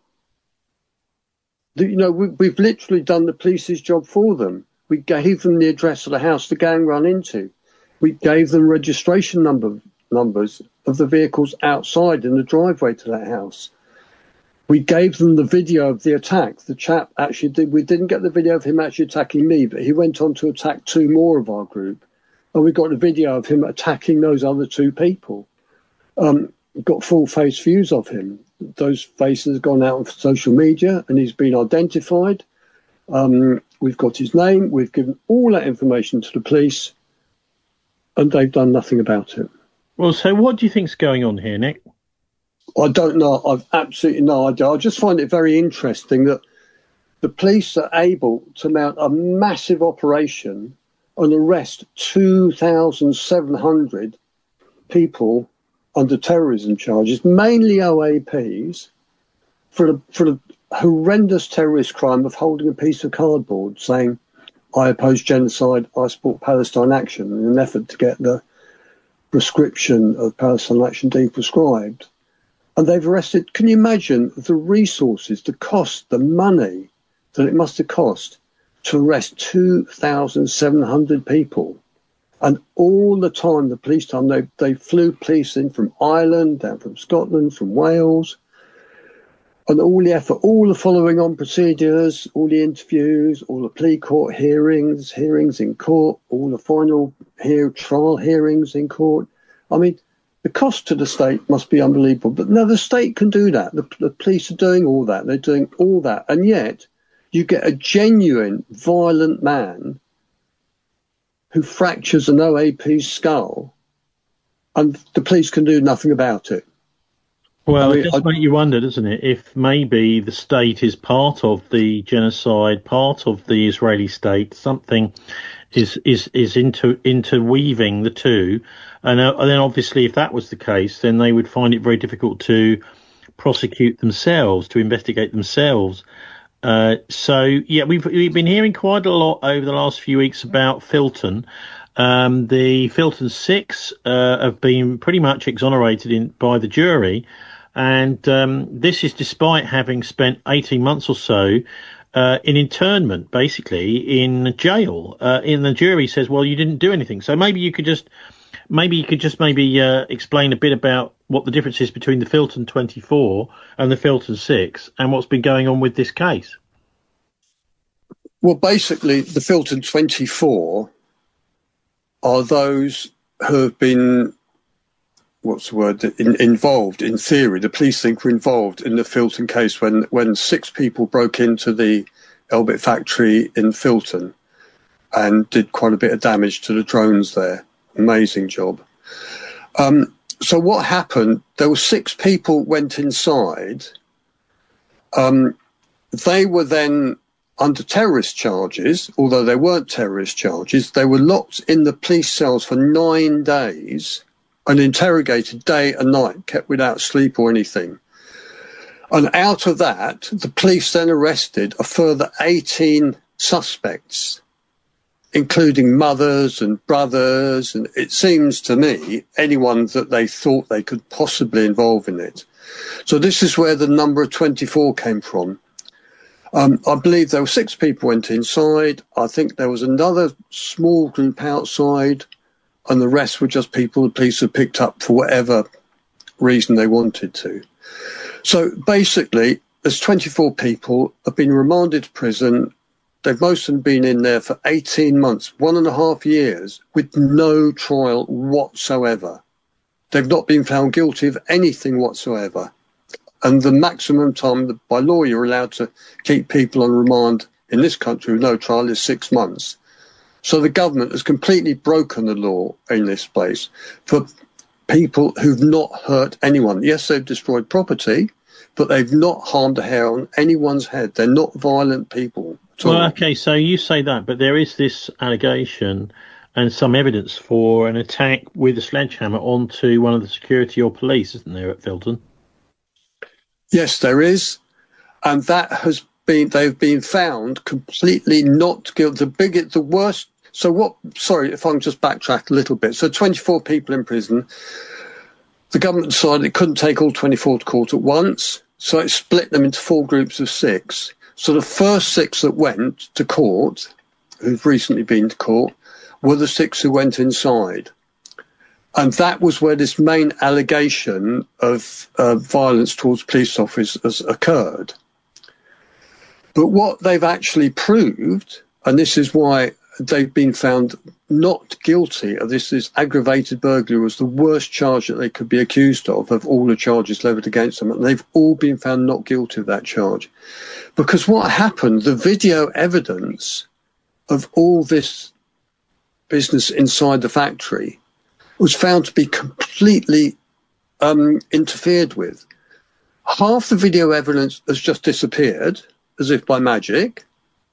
The, you know, we, we've literally done the police's job for them. We gave them the address of the house the gang ran into. We gave them registration number numbers of the vehicles outside in the driveway to that house. We gave them the video of the attack. The chap actually did. We didn't get the video of him actually attacking me, but he went on to attack two more of our group. And we got a video of him attacking those other two people. Um, got full face views of him. Those faces have gone out on social media and he's been identified. Um, we've got his name. We've given all that information to the police and they've done nothing about it. Well, so what do you think's going on here, Nick? I don't know. I've absolutely no idea. I just find it very interesting that the police are able to mount a massive operation and arrest two thousand seven hundred people under terrorism charges, mainly O A Ps, for the, for the horrendous terrorist crime of holding a piece of cardboard saying, I oppose genocide, I support Palestine Action, in an effort to get the prescription of Palestine Action deprescribed. And they've arrested, can you imagine the resources, the cost, the money that it must have cost to arrest two thousand seven hundred people? And all the time, the police time, they, they flew police in from Ireland, down from Scotland, from Wales, and all the effort, all the following on procedures, all the interviews, all the plea court hearings, hearings in court, all the final hear, trial hearings in court. I mean, the cost to the state must be unbelievable. But no, the state can do that. The, the police are doing all that. They're doing all that. And yet you get a genuine violent man who fractures an O A P's skull and the police can do nothing about it. Well, I mean, it does I, make you wonder, doesn't it, if maybe the state is part of the genocide, part of the Israeli state, something is is, is into interweaving the two. And, uh, and then obviously if that was the case, then they would find it very difficult to prosecute themselves, to investigate themselves. Uh, so, yeah, we've, we've been hearing quite a lot over the last few weeks about Filton. Um, the Filton Six uh, have been pretty much exonerated in, by the jury. And um, this is despite having spent eighteen months or so uh, in internment, basically, in jail. Uh, and the jury says, well, you didn't do anything. So maybe you could just maybe you could just maybe uh, explain a bit about what the difference is between the Filton twenty-four and the Filton Six and what's been going on with this case. Well, basically, the Filton twenty-four are those who have been, what's the word, in, involved, in theory, the police think were involved in the Filton case when, when six people broke into the Elbit factory in Filton and did quite a bit of damage to the drones there. Amazing job. Um, so what happened, there were six people went inside. Um, they were then under terrorist charges, although they weren't terrorist charges. They were locked in the police cells for nine days and interrogated day and night, kept without sleep or anything. And out of that, the police then arrested a further eighteen suspects, including mothers and brothers, and it seems to me anyone that they thought they could possibly involve in it. So this is where the number of twenty-four came from. Um, I believe there were six people went inside. I think there was another small group outside, and the rest were just people the police had picked up for whatever reason they wanted to. So basically, there's twenty-four people have been remanded to prison. They've most of them been in there for eighteen months, one and a half years, with no trial whatsoever. They've not been found guilty of anything whatsoever. And the maximum time by law you're allowed to keep people on remand in this country with no trial is six months. So the government has completely broken the law in this place for people who've not hurt anyone. Yes, they've destroyed property, but they've not harmed a hair on anyone's head. They're not violent people. Well, okay, so you say that, but there is this allegation and some evidence for an attack with a sledgehammer onto one of the security or police, isn't there, at Filton? Yes, there is. And that has been, they've been found completely not guilty. The biggest, the worst. So what, sorry, if I can just backtrack a little bit. So twenty-four people in prison. The government decided it couldn't take all twenty-four to court at once. So it split them into four groups of six. So the first six that went to court, who've recently been to court, were the six who went inside. And that was where this main allegation of uh, violence towards police officers occurred. But what they've actually proved, and this is why they've been found not guilty of this, this aggravated burglary was the worst charge that they could be accused of, of all the charges levied against them. And they've all been found not guilty of that charge. Because what happened, the video evidence of all this business inside the factory was found to be completely um, interfered with. Half the video evidence has just disappeared, as if by magic.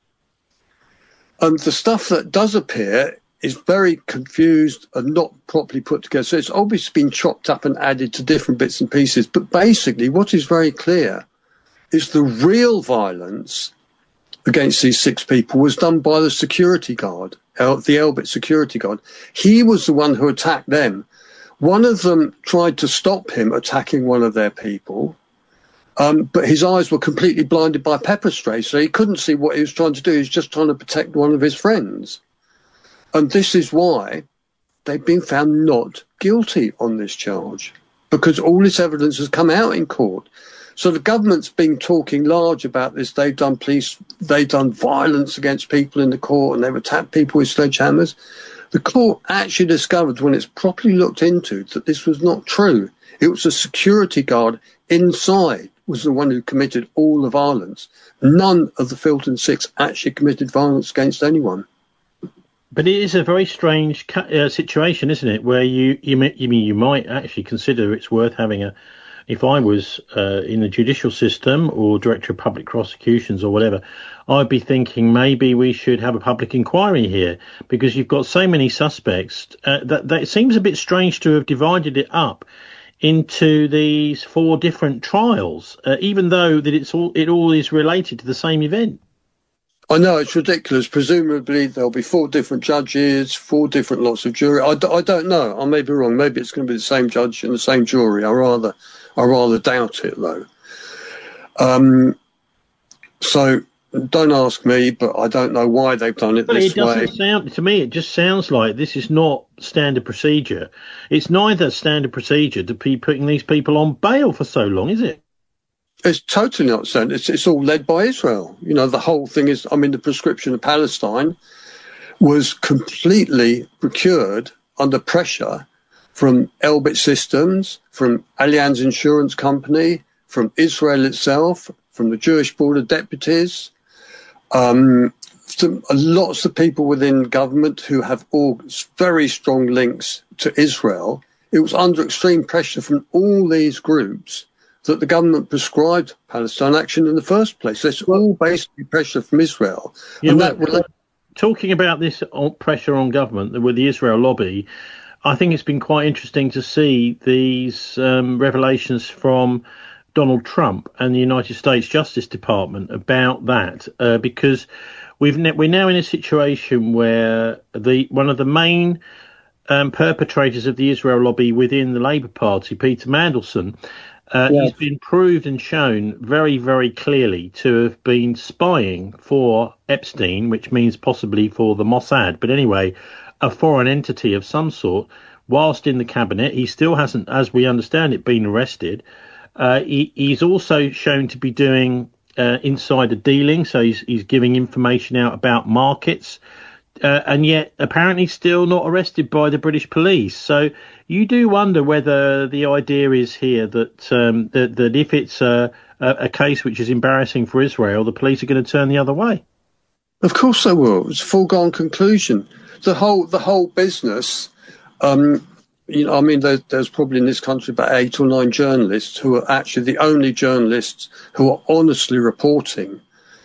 And the stuff that does appear is very confused and not properly put together. So it's obviously been chopped up and added to different bits and pieces. But basically, what is very clear is the real violence against these six people was done by the security guard, the Elbit security guard. He was the one who attacked them One of them tried to stop him attacking one of their people, um, but his eyes were completely blinded by pepper spray, so he couldn't see what he was trying to do. He was just trying to protect one of his friends. And this is why they've been found not guilty on this charge, because all this evidence has come out in court. So the government's been talking large about this. They've done police, they've done violence against people in the court, and they've attacked people with sledgehammers. The court actually discovered, when it's properly looked into, that this was not true. It was a security guard inside was the one who committed all the violence. None of the Filton Six actually committed violence against anyone. But it is a very strange uh, situation, isn't it? Where you you, may, you mean you might actually consider it's worth having a. If I was uh, in the judicial system or director of public prosecutions or whatever, I'd be thinking maybe we should have a public inquiry here, because you've got so many suspects uh, that, that it seems a bit strange to have divided it up into these four different trials, uh, even though that it's all it all is related to the same event. I know, it's ridiculous. Presumably there'll be four different judges, four different lots of jury. I, d- I don't know. I may be wrong. Maybe it's going to be the same judge and the same jury. I rather, I rather doubt it, though. Um, so don't ask me, but I don't know why they've done it well, this it doesn't way. Sound, to me, it just sounds like this is not standard procedure. It's neither standard procedure to be putting these people on bail for so long, is it? It's totally not standard. It's, it's all led by Israel. You know, the whole thing is, I mean, the prescription of Palestine was completely procured under pressure from Elbit Systems, from Allianz Insurance Company, from Israel itself, from the Jewish Board of Deputies, um, some, lots of people within government who have all very strong links to Israel. It was under extreme pressure from all these groups that the government prescribed Palestine action in the first place. It's all basically pressure from Israel. Yeah, and well, that will... Talking about this pressure on government with the Israel lobby, I think it's been quite interesting to see these um, revelations from Donald Trump and the United States Justice Department about that, uh, because we've ne- we're now in a situation where the one of the main um, perpetrators of the Israel lobby within the Labour Party, Peter Mandelson, Uh, yeah. He's been proved and shown very, very clearly to have been spying for Epstein, which means possibly for the Mossad. But anyway, a foreign entity of some sort, whilst in the cabinet. He still hasn't, as we understand it, been arrested. Uh, he, he's also shown to be doing uh, insider dealing. So he's, he's giving information out about markets. Uh, and yet apparently still not arrested by the British police. So you do wonder whether the idea is here that um, that, that if it's a, a case which is embarrassing for Israel, the police are going to turn the other way. Of course they will. It's a foregone conclusion. The whole the whole business. Um, you know, I mean, there, there's probably in this country about eight or nine journalists who are actually the only journalists who are honestly reporting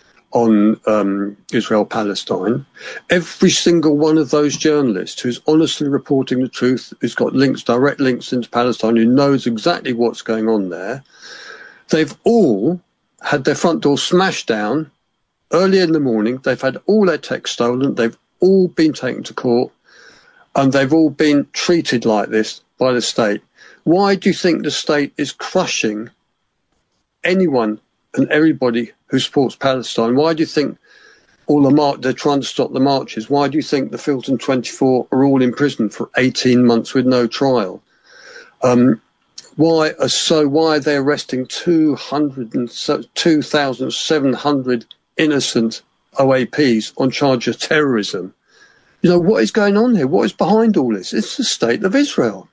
on um, Israel-Palestine. Every single one of those journalists who's honestly reporting the truth, who's got links, direct links into Palestine, who knows exactly what's going on there, they've all had their front door smashed down early in the morning. They've had all their tech stolen. They've all been taken to court, and they've all been treated like this by the state. Why do you think the state is crushing anyone and everybody who supports Palestine? Why do you think all the mar- they're trying to stop the marches? Why do you think the Filton twenty-four are all in prison for eighteen months with no trial? Um, why are so? Why are they arresting two thousand seven hundred innocent O A Ps on charge of terrorism? You know, what is going on here? What is behind all this? It's the state of Israel.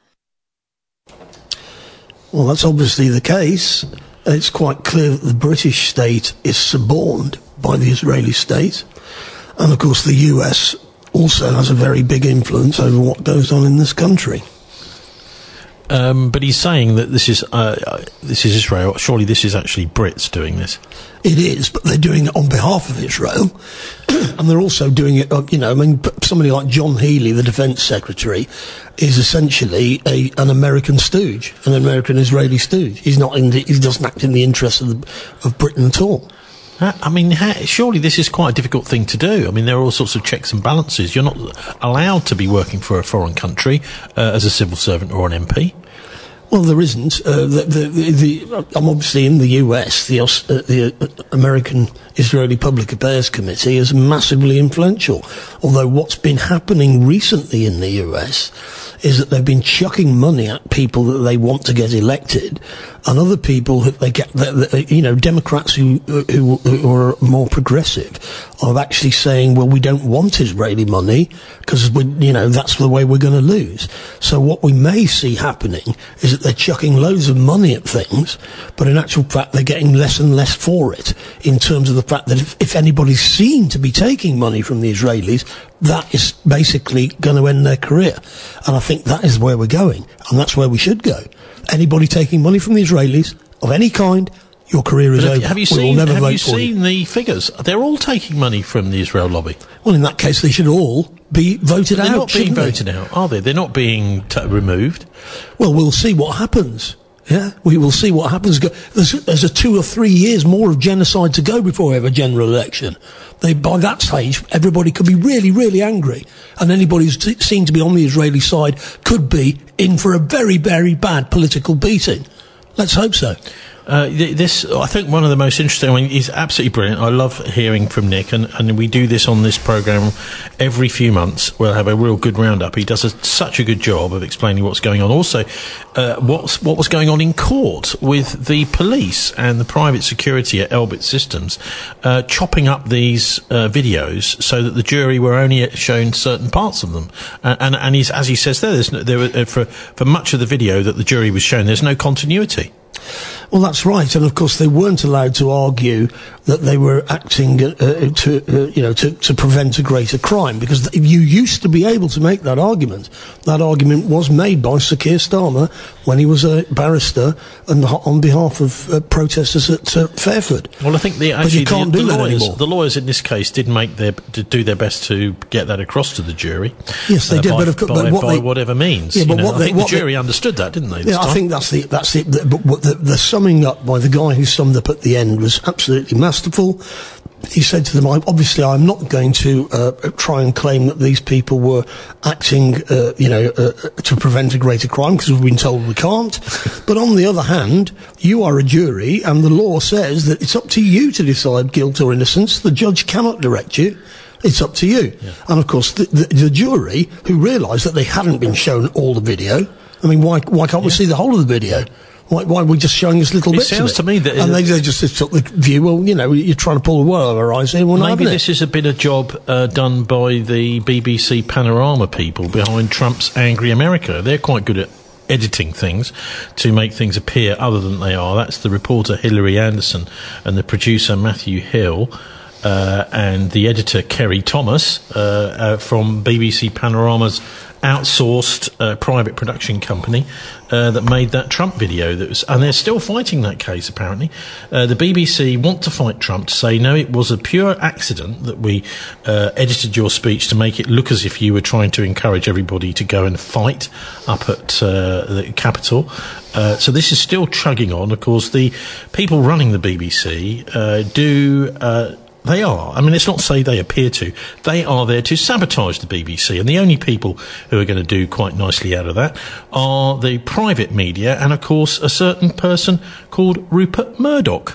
Well, that's obviously the case. It's quite clear that the British state is suborned by the Israeli state. And, of course, the U S also has a very big influence over what goes on in this country. Um, but he's saying that this is uh, this is Israel. Surely this is actually Brits doing this. It is, but they're doing it on behalf of Israel. And they're also doing it, you know, I mean, somebody like John Healey, the Defence Secretary, is essentially a, an American stooge, an American-Israeli stooge. He's not in the, he doesn't act in the interests of, the, of Britain at all. I mean, surely this is quite a difficult thing to do. I mean, there are all sorts of checks and balances. You're not allowed to be working for a foreign country uh, as a civil servant or an M P. Well, there isn't. Uh, the, the, the, the, I'm obviously in the U S. The, uh, the American Israeli Public Affairs Committee is massively influential. Although what's been happening recently in the U S is that they've been chucking money at people that they want to get elected, and other people who they get, you know, Democrats who, who, who are more progressive are actually saying, well, we don't want Israeli money because, you know, that's the way we're going to lose. So what we may see happening is that they're chucking loads of money at things, but in actual fact they're getting less and less for it, in terms of the fact that if, if anybody's seen to be taking money from the Israelis, that is basically going to end their career. And I think that is where we're going, and that's where we should go. Anybody taking money from the Israelis of any kind, your career is have, over. Have you we seen, will never have vote you for seen you. the figures? They're all taking money from the Israel lobby. Well, in that case, they should all be voted They're out. They're not being they? voted out, are they? They're not being t- removed. Well, we'll see what happens. Yeah, we will see what happens. There's, there's a two or three years more of genocide to go before we have a general election. They, by that stage, everybody could be really, really angry. And anybody who's t- seen to be on the Israeli side could be in for a very, very bad political beating. Let's hope so. Uh, this, I think, one of the most interesting. I mean, he's absolutely brilliant. I love hearing from Nick, and, and we do this on this programme every few months. We'll have a real good roundup. He does a, such a good job of explaining what's going on. Also, uh, what's what was going on in court with the police and the private security at Elbit Systems, uh, chopping up these uh, videos so that the jury were only shown certain parts of them. Uh, and and he's, as he says there, there's no, there uh, for for much of the video that the jury was shown, there's no continuity. Well, that's right, and of course they weren't allowed to argue that they were acting uh, to, uh, you know, to, to prevent a greater crime, because th- you used to be able to make that argument. That argument was made by Sir Keir Starmer when he was a barrister and on behalf of uh, protesters at uh, Fairford. Well, I think the, actually, but you can't the, do the that lawyers, anymore. The lawyers in this case did make their to do their best to get that across to the jury. Yes, they uh, did, by, but of course, by, but what by they, whatever means. Yeah, but you know, what I they, think what the jury they, understood that, didn't they? This Yeah, time? I think that's the that's the the, but the the summing up by the guy who summed up at the end was absolutely masterful. He said to them, I, obviously I'm not going to uh, try and claim that these people were acting, uh, you know, uh, to prevent a greater crime, because we've been told we can't. But on the other hand, you are a jury, and the law says that it's up to you to decide guilt or innocence. The judge cannot direct you. It's up to you. Yeah. And of course, the, the, the jury, who realised that they hadn't been shown all the video, I mean, why why can't we yeah. see the whole of the video? Why, why are we just showing us little it bits sounds of it? to me that... And they, they just took the view, well, you know, you're trying to pull the wool over our eyes here. Well, maybe this it. is a bit of job uh, done by the B B C Panorama people behind Trump's Angry America. They're quite good at editing things to make things appear other than they are. That's the reporter Hilary Anderson and the producer Matthew Hill. Uh, and the editor Kerry Thomas uh, uh, from B B C Panorama's outsourced uh, private production company uh, that made that Trump video. That was, and they're still fighting that case, apparently. Uh, the B B C want to fight Trump to say, no, it was a pure accident that we uh, edited your speech to make it look as if you were trying to encourage everybody to go and fight up at uh, the Capitol. Uh, so this is still chugging on. Of course, the people running the B B C uh, do... Uh, They are. I mean, let's not say they appear to. They are there to sabotage the B B C. And the only people who are going to do quite nicely out of that are the private media and, of course, a certain person called Rupert Murdoch.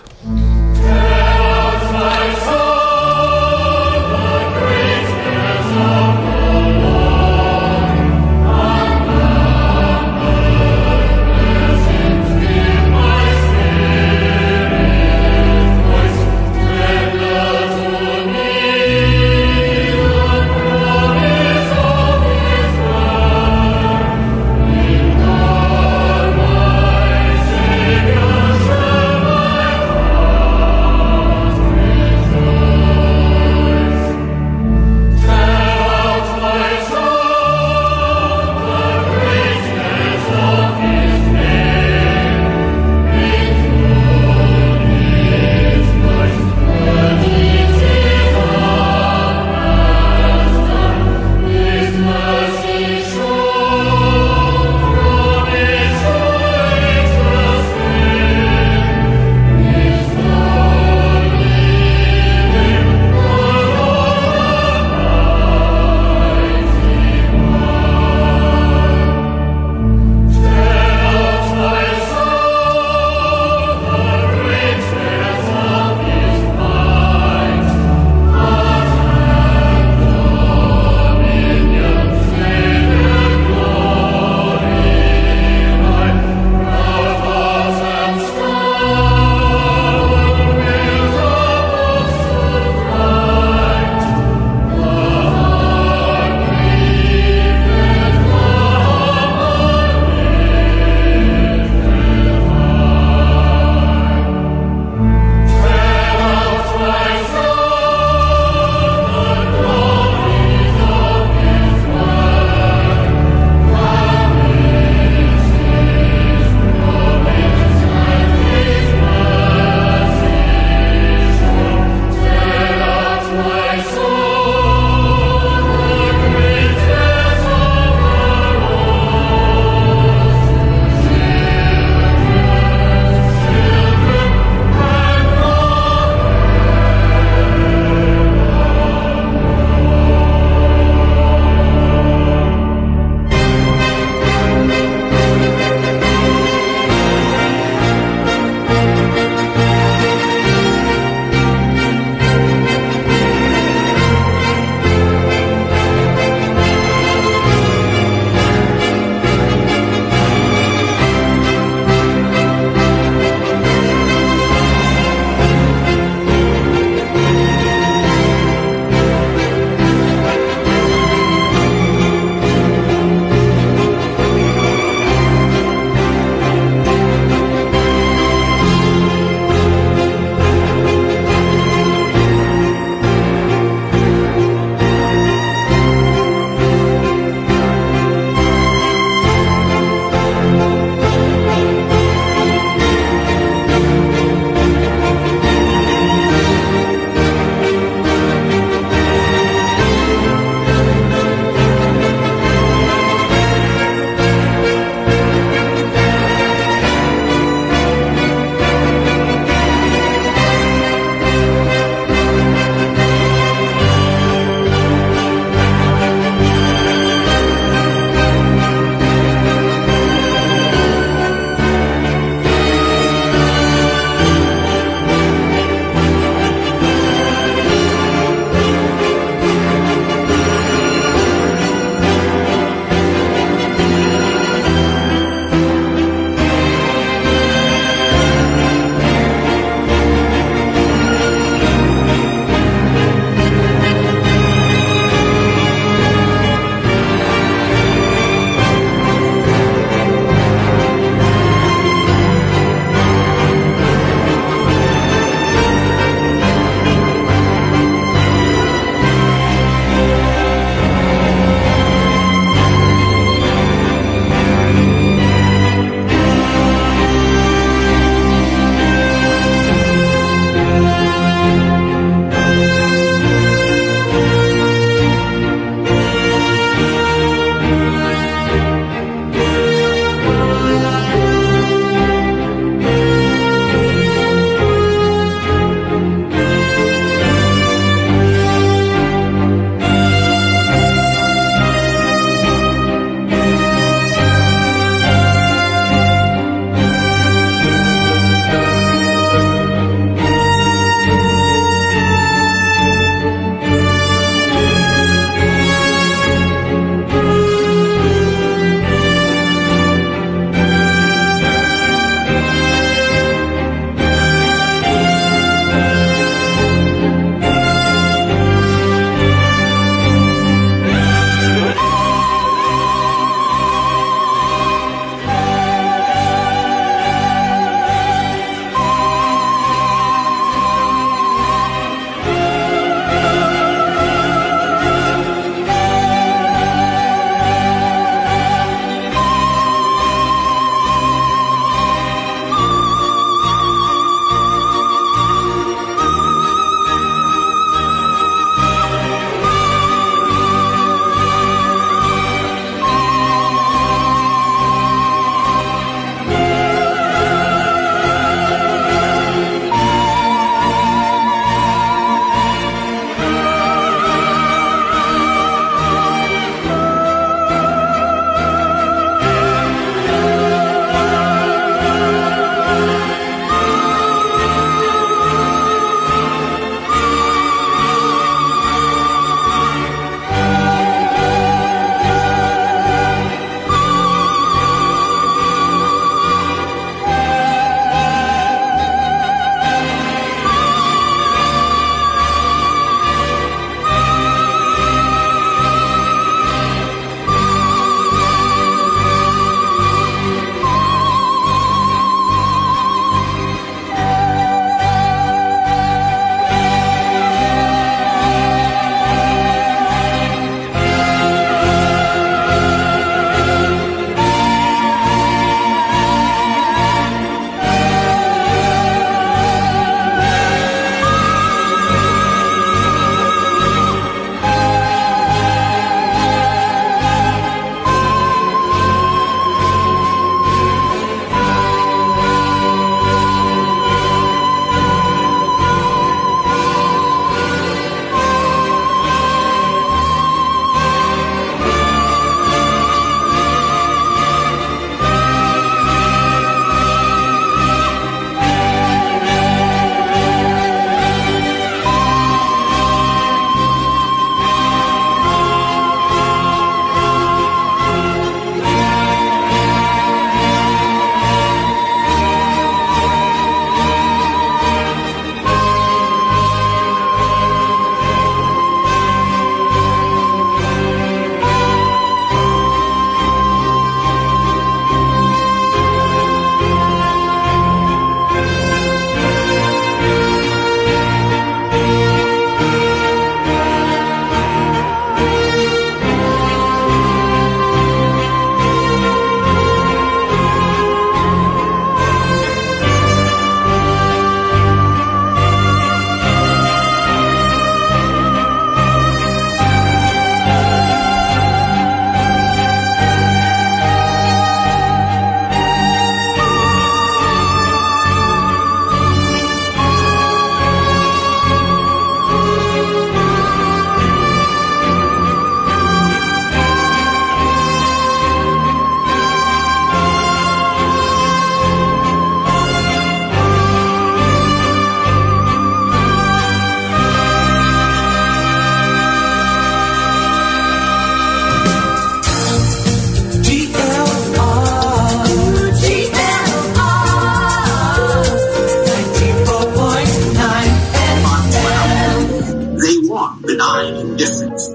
want benign indifference.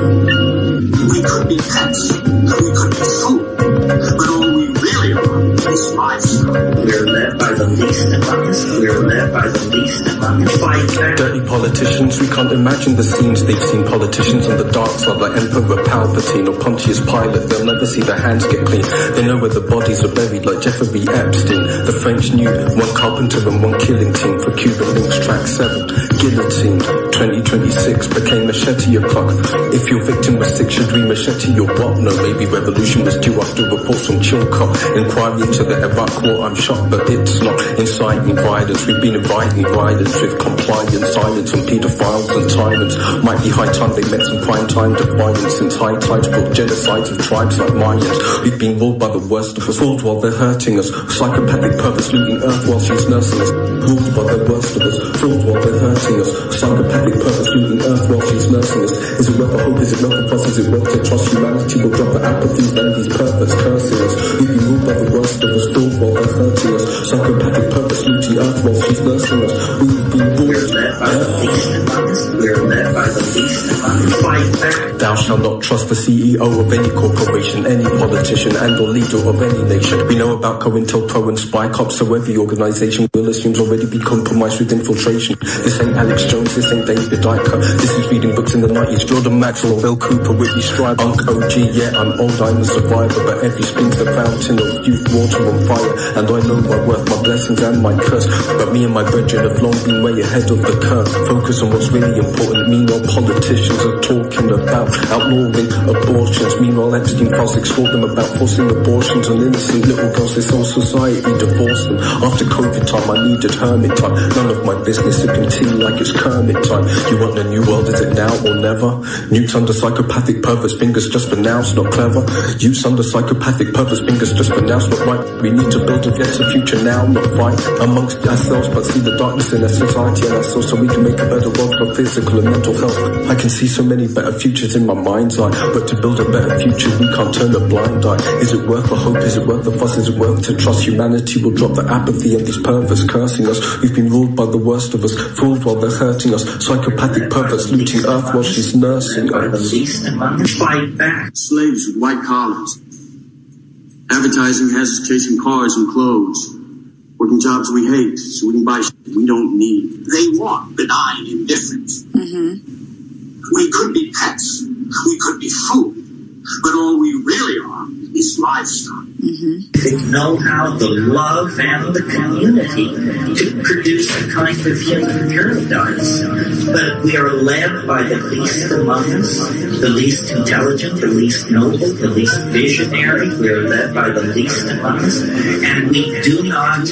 We could be pets, we could be food, but all we really are is livestock. We're led by the least among us, we're led by the least among us. Fight back. Dirty politicians, we can't imagine the scenes they've seen. Politicians on the dark side like Emperor Palpatine or Pontius Pilate. They'll never see their hands get clean. They know where the bodies are buried like Jeffrey Epstein. The French knew one carpenter and one killing team for Cuban Links track seven. Guillotine. twenty twenty-six became machete o'clock. If your victim was sick, should we machete your what? No, maybe revolution was due after reports from Chilcot. Inquiry into the Iraq war, I'm shocked, but it's not inciting violence. We've been inviting violence with compliant silence on paedophiles and tyrants. Might be high time they met some prime time defiance since high tides brought genocides of tribes like Mayans. We've been ruled by the worst of us, fooled while they're hurting us. Psychopathic purpose looting earth while she's nursing us. Ruled by the worst of us, fooled while they're hurting us. Psychopathic purpose looting earth while she's nursing us. Is it worth the hope? Is it worth the fuss? Is it worth to trust humanity will drop the apathy and these perverts cursing us? We've been ruled by the worst of us, fooled while they're hurting us. Psychopathic purpose looting earth while she's nursing us. We've been ruled. We're led by the least among us. We're led by the least among us. Fight back. Thou shalt not trust the C E O of any corporation, any politician and or leader of any nation. We know about COINTELPRO and spy cops, so every organisation will assume already be compromised with infiltration. This ain't Alex Jones, this ain't David Icke. This is reading books in the nineties, Jordan Maxwell, Bill Cooper, Whitney Strieber, Unk O G. Yeah, I'm old, I'm a survivor, but every spring's the fountain of youth, water on fire. And I know my worth, my blessings and my curse. But me and my brethren have long been way ahead of the curve. Focus on what's really important. Meanwhile, politicians are talking about outlawing abortions. Meanwhile, Epstein files extort them about forcing abortions on innocent little girls. This whole society divorced them. After COVID time, I needed hermit time. None of my business sipping tea like it's Kermit time. You want a new world, is it now or never? Newts under psychopathic perverse fingers just for now, it's not clever. Use under psychopathic perverse fingers just for now, it's not right. We need to build a better future now, not fight amongst ourselves, but see the darkness in our society and ourselves so we can make a better world for physical and mental health. I can see so many better futures in my mind's eye, but to build a better future we can't turn a blind eye. Is it worth the hope? Is it worth the fuss? Is it worth to trust humanity will drop the apathy and these perverts cursing us? We've been ruled by the worst of us, fooled while they're hurting us. Psychopathic perverts looting earth while she's nursing us. Fight back. Slaves with white collars. Advertising has us chasing cars and clothes. Working jobs we hate so we can buy shit we don't need. They want benign indifference. Mm-hmm. We could be pets. We could be food. But all we really are is livestock. Mm-hmm. They know how the love and the community to produce the kind of human paradise. But we are led by the least among us, the least intelligent, the least noble, the least visionary. We are led by the least among us, and we do not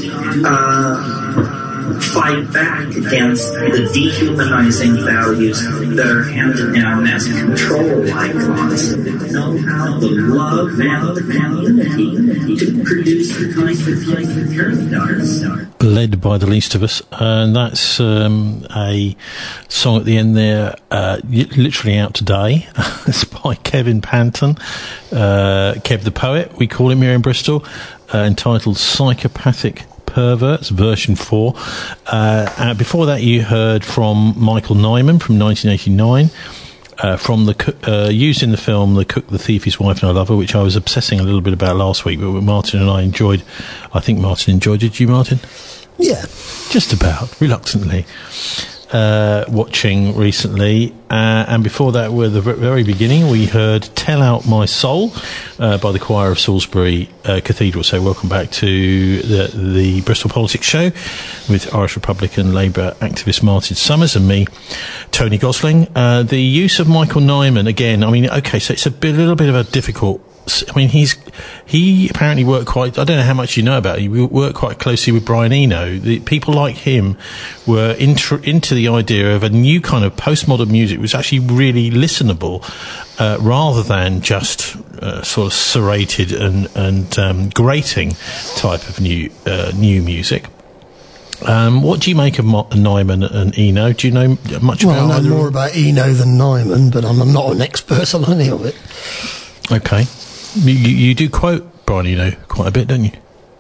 uh, fight back against the dehumanizing values that are handed down as control icons. Know how the love and the community to produce the kind of human paradise. Led by the least of us, and that's um, a song at the end there, uh, literally out today. It's by Kevin Panton, uh, Kev the Poet, we call him here in Bristol, uh, entitled Psychopathic Perverts, version four. Uh, uh, before that, you heard from Michael Nyman from nineteen eighty-nine. Uh, from the uh, used in the film The Cook, the Thief, His Wife and I Love Her, which I was obsessing a little bit about last week, but Martin and I enjoyed. I think Martin enjoyed it. Did you, Martin? Yeah, just about, reluctantly. Uh, watching recently, uh, and before that, were the very beginning, we heard Tell Out My Soul uh, by the choir of Salisbury uh, Cathedral. So welcome back to the, the Bristol Politics Show with Irish Republican Labour activist Martin Summers and me, Tony Gosling. Uh, the use of Michael Nyman, again, I mean, okay, so it's a bit, a little bit of a difficult, I mean, he's, he apparently worked quite, I don't know how much you know about it, he worked quite closely with Brian Eno. The people like him were intro, into the idea of a new kind of postmodern music, which was actually really listenable, uh, rather than just, uh, sort of serrated and, and, um, grating type of new, uh, new music. Um, what do you make of Mo- Nyman and Eno? Do you know much well, about I know either? more about Eno than Nyman, but I'm, I'm not an expert on any of it. Okay. You, you do quote Brian Eno quite a bit, don't you?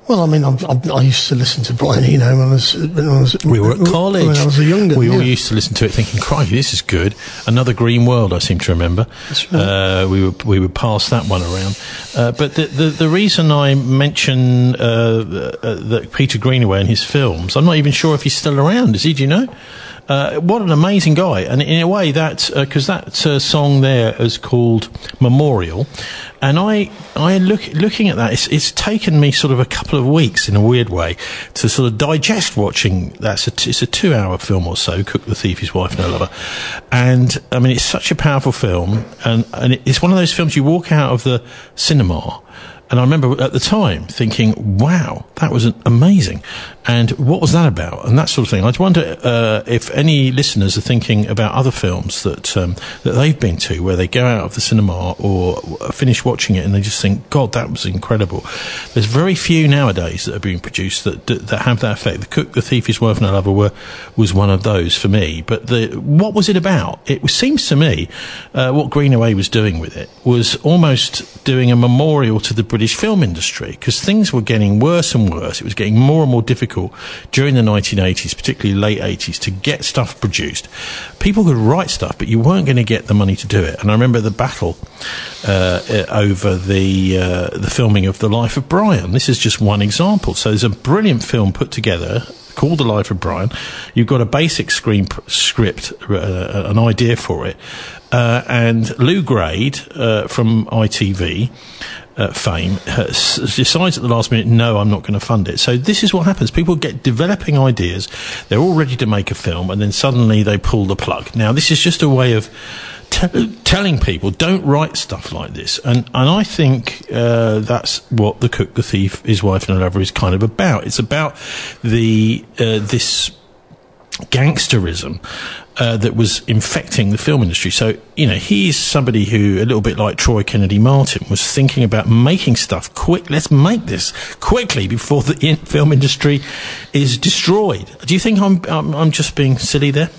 Well, I mean, I'm, I'm, I used to listen to Brian Eno when I was, when I was we were at college. When I was a younger. We all yeah. used to listen to it, thinking, "Crikey, this is good." Another Green World, I seem to remember. That's right. Uh, we were we would pass that one around. Uh, but the, the the reason I mention uh, uh, that Peter Greenaway and his films, I'm not even sure if he's still around. Is he? Do you know? Uh, what an amazing guy. And in a way, that, because uh, that uh, song there is called Memorial. And I, I look, looking at that, it's, it's taken me sort of a couple of weeks in a weird way to sort of digest watching that. It's a, it's a two hour film or so, Cook, the Thief, His Wife, No Lover. And, I mean, it's such a powerful film. And, and it's one of those films you walk out of the cinema. And I remember at the time thinking, wow, that was amazing. And what was that about? And that sort of thing. I wonder uh, if any listeners are thinking about other films that um, that they've been to, where they go out of the cinema or finish watching it and they just think, God, that was incredible. There's very few nowadays that are being produced that that have that effect. The Cook, the Thief, His Wife, No Lover were, was one of those for me. But the what was it about? It seems to me uh, what Greenaway was doing with it was almost doing a memorial to the British film industry, because things were getting worse and worse. It was getting more and more difficult during the nineteen eighties, particularly late eighties, to get stuff produced. People could write stuff, but you weren't going to get the money to do it. And I remember the battle uh, over the uh, the filming of The Life of Brian. This is just one example. So there's a brilliant film put together called The Life of Brian. You've got a basic screen pr- script, uh, an idea for it. Uh, and Lou Grade uh, from I T V uh, fame uh, decides at the last minute, no, I'm not going to fund it. So this is what happens. People get developing ideas. They're all ready to make a film, and then suddenly they pull the plug. Now, this is just a way of T- telling people, don't write stuff like this. And and I think uh, that's what The Cook, the Thief, His Wife, No Lover is kind of about. It's about the uh, this gangsterism uh, that was infecting the film industry. So, you know, he's somebody who, a little bit like Troy Kennedy Martin, was thinking about making stuff quick. Let's make this quickly before the in- film industry is destroyed. Do you think I'm I'm, I'm just being silly there?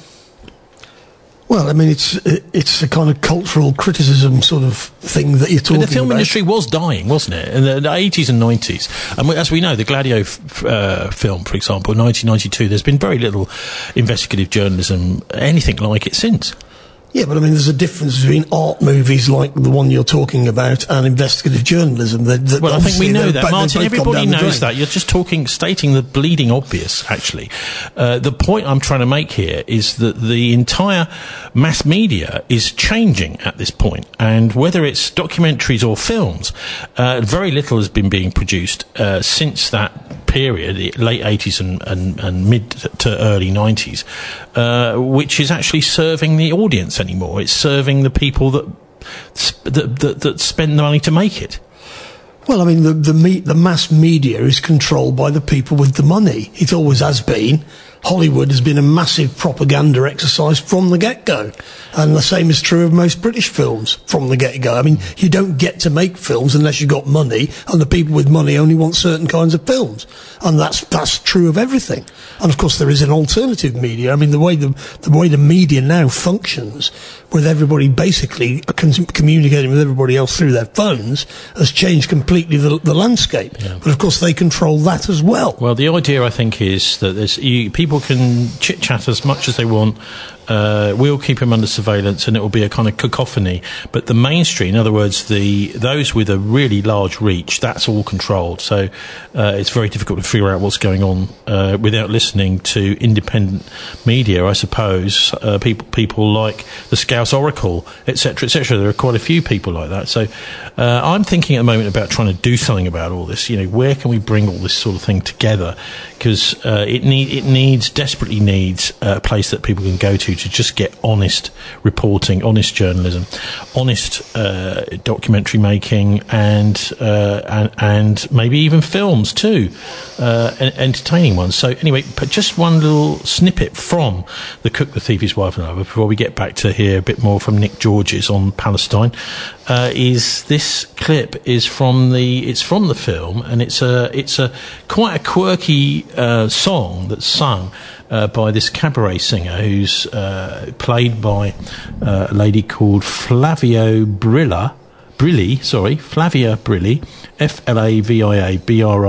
Well, I mean, it's it's a kind of cultural criticism sort of thing that you're talking about. But the film about. industry was dying, wasn't it? In the, the eighties and nineties. And we, as we know, the Gladio f- uh, film, for example, nineteen ninety-two, there's been very little investigative journalism, anything like it since. Yeah, but I mean, there's a difference between art movies like the one you're talking about and investigative journalism. That, that well, I think we know that, ba- Martin. Everybody knows that. You're just talking, stating the bleeding obvious, actually. Uh, the point I'm trying to make here is that the entire mass media is changing at this point, and whether it's documentaries or films, uh, very little has been being produced uh, since that period, the late eighties and, and, and mid to early nineties, uh, which is actually serving the audience anymore. It's serving the people that that, that, that spend the money to make it. Well, I mean, the the, me- the mass media is controlled by the people with the money. It always has been. Hollywood has been a massive propaganda exercise from the get-go. And the same is true of most British films from the get-go. I mean, you don't get to make films unless you've got money, and the people with money only want certain kinds of films. And that's that's true of everything. And of course there is an alternative media. I mean, the way the, the way the media now functions, with everybody basically con- communicating with everybody else through their phones, has changed completely the, the landscape. Yeah. But of course they control that as well. Well, the idea, I think, is that there's, you, people can chit-chat as much as they want. Uh, we'll keep him under surveillance, and it will be a kind of cacophony. But the mainstream, in other words, the those with a really large reach, that's all controlled. So uh, it's very difficult to figure out what's going on uh, without listening to independent media, I suppose. Uh, people people like the Scouse Oracle, et cetera, et cetera. There are quite a few people like that. So uh, I'm thinking at the moment about trying to do something about all this. You know, where can we bring all this sort of thing together? Because uh, it need it needs desperately needs a place that people can go to to just get honest reporting, honest journalism, honest uh, documentary making, and, uh, and and maybe even films too, uh, entertaining ones. So anyway, but just one little snippet from The Cook, the Thief, His Wife, and Lover before we get back to hear a bit more from Nick Georges on Palestine. Uh, is this clip is from the it's from the film, and it's a it's a quite a quirky uh, song that's sung Uh, by this cabaret singer who's uh, played by uh, a lady called Flavia Brilla, Brilli, sorry, Flavia Brilli, F L A V I A B R I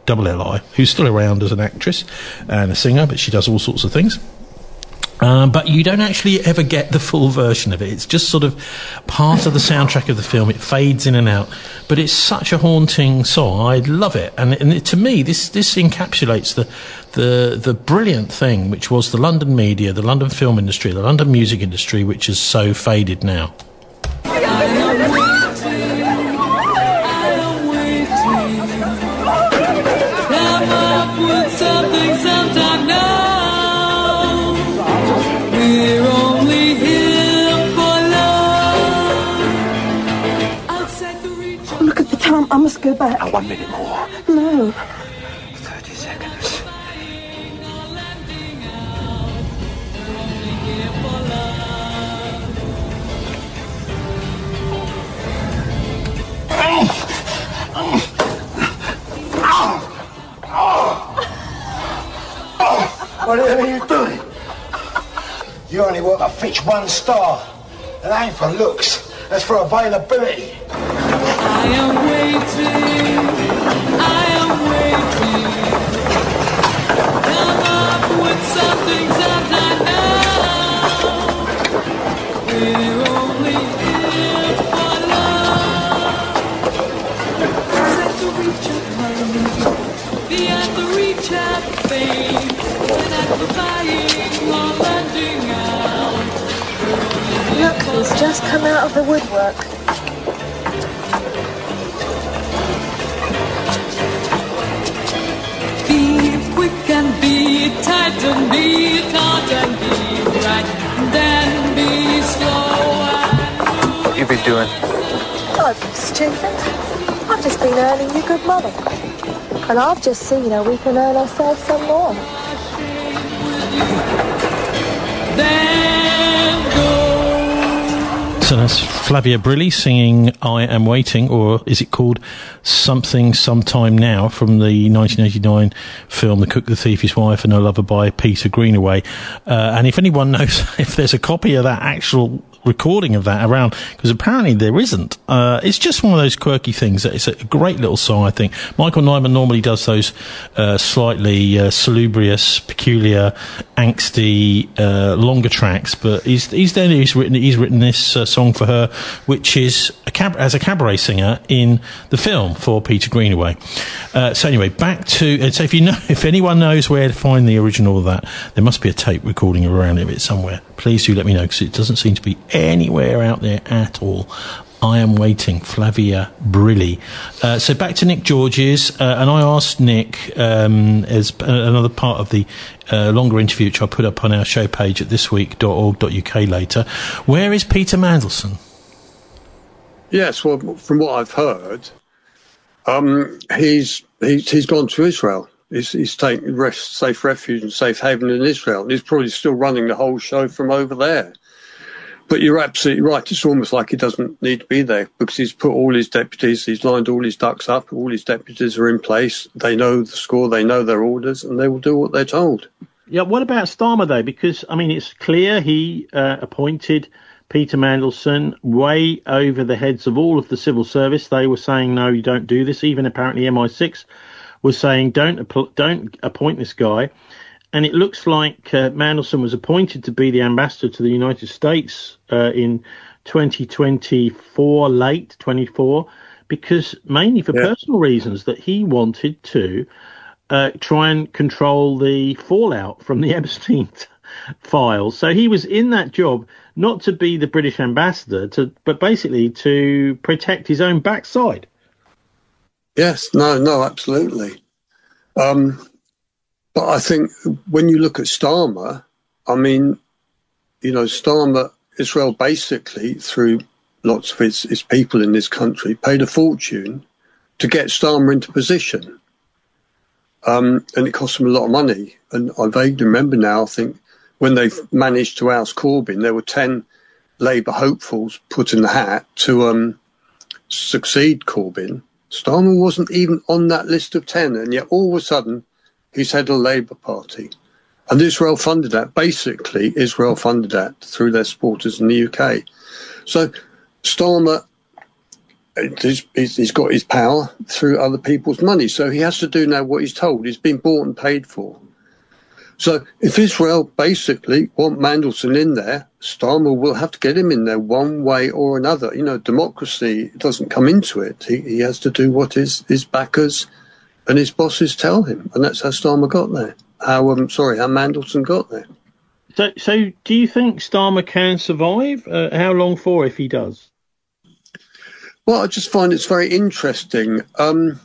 double L I, who's still around as an actress and a singer, but she does all sorts of things. Um, but you don't actually ever get the full version of it. It's just sort of part of the soundtrack of the film. It fades in and out. But it's such a haunting song. I love it. And, and it, to me, this, this encapsulates the, the, the brilliant thing, which was the London media, the London film industry, the London music industry, which is so faded now. I must go back. Oh, one minute more. No. Thirty seconds. What the hell are you doing? You only want to fetch one star. That ain't for looks. That's for availability. I am waiting, I am waiting. Come up with something that I know. We're only here for love. It's at the reach of money, be at the reach of fame, and at the flying or landing out. Look who's just come out of the woodwork. And be tight and be taut and be right, then be slow. What you been doing? Don't be stupid. I've just been earning you good money. And I've just seen how we can earn ourselves some more. Then go. So that's Flavia Brilli singing I Am Waiting, or is it called Something Sometime Now, from the nineteen eighty-nine film The Cook, the Thief, His Wife and Her Lover by Peter Greenaway. Uh, and if anyone knows if there's a copy of that actual recording of that around, because apparently there isn't. Uh, it's just one of those quirky things. It's a great little song, I think. Michael Nyman normally does those uh, slightly uh, salubrious, peculiar, angsty, uh, longer tracks, but he's he's then he's written he's written this uh, song for her, which is a cab- as a cabaret singer in the film for Peter Greenaway. Uh, so anyway, back to so if you know if anyone knows where to find the original of that, there must be a tape recording around of it somewhere. Please do let me know, because it doesn't seem to be anywhere out there at all. I Am Waiting, Flavia Brilli. Uh, so back to Nick George's, uh, and I asked Nick, um, as another part of the uh, longer interview, which I'll put up on our show page at this week dot org dot U K later, where is Peter Mandelson? Yes, well, from what I've heard, um, he's, he's he's gone to Israel. He's, he's taken rest, safe refuge and safe haven in Israel. He's probably still running the whole show from over there. But you're absolutely right. It's almost like he doesn't need to be there, because he's put all his deputies, he's lined all his ducks up, all his deputies are in place. They know the score, they know their orders, and they will do what they're told. Yeah, what about Starmer, though? Because, I mean, it's clear he uh, appointed Peter Mandelson way over the heads of all of the civil service. They were saying, no, you don't do this. Even apparently M I six was saying, don't don't appoint this guy. And it looks like uh, Mandelson was appointed to be the ambassador to the United States uh, in twenty twenty-four, late twenty-four, because mainly for yeah. personal reasons, that he wanted to uh, try and control the fallout from the Epstein files. So he was in that job not to be the British ambassador, to but basically to protect his own backside. Yes, no, no, absolutely. Um But I think when you look at Starmer, I mean, you know, Starmer, Israel basically, through lots of its, its people in this country, paid a fortune to get Starmer into position. Um, and it cost them a lot of money. And I vaguely remember now, I think, when they managed to oust Corbyn, there were ten Labour hopefuls put in the hat to um, succeed Corbyn. Starmer wasn't even on that list of ten, and yet all of a sudden, he's head of the Labour Party. And Israel funded that. Basically, Israel funded that through their supporters in the U K. So Starmer he's, he's got his power through other people's money. So he has to do now what he's told. He's been bought and paid for. So if Israel basically want Mandelson in there, Starmer will have to get him in there one way or another. You know, democracy doesn't come into it. He, he has to do what his, his backers and his bosses tell him. And that's how Starmer got there. How, um, sorry, how Mandelson got there. So, so do you think Starmer can survive? Uh, how long for if he does? Well, I just find it's very interesting. Um,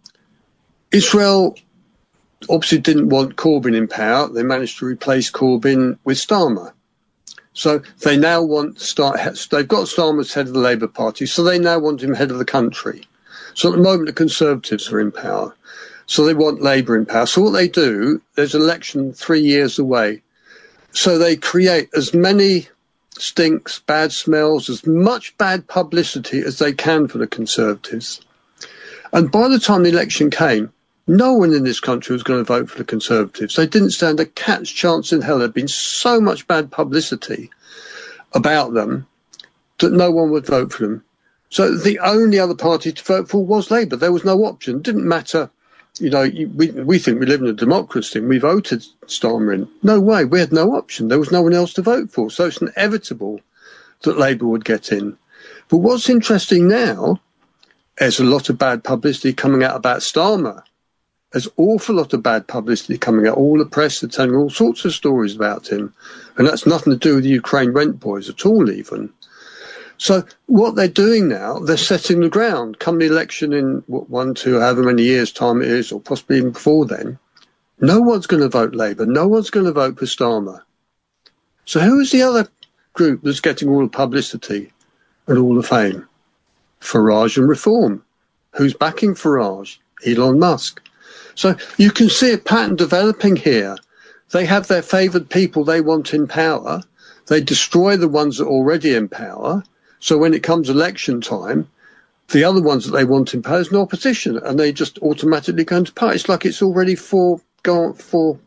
Israel obviously didn't want Corbyn in power. They managed to replace Corbyn with Starmer. So they now want start. They've got Starmer as head of the Labour Party, so they now want him head of the country. So at the moment, the Conservatives are in power. So they want Labour in power. So what they do, there's an election three years away. So they create as many stinks, bad smells, as much bad publicity as they can for the Conservatives. And by the time the election came, no one in this country was going to vote for the Conservatives. They didn't stand a cat's chance in hell. There had been so much bad publicity about them that no one would vote for them. So the only other party to vote for was Labour. There was no option. It didn't matter. You know, we, we think we live in a democracy and we voted Starmer in. No way. We had no option. There was no one else to vote for. So it's inevitable that Labour would get in. But what's interesting now, there's a lot of bad publicity coming out about Starmer. There's an awful lot of bad publicity coming out. All the press are telling all sorts of stories about him. And that's nothing to do with the Ukraine rent boys at all, even. So what they're doing now, they're setting the ground. Come the election in what, one, two, however many years' time it is, or possibly even before then, no one's going to vote Labour. No one's going to vote for Starmer. So who is the other group that's getting all the publicity and all the fame? Farage and Reform. Who's backing Farage? Elon Musk. So you can see a pattern developing here. They have their favoured people they want in power. They destroy the ones that are already in power. So when it comes election time, the other ones that they want in power is no opposition, and they just automatically go into power. It's like it's already foretold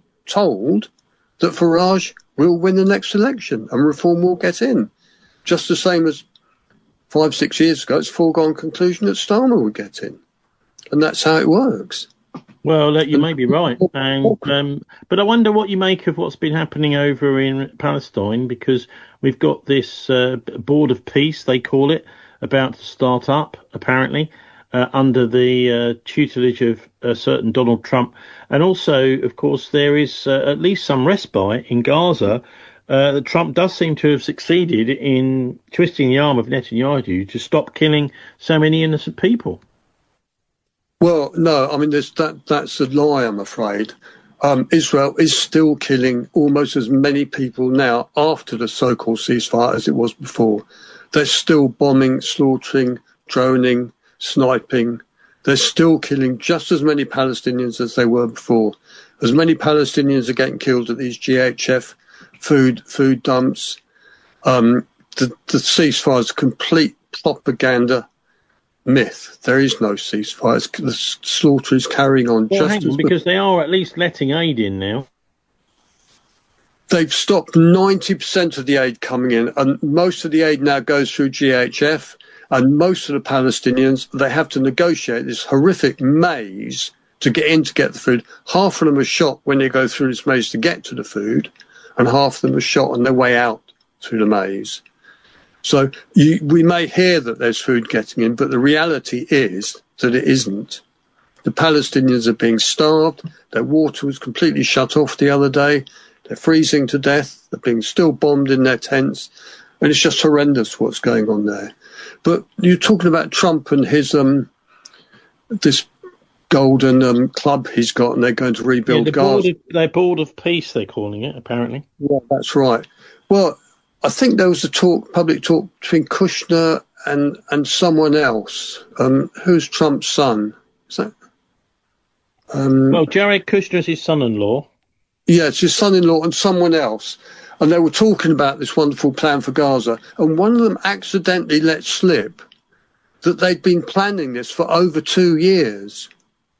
that Farage will win the next election and Reform will get in. Just the same as five, six years ago, it's a foregone conclusion that Starmer would get in. And that's how it works. Well, you may be right, and um, but I wonder what you make of what's been happening over in Palestine, because we've got this uh, Board of Peace, they call it, about to start up, apparently, uh, under the uh, tutelage of a certain Donald Trump. And also, of course, there is uh, at least some respite in Gaza. Uh, that Trump does seem to have succeeded in twisting the arm of Netanyahu to stop killing so many innocent people. Well, no, I mean, there's that, that's a lie, I'm afraid. Um, Israel is still killing almost as many people now after the so-called ceasefire as it was before. They're still bombing, slaughtering, droning, sniping. They're still killing just as many Palestinians as they were before. As many Palestinians are getting killed at these G H F food food dumps. Um, the, the ceasefire is complete propaganda myth. There is no ceasefire. It's, the slaughter is carrying on. Well, just hang on, as because they are at least letting aid in now. They've stopped ninety percent of the aid coming in, and most of the aid now goes through G H F, and most of the Palestinians, they have to negotiate this horrific maze to get in to get the food. Half of them are shot when they go through this maze to get to the food, and half of them are shot on their way out through the maze. So you, we may hear that there's food getting in, but the reality is that it isn't. The Palestinians are being starved. Their water was completely shut off the other day. They're freezing to death. They're being still bombed in their tents. And it's just horrendous what's going on there. But you're talking about Trump and his um, this golden um, club he's got, and they're going to rebuild yeah, Gaza. Board of, they're Board of Peace, they're calling it, apparently. Yeah, that's right. Well, I think there was a talk, public talk between Kushner and, and someone else. Um, who's Trump's son? Is that? Um, well, Jared Kushner is his son-in-law. Yeah, it's his son-in-law and someone else. And they were talking about this wonderful plan for Gaza. And one of them accidentally let slip that they'd been planning this for over two years.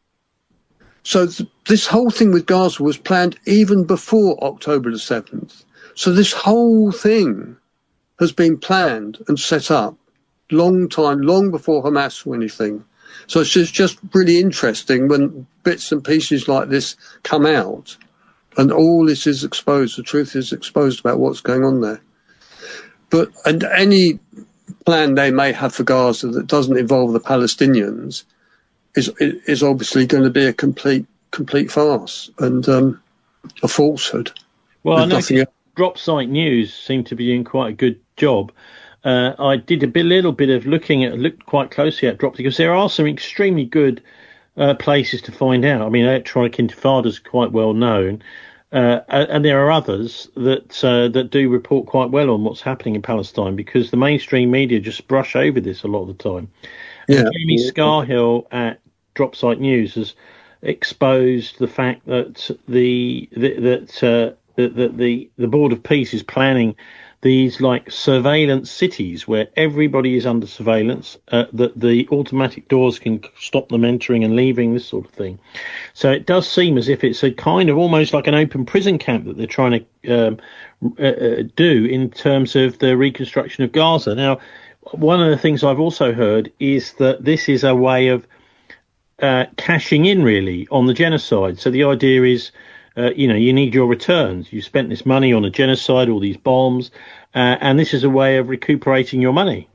So th- this whole thing with Gaza was planned even before October the seventh. So this whole thing has been planned and set up. long time, long before Hamas or anything. So it's just, just really interesting when bits and pieces like this come out and all this is exposed, the truth is exposed about what's going on there. But and any plan they may have for Gaza that doesn't involve the Palestinians is is obviously going to be a complete complete farce and um, a falsehood. Well, I know nothing else. Drop Site News seem to be doing quite a good job. Uh, I did a bit, little bit of looking at, looked quite closely at Drop because there are some extremely good uh, places to find out. I mean, Electronic Intifada is quite well known, uh, and there are others that uh, that do report quite well on what's happening in Palestine because the mainstream media just brush over this a lot of the time. Yeah. And Jamie Scarhill at Drop Site News has exposed the fact that the, the that uh, that the, the the Board of Peace is planning these like surveillance cities where everybody is under surveillance, uh, that the automatic doors can stop them entering and leaving, this sort of thing. So it does seem as if it's a kind of almost like an open prison camp that they're trying to um, uh, do in terms of the reconstruction of Gaza. Now, one of the things I've also heard is that this is a way of uh, cashing in really on the genocide. So the idea is, Uh, you know, you need your returns. You spent this money on a genocide, all these bombs, uh, and this is a way of recuperating your money.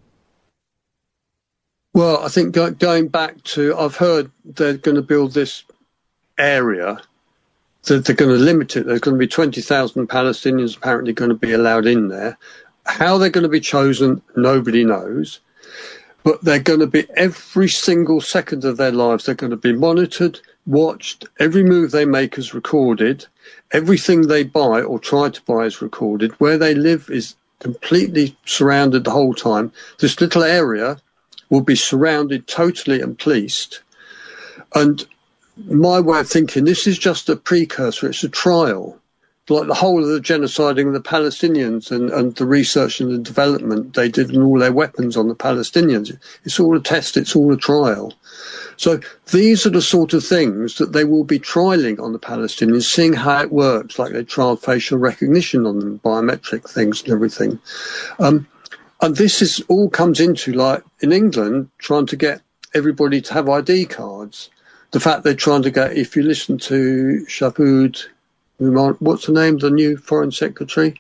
Well, I think go- going back to, I've heard they're going to build this area, that they're going to limit it. There's going to be twenty thousand Palestinians apparently going to be allowed in there. How they're going to be chosen, nobody knows. But they're going to be, every single second of their lives, they're going to be monitored, watched, every move they make is recorded, everything they buy or try to buy is recorded, where they live is completely surrounded the whole time. This little area will be surrounded totally and policed. And my way of thinking, this is just a precursor, it's a trial. Like the whole of the genociding of the Palestinians and, and the research and the development they did and all their weapons on the Palestinians. It's all a test, it's all a trial. So these are the sort of things that they will be trialling on the Palestinians, seeing how it works, like they trialed facial recognition on them, biometric things and everything. Um, and this is all comes into, like in England, trying to get everybody to have I D cards. The fact they're trying to get, if you listen to Shahood, what's the name, the new Foreign Secretary?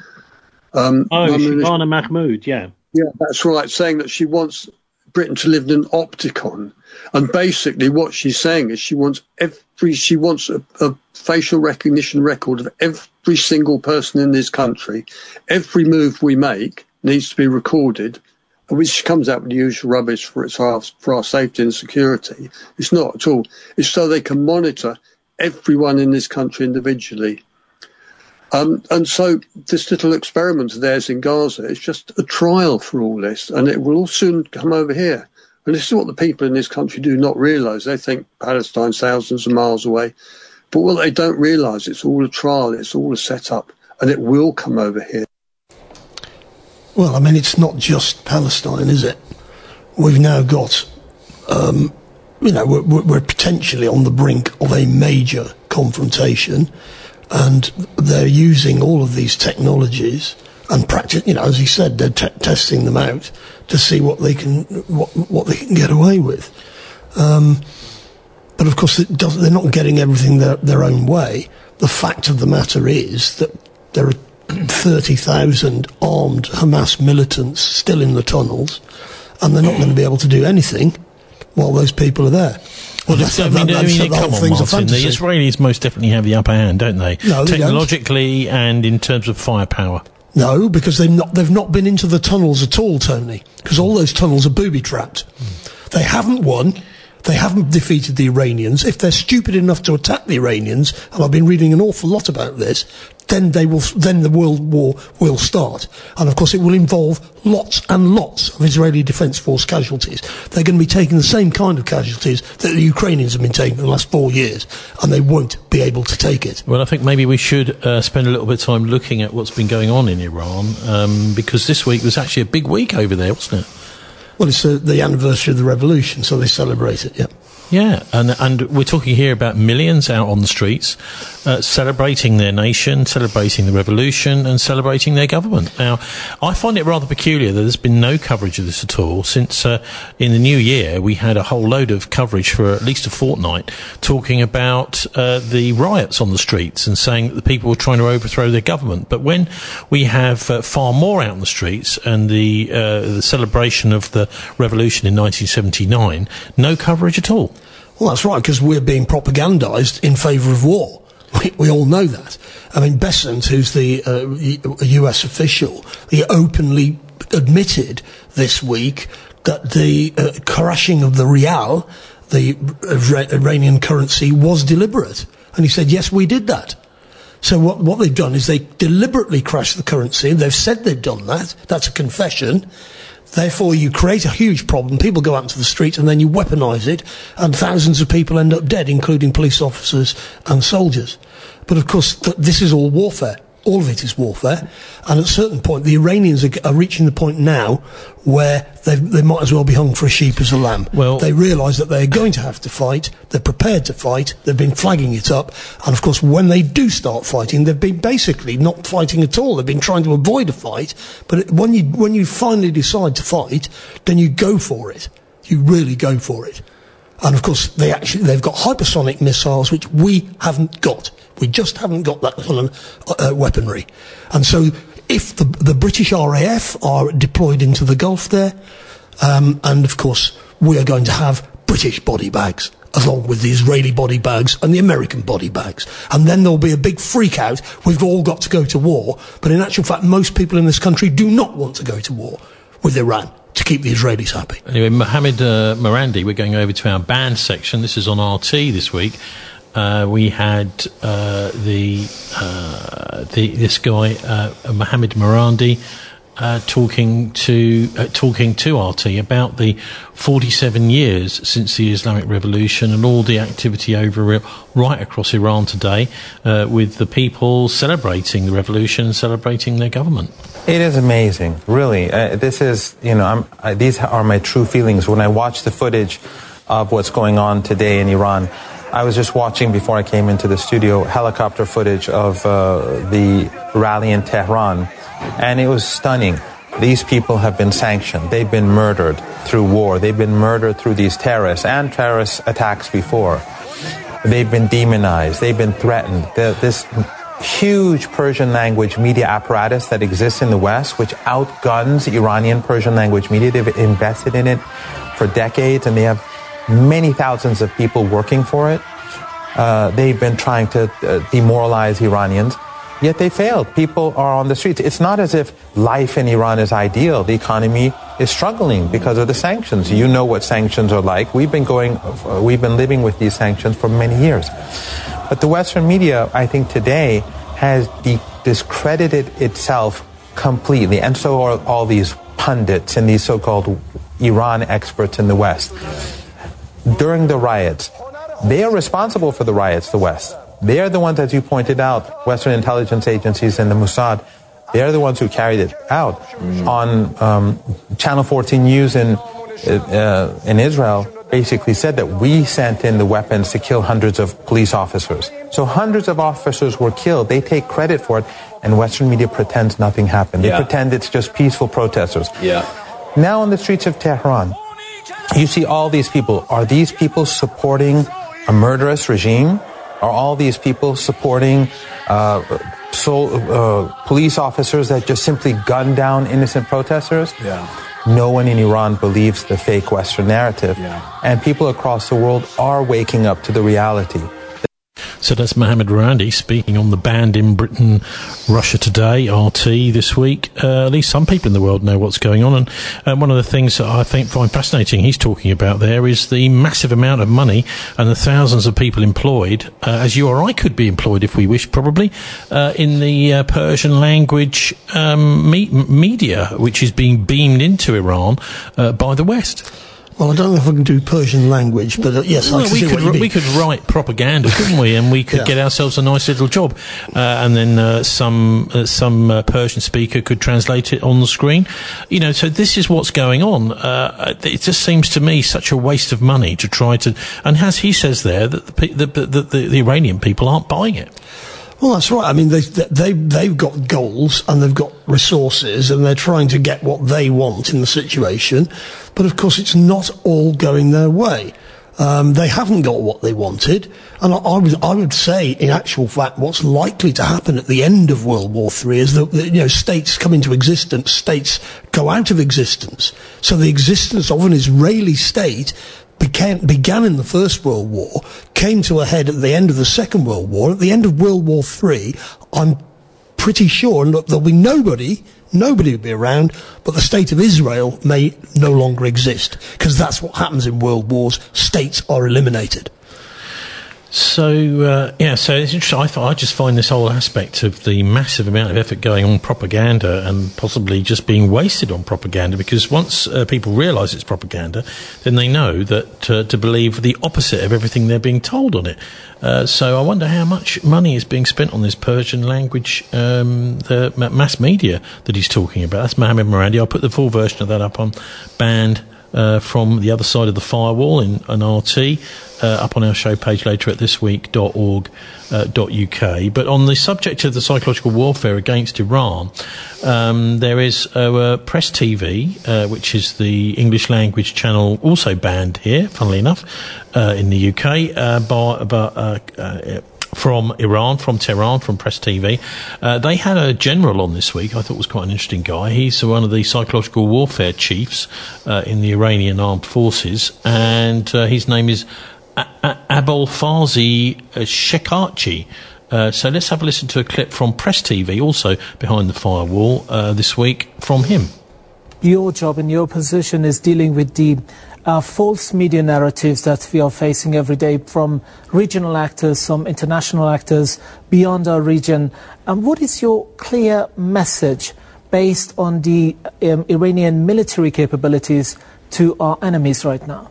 Um, oh, Shabana Mahmood, yeah. Yeah, that's right, saying that she wants Britain to live in an Opticon. And basically what she's saying is she wants every, she wants a, a facial recognition record of every single person in this country. Every move we make needs to be recorded, which comes out with the usual rubbish for, its our, for our safety and security. It's not at all. It's so they can monitor everyone in this country individually. Um, and so this little experiment of theirs in Gaza is just a trial for all this, and it will all soon come over here. And this is what the people in this country do not realise. They think Palestine's thousands of miles away. But what they don't realise, it's all a trial, it's all a setup, and it will come over here. Well, I mean, it's not just Palestine, is it? We've now got... Um, You know, we're, we're potentially on the brink of a major confrontation, and they're using all of these technologies and practice. You know, as he said, they're t- testing them out to see what they can what what they can get away with. Um, but of course, it doesn't, they're not getting everything their their own way. The fact of the matter is that there are thirty thousand armed Hamas militants still in the tunnels, and they're not going to be able to do anything while those people are there. Well, that, I mean, I mean come on, Martin, the Israelis most definitely have the upper hand, don't they? No, they Technologically don't. And in terms of firepower. No, because they've not, they've not been into the tunnels at all, Tony, because all those tunnels are booby-trapped. Mm. They haven't won. They haven't defeated the Iranians. If they're stupid enough to attack the Iranians, and I've been reading an awful lot about this, then they will. Then the world war will start, and of course it will involve lots and lots of Israeli Defence Force casualties. They're going to be taking the same kind of casualties that the Ukrainians have been taking in the last four years, and they won't be able to take it. Well, I think maybe we should uh, spend a little bit of time looking at what's been going on in Iran, um, because this week was actually a big week over there, wasn't it? Well, it's uh, the anniversary of the revolution, so they celebrate it, yeah. Yeah, and and we're talking here about millions out on the streets uh, celebrating their nation, celebrating the revolution, and celebrating their government. Now, I find it rather peculiar that there's been no coverage of this at all since uh, in the new year we had a whole load of coverage for at least a fortnight talking about uh, the riots on the streets and saying that the people were trying to overthrow their government. But when we have uh, far more out on the streets and the, uh, the celebration of the revolution in nineteen seventy-nine, no coverage at all. Well, that's right, because we're being propagandised in favour of war. We, we all know that. I mean, Bessent, who's the uh, U S official, he openly admitted this week that the uh, crashing of the rial, the uh, Iranian currency, was deliberate. And he said, yes, we did that. So what, what they've done is they deliberately crashed the currency. They've said they've done that. That's a confession. Therefore, you create a huge problem. People go out into the streets and then you weaponise it, and thousands of people end up dead, including police officers and soldiers. But of course, th- this is all warfare. All of it is warfare. And at a certain point, the Iranians are, are reaching the point now where they might as well be hung for a sheep as a lamb. Well, they realise that they're going to have to fight. They're prepared to fight. They've been flagging it up. And of course, when they do start fighting, they've been basically not fighting at all. They've been trying to avoid a fight. But when you, when you finally decide to fight, then you go for it. You really go for it. And of course, they actually, they've got hypersonic missiles, which we haven't got. We just haven't got that kind of uh, weaponry. And so if the, the British R A F are deployed into the Gulf there, um, and of course we are going to have British body bags, along with the Israeli body bags and the American body bags. And then there'll be a big freak out. We've all got to go to war. But in actual fact, most people in this country do not want to go to war with Iran to keep the Israelis happy. Anyway, Mohammed uh, Marandi, we're going over to our band section. This is on R T this week. Uh, we had uh, the, uh, the this guy uh, Mohammed Marandi uh, talking to uh, talking to R T about the forty-seven years since the Islamic Revolution and all the activity over right across Iran today, uh, with the people celebrating the revolution and celebrating their government. It is amazing, really. Uh, this is, you know, I'm, I, these are my true feelings when I watch the footage of what's going on today in Iran. I was just watching, before I came into the studio, helicopter footage of uh, the rally in Tehran, and it was stunning. These people have been sanctioned. They've been murdered through war. They've been murdered through these terrorists and terrorist attacks before. They've been demonized. They've been threatened. The, this huge Persian language media apparatus that exists in the West, which outguns Iranian Persian language media, they've invested in it for decades, and they have many thousands of people working for it. Uh, they've been trying to uh, demoralize Iranians, yet they failed. People are on the streets. It's not as if life in Iran is ideal. The economy is struggling because of the sanctions. You know what sanctions are like. We've been going, uh, we've been living with these sanctions for many years. But the Western media, I think today, has de- discredited itself completely, and so are all these pundits and these so-called Iran experts in the West. During the riots, they are responsible for the riots, the West. They are the ones, as you pointed out, Western intelligence agencies and the Mossad, they are the ones who carried it out. Mm. On um, Channel fourteen News in, uh, in Israel basically said that we sent in the weapons to kill hundreds of police officers. So hundreds of officers were killed. They take credit for it, and Western media pretends nothing happened. They yeah. pretend it's just peaceful protesters. Yeah. Now on the streets of Tehran, you see all these people. Are these people supporting a murderous regime? Are all these people supporting uh, so, uh, police officers that just simply gun down innocent protesters? Yeah. No one in Iran believes the fake Western narrative. Yeah. And people across the world are waking up to the reality. So that's Mohammed Marandi speaking on the band in Britain, Russia Today, R T this week. Uh, at least some people in the world know what's going on. And uh, one of the things that I think find fascinating he's talking about there is the massive amount of money and the thousands of people employed, uh, as you or I could be employed if we wish, probably, uh, in the uh, Persian language um, me- media, which is being beamed into Iran uh, by the West. Well, I don't know if I can do Persian language, but uh, yes, I well, can we see could what you mean. we could write propaganda, couldn't we? And we could Yeah. get ourselves a nice little job, uh, and then uh, some uh, some uh, Persian speaker could translate it on the screen. You know, so this is what's going on. Uh, it just seems to me such a waste of money to try to. And as he says there, that the pe- the, the, the, the Iranian people aren't buying it. Well, that's right. I mean, they, they, they've got goals and they've got resources and they're trying to get what they want in the situation. But of course, it's not all going their way. Um, they haven't got what they wanted. And I, I, would, I would say, in actual fact, what's likely to happen at the end of World War Three is that, that, you know, states come into existence, states go out of existence. So the existence of an Israeli state Began, began in the First World War, came to a head at the end of the Second World War. At the end of World War Three, I'm pretty sure look, there'll be nobody, nobody will be around, but the state of Israel may no longer exist, because that's what happens in world wars. States are eliminated. So, uh, yeah, so it's interesting. I, th- I just find this whole aspect of the massive amount of effort going on propaganda and possibly just being wasted on propaganda, because once uh, people realise it's propaganda, then they know that uh, to believe the opposite of everything they're being told on it. Uh, so I wonder how much money is being spent on this Persian language, um, the mass media that he's talking about. That's Mohammed Morandi. I'll put the full version of that up on Band uh, from the other side of the firewall in an R T. Uh, up on our show page later at this week dot org dot U K. But on the subject of the psychological warfare against Iran, um, there is uh, uh, Press T V, uh, which is the English language channel, also banned here, funnily enough, uh, in the U K, uh, by, by, uh, uh, from Iran, from Tehran, from Press T V. Uh, they had a general on this week I thought was quite an interesting guy. He's one of the psychological warfare chiefs uh, in the Iranian armed forces, and uh, his name is Abolfarzi Shekarchi. Uh, so let's have a listen to a clip from Press T V, also behind the firewall, uh, this week, from him. Your job and your position is dealing with the uh, false media narratives that we are facing every day from regional actors, from international actors beyond our region. And what is your clear message based on the um, Iranian military capabilities to our enemies right now?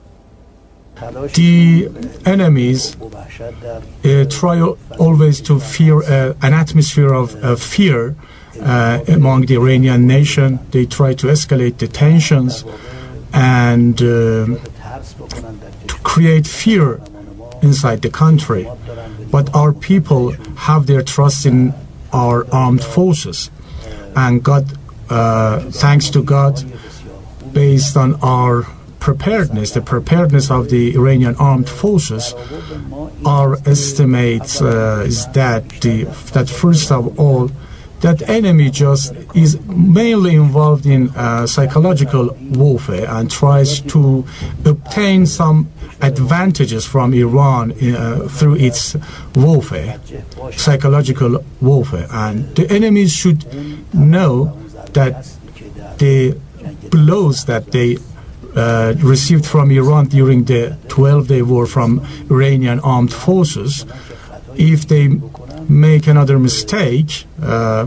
The enemies uh, try always to fear uh, an atmosphere of uh, fear uh, among the Iranian nation. They try to escalate the tensions and uh, to create fear inside the country. But our people have their trust in our armed forces, and God, uh, thanks to God, based on our preparedness, the preparedness of the Iranian armed forces, our estimates uh, is that the that first of all, that enemy just is mainly involved in uh, psychological warfare and tries to obtain some advantages from Iran uh, through its warfare, psychological warfare, and the enemies should know that the blows that they Uh, received from Iran during the twelve-day war from Iranian armed forces, if they make another mistake, uh,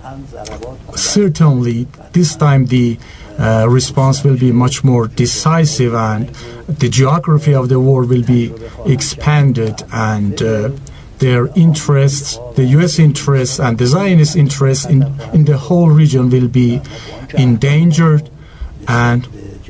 certainly this time the uh, response will be much more decisive, and the geography of the war will be expanded, and uh, their interests, the U S interests and the Zionist interests in, in the whole region will be endangered, and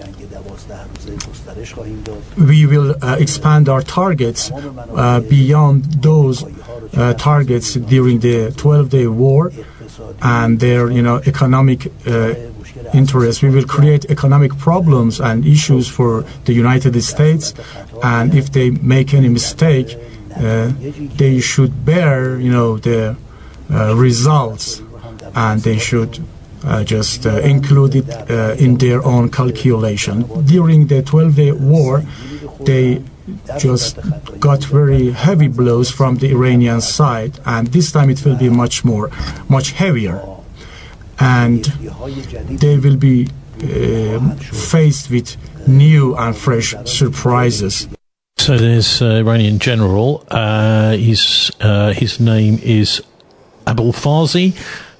we will uh, expand our targets uh, beyond those uh, targets during the twelve-day war and their, you know, economic uh, interests. We will create economic problems and issues for the United States, and if they make any mistake, uh, they should bear, you know, the uh, results, and they should Uh, just uh, include it uh, in their own calculation. During the twelve-day war, they just got very heavy blows from the Iranian side, and this time it will be much more, much heavier. And they will be uh, faced with new and fresh surprises. So there's uh, Iranian general. Uh, his, uh, his name is Abolfarzi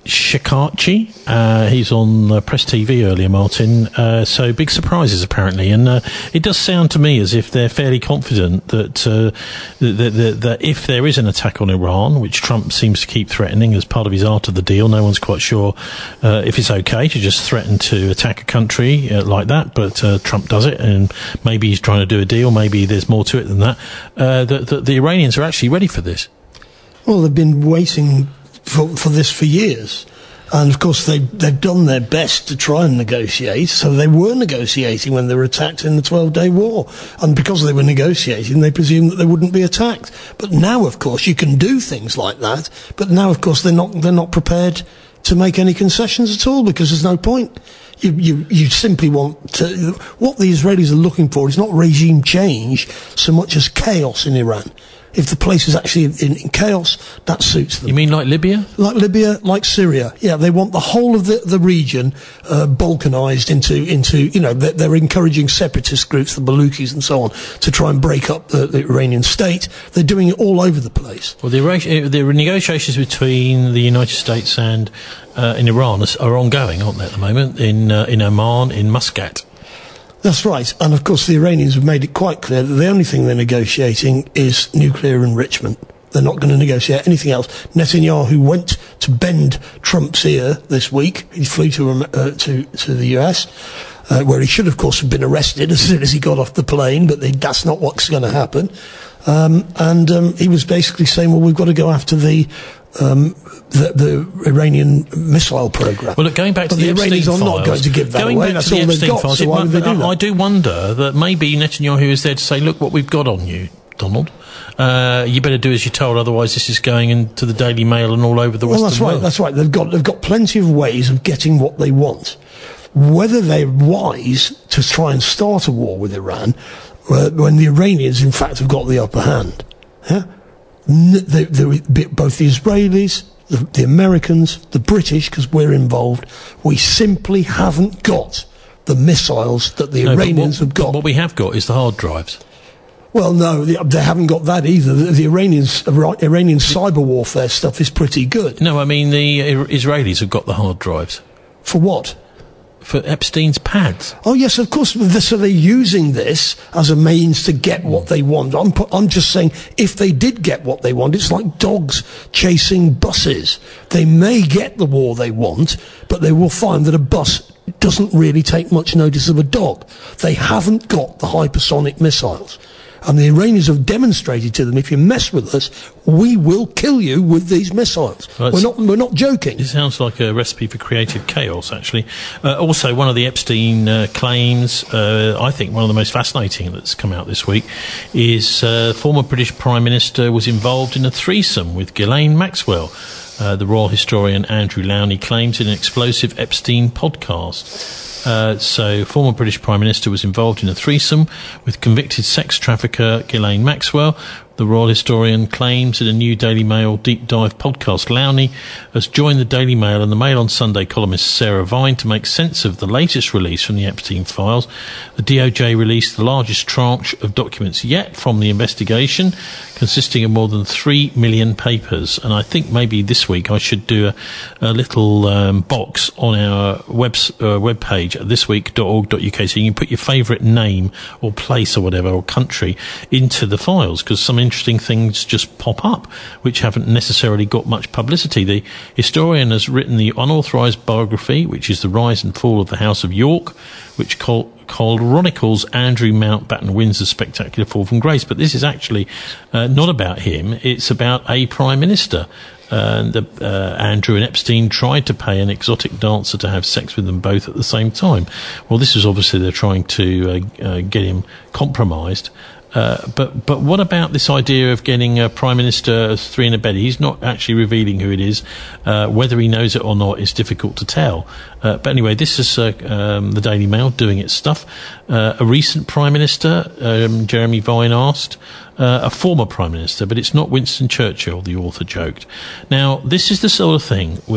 Shekarchi. Uh, he's on uh, Press T V earlier, Martin. Uh, so big surprises apparently, and uh, it does sound to me as if they're fairly confident that, uh, that, that, that if there is an attack on Iran, which Trump seems to keep threatening as part of his art of the deal, no one's quite sure uh, if it's okay to just threaten to attack a country uh, like that, but uh, Trump does it, and maybe he's trying to do a deal, maybe there's more to it than that. Uh, the, the, the Iranians are actually ready for this. Well, they've been waiting for, for this for years. And, of course, they, they've done their best to try and negotiate. So they were negotiating when they were attacked in the twelve-day war. And because they were negotiating, they presumed that they wouldn't be attacked. But now, of course, you can do things like that. But now, of course, they're not, they're not prepared to make any concessions at all, because there's no point. You, you, you simply want to... What the Israelis are looking for is not regime change so much as chaos in Iran. If the place is actually in, in chaos, that suits them. You mean like Libya? Like Libya, like Syria. Yeah, they want the whole of the, the region uh, balkanized into, into, you know, they're, they're encouraging separatist groups, the Balukis and so on, to try and break up the, the Iranian state. They're doing it all over the place. Well, the, the negotiations between the United States and uh, in Iran are, are ongoing, aren't they, at the moment, in, uh, in Oman, in Muscat. That's right. And, of course, the Iranians have made it quite clear that the only thing they're negotiating is nuclear enrichment. They're not going to negotiate anything else. Netanyahu went to bend Trump's ear this week. He flew to uh, to, to the U S, uh, where he should, of course, have been arrested as soon as he got off the plane, but they, that's not what's going to happen. Um, and um, he was basically saying, well, we've got to go after the... Um, the, the Iranian missile program. Well, look, going back to but the, the Epstein Iranians files, are not going to give that going away. Back That's to the all they've Epstein got. files, So why would they do that? I do wonder that maybe Netanyahu is there to say, "Look, what we've got on you, Donald. Uh, you better do as you're told, otherwise this is going into the Daily Mail and all over the well, Western that's right. world." That's right. They've got they've got plenty of ways of getting what they want. Whether they're wise to try and start a war with Iran, uh, when the Iranians, in fact, have got the upper hand. Yeah? They, they, both the Israelis, the, the Americans, the British, because we're involved, we simply haven't got the missiles that the no, Iranians what, have got. What we have got is the hard drives. Well, no, they, they haven't got that either. The, the Iranians, Iranian cyber warfare stuff is pretty good. No, I mean the Israelis have got the hard drives. For what? For Epstein's pads. Oh, yes, of course. So they're using this as a means to get what they want. I'm, I'm just saying, if they did get what they want, it's like dogs chasing buses. They may get the war they want, but they will find that a bus doesn't really take much notice of a dog. They haven't got the hypersonic missiles. And the Iranians have demonstrated to them, if you mess with us, we will kill you with these missiles. Well, we're not we're not joking. It sounds like a recipe for creative chaos, actually. Uh, also, one of the Epstein uh, claims, uh, I think one of the most fascinating that's come out this week, is uh, former British Prime Minister was involved in a threesome with Ghislaine Maxwell. Uh, the royal historian Andrew Lowney claims in an explosive Epstein podcast. Uh, so, former British Prime Minister was involved in a threesome with convicted sex trafficker Ghislaine Maxwell. The royal historian claims in a new Daily Mail deep dive podcast. Lowney has joined the Daily Mail and the Mail on Sunday columnist Sarah Vine to make sense of the latest release from the Epstein files. The D O J released the largest tranche of documents yet from the investigation, consisting of more than three million papers. And I think maybe this week I should do a, a little um, box on our web uh, webpage at this week dot org dot U K, so you can put your favourite name or place or whatever or country into the files, because some interesting things just pop up which haven't necessarily got much publicity. The historian has written the unauthorised biography, which is The Rise and Fall of the House of York, which called chronicles Andrew Mountbatten Windsor's spectacular fall from grace. But this is actually uh, not about him. It's about a prime minister. Uh, and the, uh, Andrew and Epstein tried to pay an exotic dancer to have sex with them both at the same time. Well, this is obviously they're trying to uh, uh, get him compromised. Uh, but but what about this idea of getting a prime minister three in a bed? He's not actually revealing who it is. Uh, whether he knows it or not is difficult to tell. Uh, but anyway, this is uh, um, the Daily Mail doing its stuff. Uh, a recent prime minister, um, Jeremy Vine asked, uh, a former prime minister, but it's not Winston Churchill, the author joked. Now, this is the sort of thing which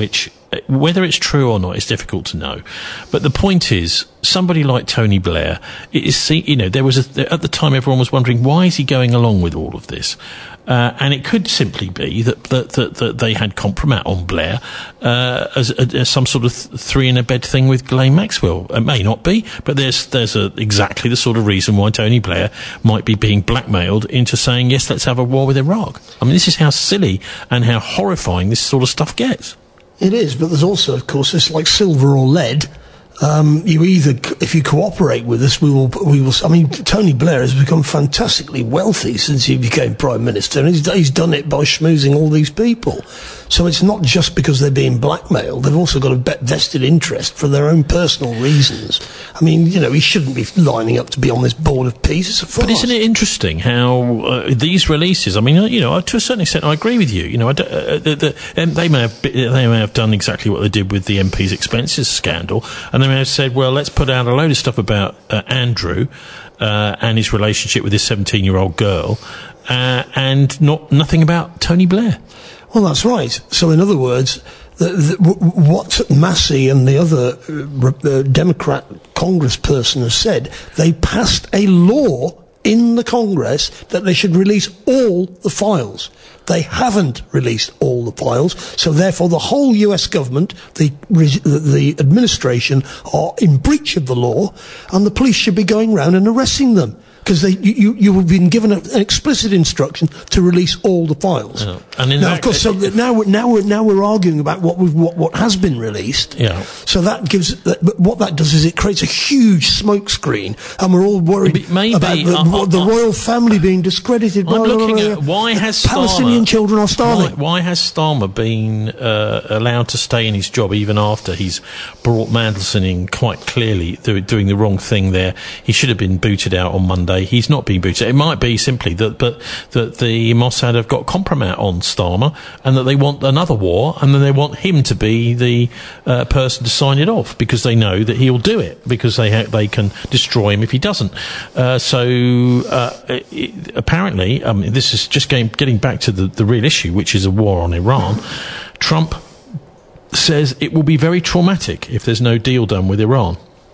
whether it's true or not is difficult to know. But the point is, somebody like Tony Blair, it is, you know, there was a, at the time everyone was wondering, why is he going along with all of this? Uh, and it could simply be that, that, that, that they had compromat on Blair uh, as, as some sort of th- three-in-a-bed thing with Ghislaine Maxwell. It may not be, but there's there's a, exactly the sort of reason why Tony Blair might be being blackmailed into saying, yes, let's have a war with Iraq. I mean, this is how silly and how horrifying this sort of stuff gets. It is, but there's also, of course, it's like silver or lead. Um, you either, if you cooperate with us, we will, we will, I mean, Tony Blair has become fantastically wealthy since he became Prime Minister, and he's, he's done it by schmoozing all these people. So it's not just because they're being blackmailed, they've also got a vested interest for their own personal reasons. I mean, you know, he shouldn't be lining up to be on this board of peace. It's a farce. But isn't it interesting how uh, these releases, I mean, uh, you know, to a certain extent, I agree with you. You know, I d- uh, the, the, um, they may have they may have done exactly what they did with the M P's expenses scandal, and they may have said, well, let's put out a load of stuff about uh, Andrew uh, and his relationship with his seventeen-year-old girl, uh, and not nothing about Tony Blair. Well, that's right. So, in other words, the, the, w- what Massey and the other uh, uh, Democrat congressperson has said, they passed a law in the Congress that they should release all the files. They haven't released all the files, so therefore the whole U S government, the the administration, are in breach of the law, and the police should be going round and arresting them. Because they, you, you have been given a, an explicit instruction to release all the files. Yeah. And in now, that, of course, so that now we're, now we're now we're arguing about what we've, what what has been released. Yeah. So that gives, that, but what that does is it creates a huge smokescreen, and we're all worried maybe, about the, uh, uh, the royal family being discredited. I'm blah, looking blah, blah, at why has Palestinian Starmer, children are starving. Why, why has Starmer been uh, allowed to stay in his job even after he's brought Mandelson in quite clearly th- doing the wrong thing there? He should have been booted out on Monday. He's not being booted. It might be simply that, but that the Mossad have got compromat on Starmer, and that they want another war, and then they want him to be the uh, person to sign it off because they know that he'll do it because they ha- they can destroy him if he doesn't. Uh, so uh, it, apparently, um, this is just getting, getting back to the, the real issue, which is a war on Iran. Trump says it will be very traumatic if there's no deal done with Iran.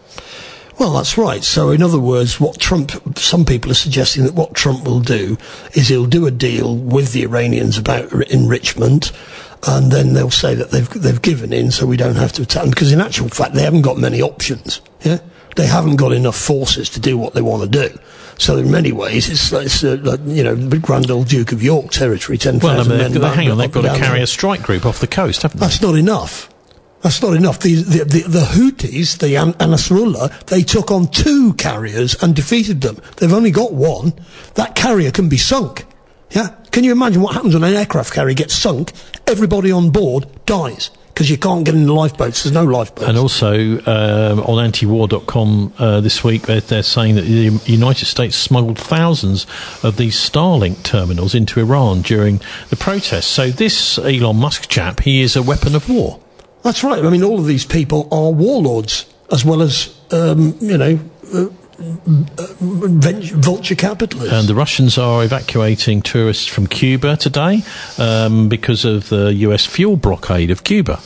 Well, that's right. So, in other words, what Trump, some people are suggesting that what Trump will do is he'll do a deal with the Iranians about enrichment, and then they'll say that they've they've given in, so we don't have to attack them. Because in actual fact, they haven't got many options. Yeah, they haven't got enough forces to do what they want to do. So, in many ways, it's, it's uh, like, you know, the Grand Old Duke of York territory. Ten thousand well, I mean, men. Hang on, they've got to carry there. a strike group off the coast, haven't they? That's not enough. That's not enough. The, the, the, the Houthis, the An- Nasrallah, they took on two carriers and defeated them. They've only got one. That carrier can be sunk. Yeah? Can you imagine what happens when an aircraft carrier gets sunk? Everybody on board dies because you can't get in the lifeboats. There's no lifeboats. And also, um, on antiwar dot com uh, this week, they're, they're saying that the United States smuggled thousands of these Starlink terminals into Iran during the protests. So this Elon Musk chap, he is a weapon of war. That's right. I mean, all of these people are warlords, as well as, um, you know, uh, uh, vulture capitalists. And the Russians are evacuating tourists from Cuba today um, because of the U S fuel blockade of Cuba.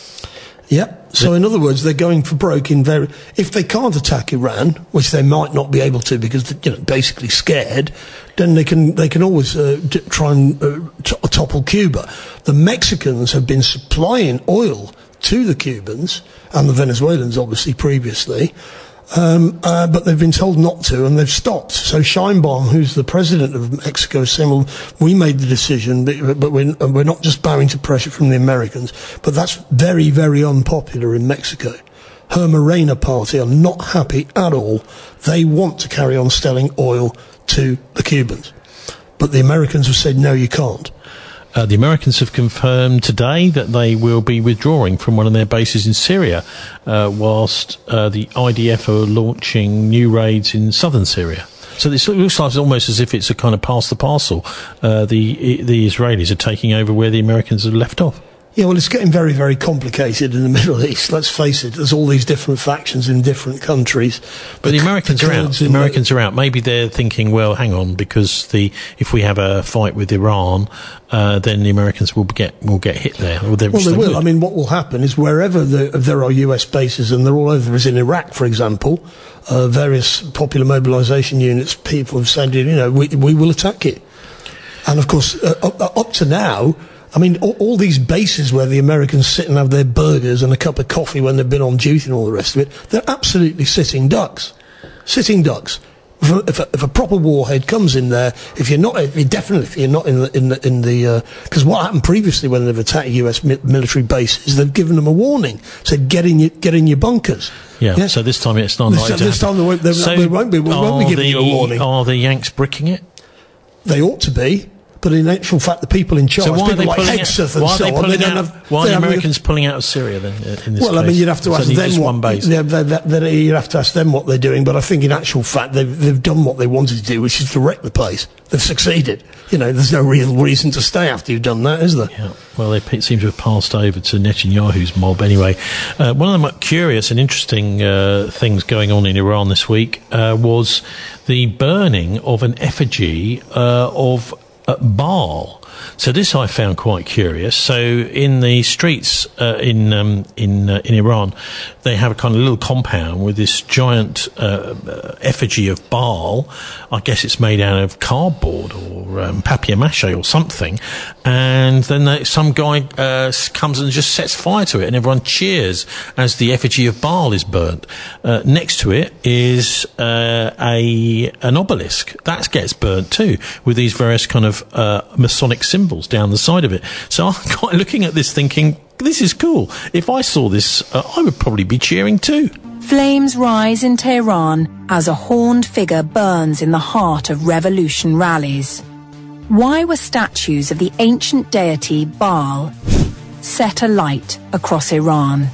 Yep. So, in other words, they're going for broke in very... If they can't attack Iran, which they might not be able to because they're, you know, basically scared, then they can they can always uh, t- try and uh, t- topple Cuba. The Mexicans have been supplying oil to the Cubans, and the Venezuelans obviously previously, um, uh, but they've been told not to, and they've stopped. So Sheinbaum, who's the president of Mexico, is saying, well, we made the decision, but we're, we're not just bowing to pressure from the Americans. But that's very, very unpopular in Mexico. Her Morena party are not happy at all. They want to carry on selling oil to the Cubans. But the Americans have said, no, you can't. Uh, the Americans have confirmed today that they will be withdrawing from one of their bases in Syria, uh, whilst uh, the I D F are launching new raids in southern Syria. So this looks like almost as if it's a kind of pass the parcel. Uh, the the Israelis are taking over where the Americans have left off. Yeah, well, it's getting very, very complicated in the Middle East. Let's face it. There's all these different factions in different countries. But, but the Americans the are out. The Americans are out. Maybe they're thinking, well, hang on, because the if we have a fight with Iran, uh, then the Americans will get will get hit there. Or well, they will. Would. I mean, what will happen is wherever the, there are U S bases, and they're all over, as in Iraq, for example, uh, various popular mobilisation units, people have said, you know, we, we will attack it. And, of course, uh, up, up to now, I mean, all, all these bases where the Americans sit and have their burgers and a cup of coffee when they've been on duty and all the rest of it, they're absolutely sitting ducks. Sitting ducks. If a, if a, if a proper warhead comes in there, if you're not, if you're definitely, if you're not in the, in the, in the, because uh, what happened previously when they've attacked U S mi- military bases, they've given them a warning, said get in your, get in your bunkers. Yeah, yeah. So this time it's not this, like this time they won't, they, so they won't be, we won't be giving the, you a warning. Are the Yanks bricking it? They ought to be. But in actual fact, the people in charge, so why people are they like Hegseth and why so are they on, pulling they don't out, have... Why are the Americans have, pulling out of Syria then, uh, in this Well, case? I mean, you'd have to it's ask them what... one base. They, they, they, you'd have to ask them what they're doing, but I think in actual fact, they've, they've done what they wanted to do, which is to wreck the place. They've succeeded. You know, there's no real reason to stay after you've done that, is there? Yeah. Well, they seem to have passed over to Netanyahu's mob anyway. Uh, one of the curious and interesting uh, things going on in Iran this week uh, was the burning of an effigy uh, of uh, Baal. So this I found quite curious. So in the streets uh, in um, in uh, in Iran, they have a kind of little compound with this giant uh, effigy of Baal. I guess it's made out of cardboard or um, papier-mâché or something. And then they, some guy uh, comes and just sets fire to it, and everyone cheers as the effigy of Baal is burnt. Uh, next to it is uh, a an obelisk that gets burnt too, with these various kind of uh, Masonic symbols down the side of it. So I'm quite looking at this thinking, this is cool. If I saw this, uh, I would probably be cheering too. Flames rise in Tehran as a horned figure burns in the heart of revolution rallies. Why were statues of the ancient deity Baal set alight across Iran?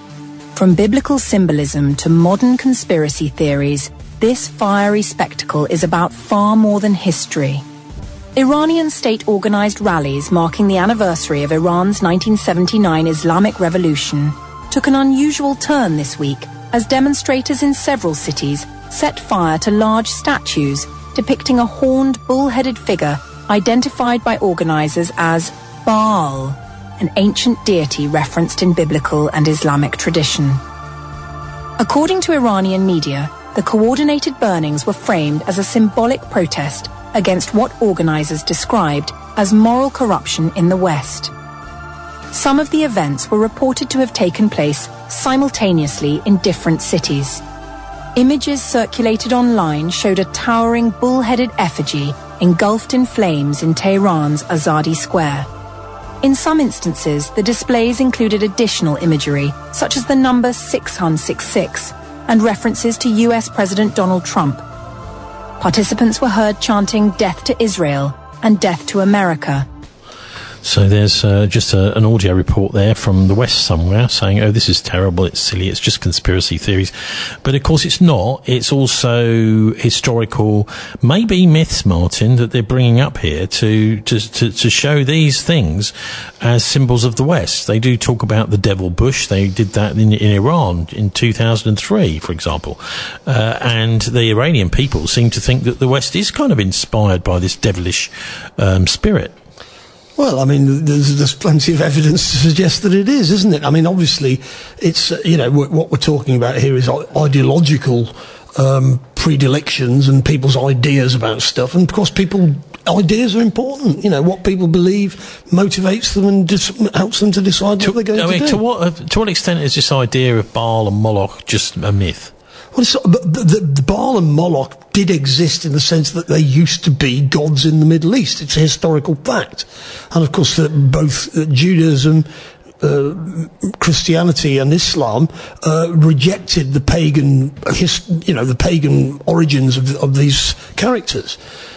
From biblical symbolism to modern conspiracy theories, this fiery spectacle is about far more than history. Iranian state-organized rallies marking the anniversary of Iran's nineteen seventy-nine Islamic Revolution took an unusual turn this week as demonstrators in several cities set fire to large statues depicting a horned, bull-headed figure identified by organizers as Baal, an ancient deity referenced in biblical and Islamic tradition. According to Iranian media, the coordinated burnings were framed as a symbolic protest against what organizers described as moral corruption in the West. Some of the events were reported to have taken place simultaneously in different cities. Images circulated online showed a towering bull-headed effigy engulfed in flames in Tehran's Azadi Square. In some instances, the displays included additional imagery, such as the number six one six six, and references to U S President Donald Trump. Participants were heard chanting "Death to Israel" and "Death to America." So there's uh, just a, an audio report there from the West somewhere saying, oh, this is terrible, it's silly, it's just conspiracy theories. But of course it's not. It's also historical, maybe myths, Martin, that they're bringing up here to, to, to, to show these things as symbols of the West. They do talk about the devil bush. They did that in, in Iran in two thousand three, for example. Uh, and the Iranian people seem to think that the West is kind of inspired by this devilish um, spirit. Well, I mean, there's, there's plenty of evidence to suggest that it is, isn't it? I mean, obviously, it's, uh, you know, w- what we're talking about here is ideological um, predilections and people's ideas about stuff. And, of course, people, ideas are important. You know, what people believe motivates them and dis- helps them to decide to, what they're going I mean, to do. To what, to what extent is this idea of Baal and Moloch just a myth? Well, it's, the, the, the Baal and Moloch did exist in the sense that they used to be gods in the Middle East. It's a historical fact. And, of course, uh, both uh, Judaism, uh, Christianity and Islam uh, rejected the pagan, his, you know, the pagan origins of, of these characters.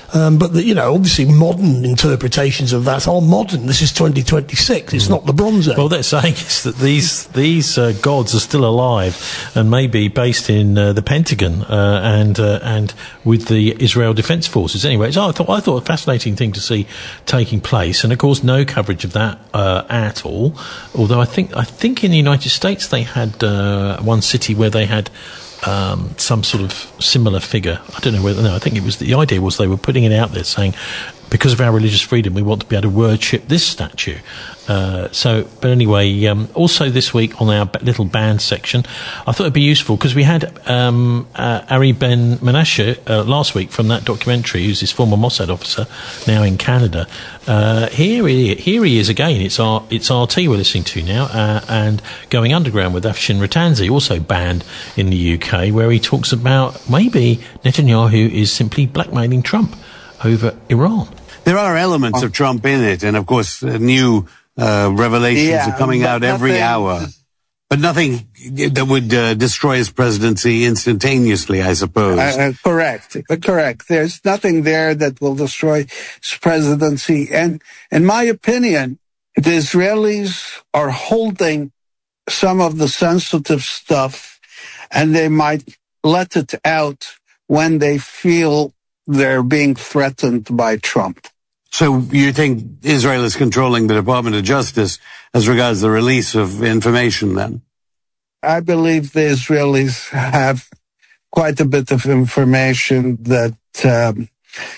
Um, but, the, you know, obviously modern interpretations of that are modern. This is twenty twenty-six. It's mm. not the Bronze Age. Well, they're saying is that these these uh, gods are still alive and maybe based in uh, the Pentagon uh, and uh, and with the Israel Defense Forces. Anyway, so I thought I thought a fascinating thing to see taking place, and of course, no coverage of that uh, at all. Although I think I think in the United States they had uh, one city where they had. Um, some sort of similar figure. I don't know whether. No, I think it was the idea was they were putting it out there saying, because of our religious freedom, we want to be able to worship this statue. Uh, so, but anyway, um, also this week on our b- little band section, I thought it'd be useful because we had um, uh, Ari Ben Menashe uh, last week from that documentary, who's this former Mossad officer now in Canada. Uh, here he here he is again. It's our it's R T we're listening to now, uh, and Going Underground with Afshin Rattanzi, also banned in the U K, where he talks about maybe Netanyahu is simply blackmailing Trump over Iran. There are elements of Trump in it, and of course, uh, new uh, revelations yeah, are coming out every nothing, hour. But nothing that would uh, destroy his presidency instantaneously, I suppose. Uh, uh, correct, uh, correct. There's nothing there that will destroy his presidency. And in my opinion, the Israelis are holding some of the sensitive stuff, and they might let it out when they feel they're being threatened by Trump. So you think Israel is controlling the Department of Justice as regards the release of information then? I believe the Israelis have quite a bit of information that um,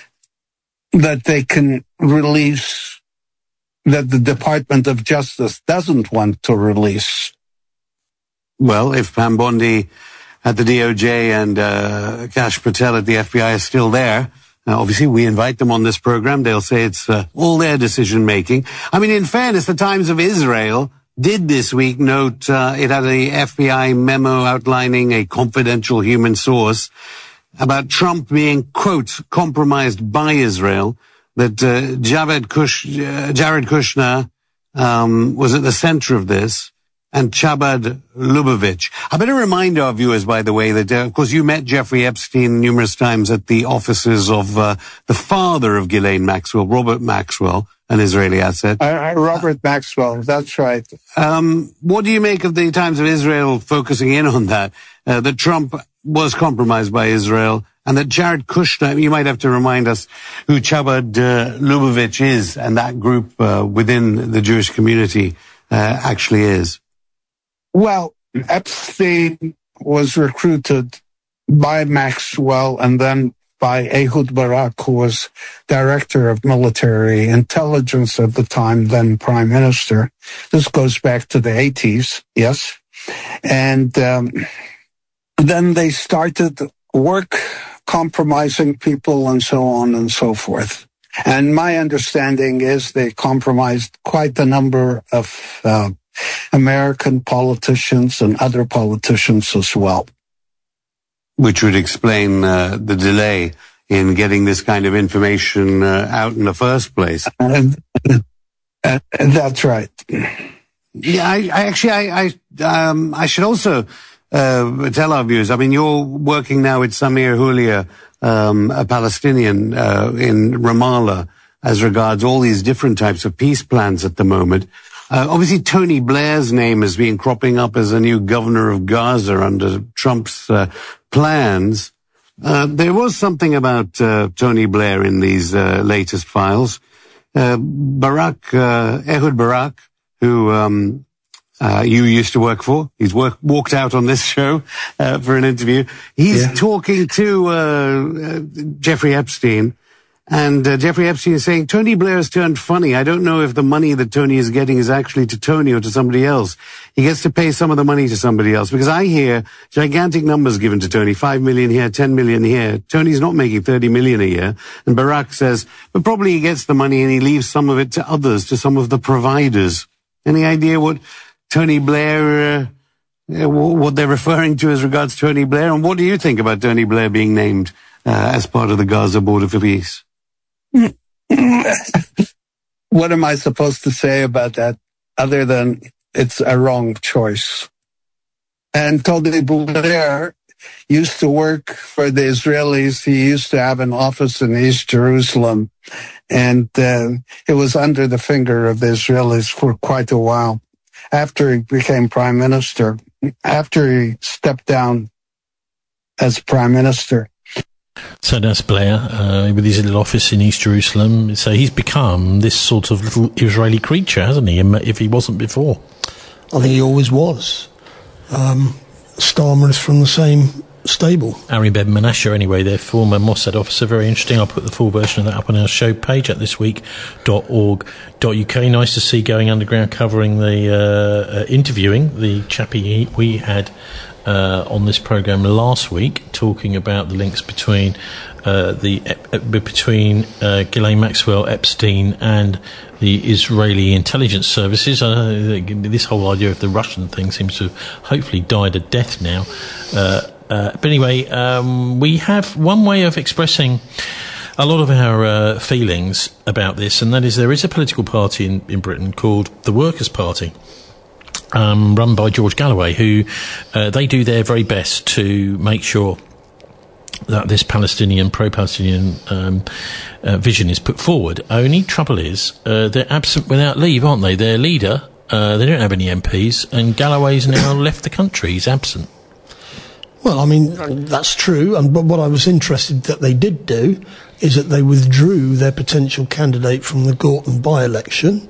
that they can release, that the Department of Justice doesn't want to release. Well, if Pam Bondi at the D O J and uh, Kash Patel at the F B I are still there, Uh, obviously, we invite them on this program. They'll say it's uh, all their decision-making. I mean, in fairness, the Times of Israel did this week note uh, it had a F B I memo outlining a confidential human source about Trump being, quote, compromised by Israel, that uh, Jared, Kush, uh, Jared Kushner um, was at the center of this, and Chabad Lubavitch. I better remind our viewers, by the way, that, uh, of course, you met Jeffrey Epstein numerous times at the offices of uh, the father of Ghislaine Maxwell, Robert Maxwell, an Israeli asset. Uh, uh, Robert Maxwell, that's right. Um, what do you make of the Times of Israel focusing in on that, uh, that Trump was compromised by Israel, and that Jared Kushner, you might have to remind us who Chabad uh, Lubavitch is, and that group uh, within the Jewish community uh, actually is? Well, Epstein was recruited by Maxwell and then by Ehud Barak, who was director of military intelligence at the time, then prime minister. This goes back to the eighties, yes. And um, then they started work compromising people and so on and so forth. And my understanding is they compromised quite a number of uh, American politicians and other politicians as well. Which would explain uh, the delay in getting this kind of information uh, out in the first place. Uh, uh, that's right. Yeah, I, I actually, I, I, um, I should also uh, tell our viewers. I mean, you're working now with Samir Hulia, um, a Palestinian uh, in Ramallah, as regards all these different types of peace plans at the moment. Uh, obviously, Tony Blair's name has been cropping up as a new governor of Gaza under Trump's uh, plans. Uh, there was something about uh, Tony Blair in these uh, latest files. Uh, Barak, uh, Ehud Barak, who um, uh, you used to work for, he's work, walked out on this show uh, for an interview. He's yeah. talking to uh, uh, Jeffrey Epstein. And uh, Jeffrey Epstein is saying, Tony Blair has turned funny. I don't know if the money that Tony is getting is actually to Tony or to somebody else. He gets to pay some of the money to somebody else. Because I hear gigantic numbers given to Tony, five million here, ten million here. Tony's not making thirty million a year. And Barak says, but probably he gets the money and he leaves some of it to others, to some of the providers. Any idea what Tony Blair, uh, what they're referring to as regards Tony Blair? And what do you think about Tony Blair being named uh, as part of the Gaza Border for Peace? What am I supposed to say about that other than it's a wrong choice? And Tony Blair used to work for the Israelis. He used to have an office in East Jerusalem, and uh, it was under the finger of the Israelis for quite a while. After he became prime minister, after he stepped down as prime minister. So that's Blair, uh, with his little office in East Jerusalem. So he's become this sort of little Israeli creature, hasn't he, if he wasn't before? I think he always was. Um, Starmer is from the same stable. Ari Ben Menashe, anyway, their former Mossad officer. Very interesting. I'll put the full version of that up on our show page at this week dot org dot U K. Nice to see Going Underground covering the, uh, uh, interviewing the chappie we had uh, on this programme last week, talking about the links between uh, the uh, between uh, Ghislaine Maxwell, Epstein, and the Israeli intelligence services. Uh, this whole idea of the Russian thing seems to have hopefully died a death now. Uh, Uh, but anyway, um, we have one way of expressing a lot of our uh, feelings about this, and that is there is a political party in, in Britain called the Workers' Party, um, run by George Galloway, who uh, they do their very best to make sure that this Palestinian, pro-Palestinian um, uh, vision is put forward. Only trouble is uh, they're absent without leave, aren't they? Their leader, uh, they don't have any M Ps, and Galloway's now left the country. He's absent. Well, I mean, that's true, and but what I was interested that they did do is that they withdrew their potential candidate from the Gorton by-election,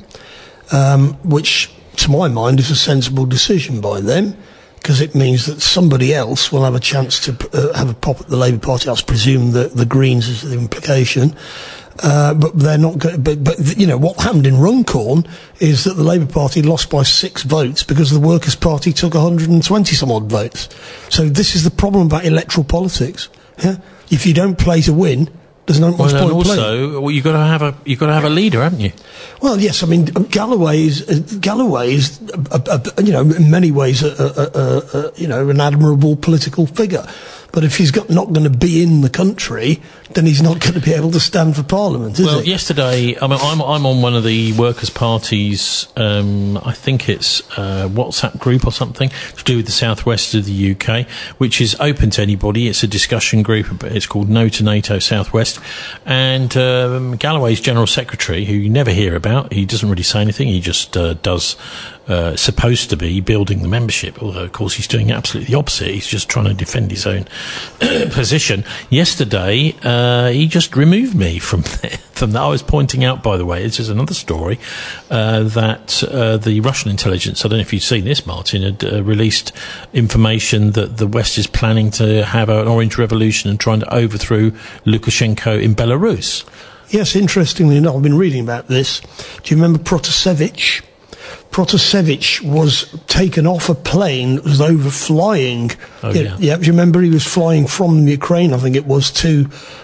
um, which, to my mind, is a sensible decision by them, because it means that somebody else will have a chance to uh, have a pop at the Labour Party. I presume that the Greens is the implication. Uh, but they're not going. But, but you know what happened in Runcorn is that the Labour Party lost by six votes because the Workers' Party took one hundred twenty some odd votes. So this is the problem about electoral politics. Yeah? If you don't play to win, there's no much well, point also, playing. well, you've got to have a you've got to have a leader, haven't you? Well, yes. I mean, Galloway is uh, Galloway is a, a, a, you know in many ways a, a, a, a, you know an admirable political figure. But if he's got, not going to be in the country, then he's not going to be able to stand for Parliament, is well, he? Well, yesterday, I mean, I'm, I'm on one of the Workers' Party's, um, I think it's uh, WhatsApp group or something, to do with the southwest of the U K, which is open to anybody. It's a discussion group. It's called No to NATO Southwest. And um, Galloway's General Secretary, who you never hear about, he doesn't really say anything. He just uh, does... Uh, supposed to be building the membership, although of course he's doing absolutely the opposite. He's just trying to defend his own position. Yesterday, uh, he just removed me from there, from that. I was pointing out, by the way, this is another story, uh, that uh, the Russian intelligence, I don't know if you've seen this, Martin, had uh, released information that the West is planning to have an orange revolution and trying to overthrow Lukashenko in Belarus. Yes, interestingly enough, I've been reading about this. Do you remember Protasevich? Protasevich was taken off a plane that was overflying. Oh, yeah. yeah. Yeah, do you remember he was flying from Ukraine, I think it was, to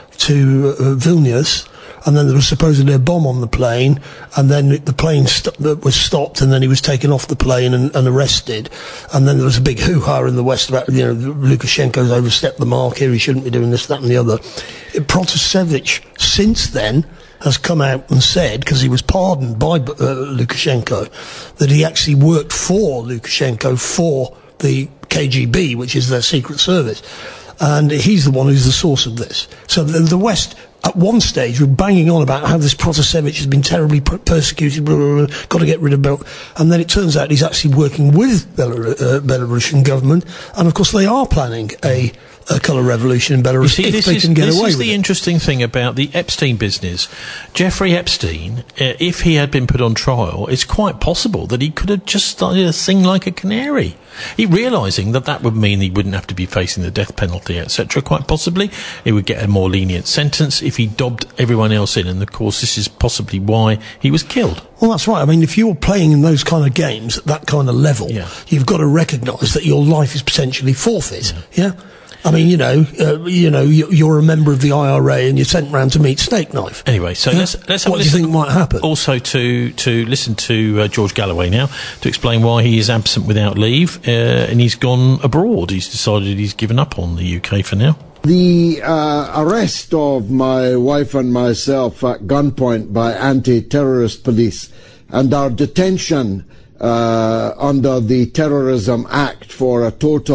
to uh, Vilnius, and then there was supposedly a bomb on the plane, and then the plane st- was stopped, and then he was taken off the plane and, and arrested, and then there was a big hoo-ha in the West about, you know, Lukashenko's overstepped the mark here, he shouldn't be doing this, that and the other. Protasevich, since then, has come out and said, because he was pardoned by uh, Lukashenko, that he actually worked for Lukashenko for the K G B, which is their secret service. And he's the one who's the source of this. So the, the West, at one stage, were banging on about how this Protasevich has been terribly per- persecuted, blah, blah, blah, got to get rid of Bel. And then it turns out he's actually working with Belar- uh, Belarusian government. And of course they are planning a... a colour revolution in Belarus, see, if this they is, can get this away is with the it. interesting thing about the Epstein business. Jeffrey Epstein, uh, if he had been put on trial, it's quite possible that he could have just started to sing like a canary. He realising that that would mean he wouldn't have to be facing the death penalty, et cetera. Quite possibly, he would get a more lenient sentence if he dobbed everyone else in. And of course, this is possibly why he was killed. Well, that's right. I mean, if you're playing in those kind of games at that kind of level, yeah. you've got to recognise that your life is potentially forfeit. Yeah. yeah? I mean, you know, uh, you know, you're a member of the I R A and you're sent round to meet Snake Knife. Anyway, so yeah? let's let's have what a do you listen think might happen? Also, to to listen to uh, George Galloway now to explain why he is absent without leave, uh, and he's gone abroad. He's decided he's given up on the U K for now. The uh, arrest of my wife and myself at gunpoint by anti-terrorist police and our detention uh, under the Terrorism Act for a total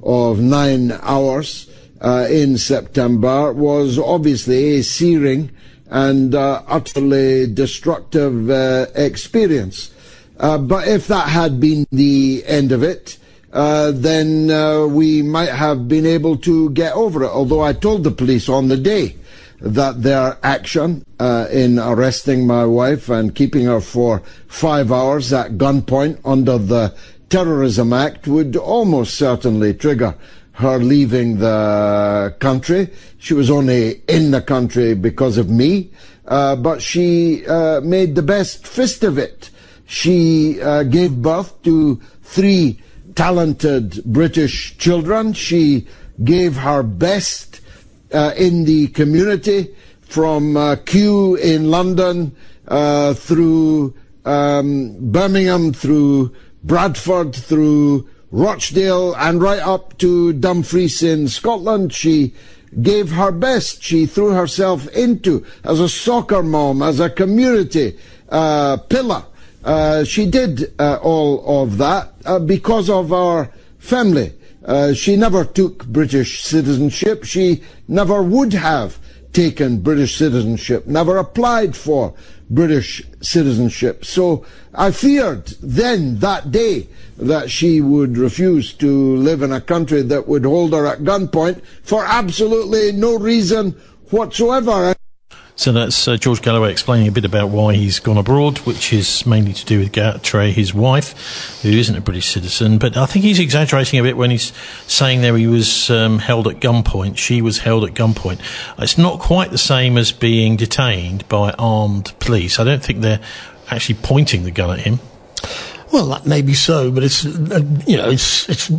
of nine hours uh, in September was obviously a searing and uh, utterly destructive uh, experience. Uh, but if that had been the end of it, uh, then uh, we might have been able to get over it, although I told the police on the day that their action uh, in arresting my wife and keeping her for five hours at gunpoint under the Terrorism Act would almost certainly trigger her leaving the country. She was only in the country because of me, uh, but she uh, made the best fist of it. She uh, gave birth to three talented British children. She gave her best Uh, in the community, from uh, Kew in London uh, through um, Birmingham, through Bradford, through Rochdale, and right up to Dumfries in Scotland. She gave her best. She threw herself into, as a soccer mom, as a community uh, pillar. Uh, she did uh, all of that uh, because of our family. Uh, she never took British citizenship. She never would have taken British citizenship, never applied for British citizenship. So I feared then, that day, that she would refuse to live in a country that would hold her at gunpoint for absolutely no reason whatsoever. So that's uh, George Galloway explaining a bit about why he's gone abroad, which is mainly to do with Gattray, his wife, who isn't a British citizen. But I think he's exaggerating a bit when he's saying there he was um, held at gunpoint. She was held at gunpoint. It's not quite the same as being detained by armed police. I don't think they're actually pointing the gun at him. Well, that may be so, but it's, uh, you know, it's it's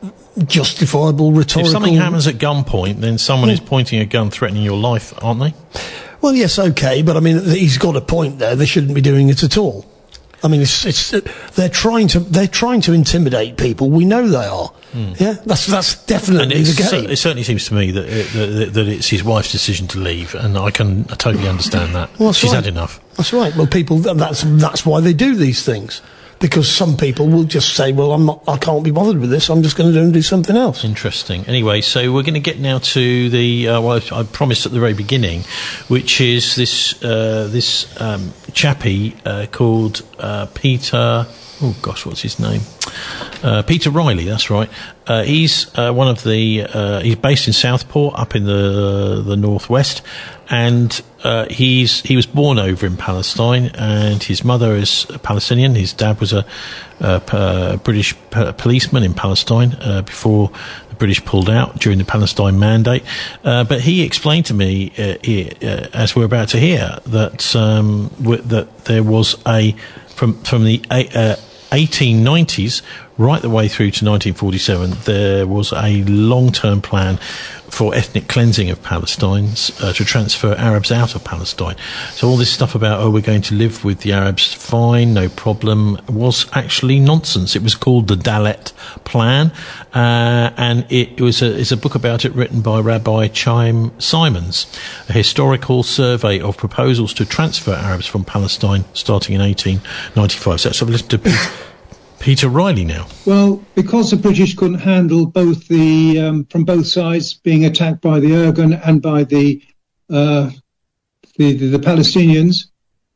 justifiable rhetorical. If something happens at gunpoint, then someone is pointing a gun threatening your life, aren't they? Well, yes, okay, but I mean, he's got a point there. They shouldn't be doing it at all. I mean, it's, it's they're trying to they're trying to intimidate people. We know they are. Mm. Yeah, that's that's definitely and the game. It certainly seems to me that, it, that that it's his wife's decision to leave, and I can I totally understand that. Well, she's right. had enough. That's right. Well, people, that's that's why they do these things. Because some people will just say, well, I'm not, I can't be bothered with this, I'm just going to go and do something else. Interesting. Anyway, so we're going to get now to the, uh, well, I promised at the very beginning, which is this, uh, this, um, chappie, uh, called, uh, Peter, oh gosh, what's his name? Uh, Peter Riley, that's right. Uh, he's, uh, one of the, uh, he's based in Southport, up in the, the northwest, and, uh, he's, he was born over in Palestine, and his mother is Palestinian. His dad was a, a, a British p- policeman in Palestine, uh, before the British pulled out during the Palestine Mandate. Uh, but he explained to me, uh, he, uh, as we're about to hear, that, um, w- that there was a, from, from the, uh, eighteen nineties right the way through to nineteen forty-seven, there was a long-term plan for ethnic cleansing of Palestine, uh, to transfer Arabs out of Palestine. So all this stuff about, oh, we're going to live with the Arabs, fine, no problem, was actually nonsense. It was called the Dalet Plan, uh, and it, it was a, it's a book about it written by Rabbi Chaim Simons, a historical survey of proposals to transfer Arabs from Palestine starting in eighteen ninety-five. So let's have a listen to Peter, Peter Riley now. Well, because the British couldn't handle both the um, from both sides being attacked by the Irgun and by the uh, the, the, the Palestinians,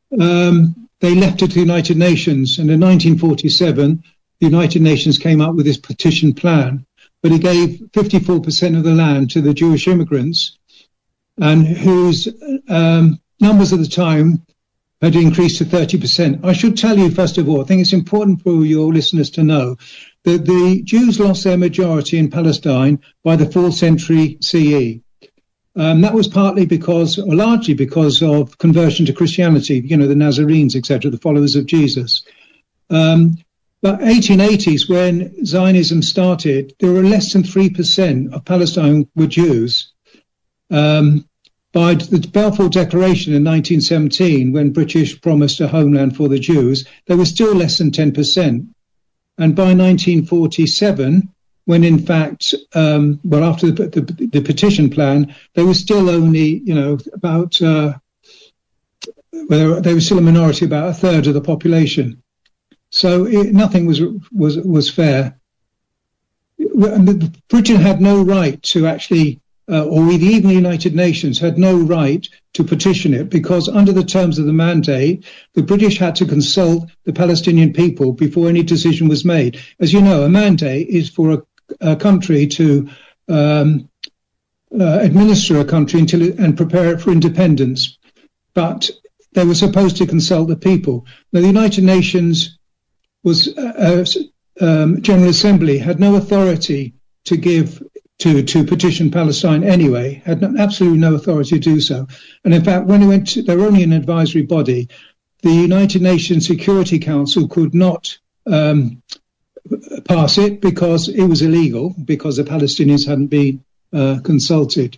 um, they left it to the United Nations. And in nineteen forty-seven, the United Nations came up with this partition plan, but it gave fifty-four percent of the land to the Jewish immigrants, and whose um, numbers at the time had increased to thirty percent. I should tell you, first of all, I think it's important for your listeners to know that the Jews lost their majority in Palestine by the fourth century C E. Um, that was partly because, or largely because of conversion to Christianity, you know, the Nazarenes, et cetera, the followers of Jesus. Um, but eighteen eighties, when Zionism started, there were less than three percent of Palestine were Jews. Um, By the Balfour Declaration in nineteen seventeen, when British promised a homeland for the Jews, there was still less than ten percent. And by nineteen forty-seven, when in fact, um, well, after the, the, the petition plan, there was still only, you know, about, uh, well, there was still a minority, about a third of the population. So it, nothing was was was fair. Britain had no right to actually, uh, or even the United Nations had no right to petition it, because under the terms of the mandate, the British had to consult the Palestinian people before any decision was made. As you know, a mandate is for a, a country to um, uh, administer a country until it, and prepare it for independence. But they were supposed to consult the people. Now, the United Nations was uh, um, General Assembly had no authority to give to to petition Palestine anyway. Had no, absolutely no authority to do so. And in fact, when it went to, they were only an advisory body. The United Nations Security Council could not um, pass it because it was illegal, because the Palestinians hadn't been uh, consulted.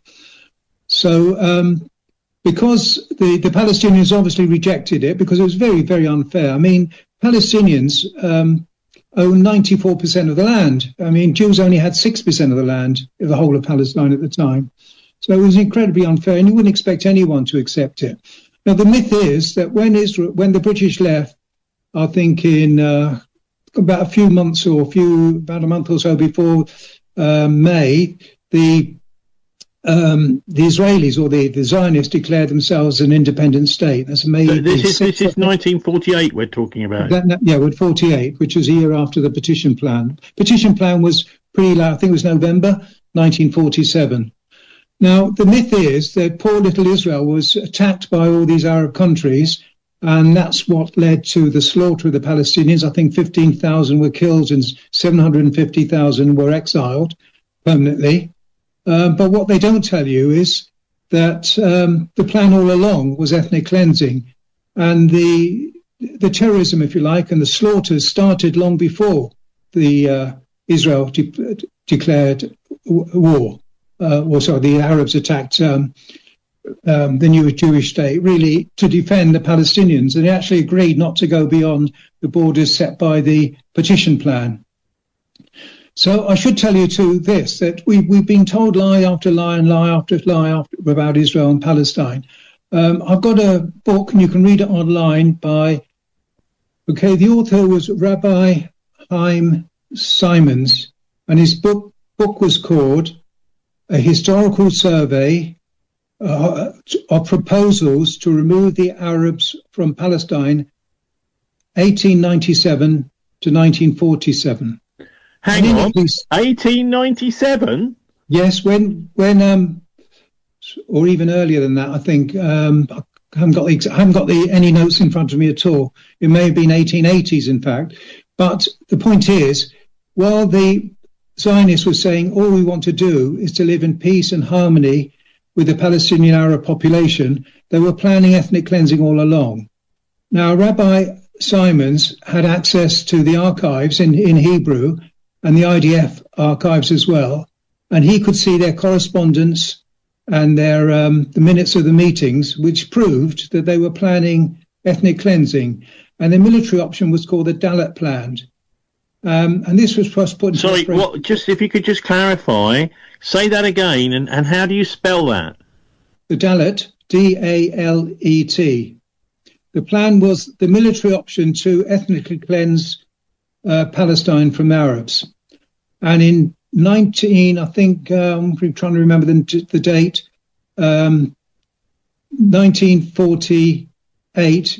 So. Um, Because the, the Palestinians obviously rejected it, because it was very, very unfair. I mean, Palestinians um, own ninety-four percent of the land. I mean, Jews only had six percent of the land in the whole of Palestine at the time. So it was incredibly unfair, and you wouldn't expect anyone to accept it. Now, the myth is that when Israel, when the British left, I think in uh, about a few months or a few, about a month or so before uh, May, the Um, the Israelis or the, the Zionists declared themselves an independent state. That's May. So this is this is nineteen forty-eight we're talking about. That, that, yeah, with forty-eight, which was a year after the petition plan. Petition plan was pretty loud. I think it was November nineteen forty-seven. Now, the myth is that poor little Israel was attacked by all these Arab countries, and that's what led to the slaughter of the Palestinians. I think fifteen thousand were killed and seven hundred fifty thousand were exiled permanently. Uh, but what they don't tell you is that um, the plan all along was ethnic cleansing, and the the terrorism, if you like, and the slaughters started long before the uh, Israel de- declared war. Uh, or sorry, the Arabs attacked um, um, the new Jewish state, really to defend the Palestinians, and they actually agreed not to go beyond the borders set by the partition plan. So I should tell you too this, that we, we've been told lie after lie and lie after lie after, about Israel and Palestine. Um, I've got a book, and you can read it online by, okay, the author was Rabbi Chaim Simons, and his book, book was called A Historical Survey uh, of Proposals to Remove the Arabs from Palestine, eighteen ninety-seven to nineteen forty-seven. Hang on, eighteen ninety-seven? Yes, when, when, um, or even earlier than that, I think. Um, I haven't got, the, I haven't got the, any notes in front of me at all. It may have been eighteen eighties, in fact. But the point is, while the Zionists were saying all we want to do is to live in peace and harmony with the Palestinian Arab population, they were planning ethnic cleansing all along. Now, Rabbi Simons had access to the archives in, in Hebrew, and the I D F archives as well, and he could see their correspondence and their um, the minutes of the meetings, which proved that they were planning ethnic cleansing. And the military option was called the Dalet Plan. Um, and this was first put into Sorry, what, just if you could just clarify, say that again, and, and how do you spell that? The Dalet, D A L E T. The plan was the military option to ethnically cleanse uh, Palestine from Arabs. And in nineteen, I think, um, I'm trying to remember the, the date, um, nineteen forty-eight,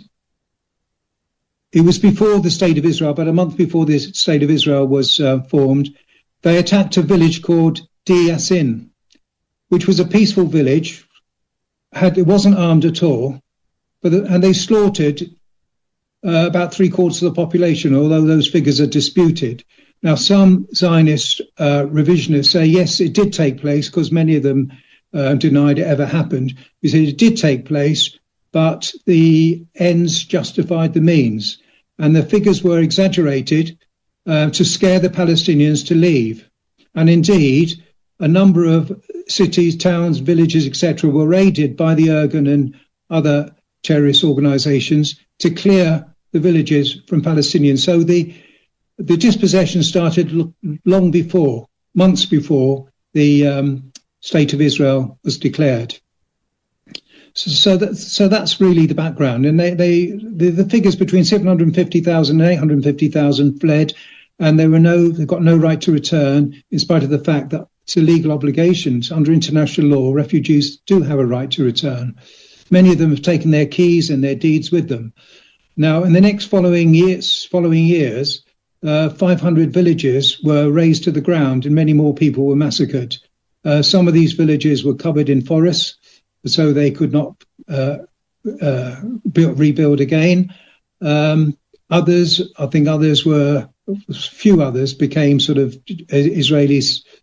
it was before the State of Israel, about a month before the State of Israel was uh, formed, they attacked a village called Deir Yassin, which was a peaceful village. Had, it wasn't armed at all, but the, and they slaughtered uh, about three quarters of the population, although those figures are disputed. Now, some Zionist uh, revisionists say, yes, it did take place, because many of them uh, denied it ever happened. They said it did take place, but the ends justified the means. And the figures were exaggerated uh, to scare the Palestinians to leave. And indeed, a number of cities, towns, villages, et cetera, were raided by the Irgun and other terrorist organizations to clear the villages from Palestinians. So the The dispossession started l- long before, months before the um, State of Israel was declared. So, so, that, so that's really the background. And they, they the, the figures between seven hundred fifty thousand and eight hundred fifty thousand fled. and they were no, they've got no right to return, in spite of the fact that it's a legal obligations. Under international law, refugees do have a right to return. Many of them have taken their keys and their deeds with them. Now, in the next following years, following years, uh, five hundred villages were razed to the ground and many more people were massacred. Uh, some of these villages were covered in forests, so they could not uh, uh, build, rebuild again. Um, others, I think others were, few others became sort of Israeli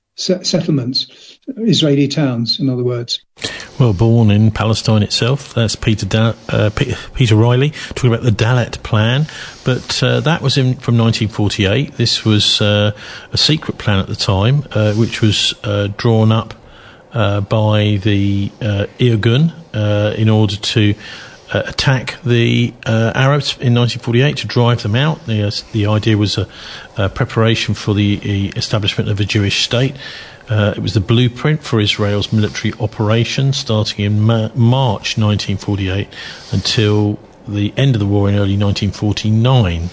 settlements, Israeli towns, in other words. Well, born in Palestine itself, that's Peter da- uh, P- Peter Riley talking about the Dalet Plan, but uh, that was in from nineteen forty-eight. This was uh, a secret plan at the time, uh, which was uh, drawn up uh, by the uh, Irgun uh, in order to uh, attack the uh, Arabs in nineteen forty-eight, to drive them out. The, uh, the idea was a, a preparation for the, the establishment of a Jewish state. Uh, it was the blueprint for Israel's military operation starting in Ma- March nineteen forty-eight until the end of the war in early nineteen forty-nine.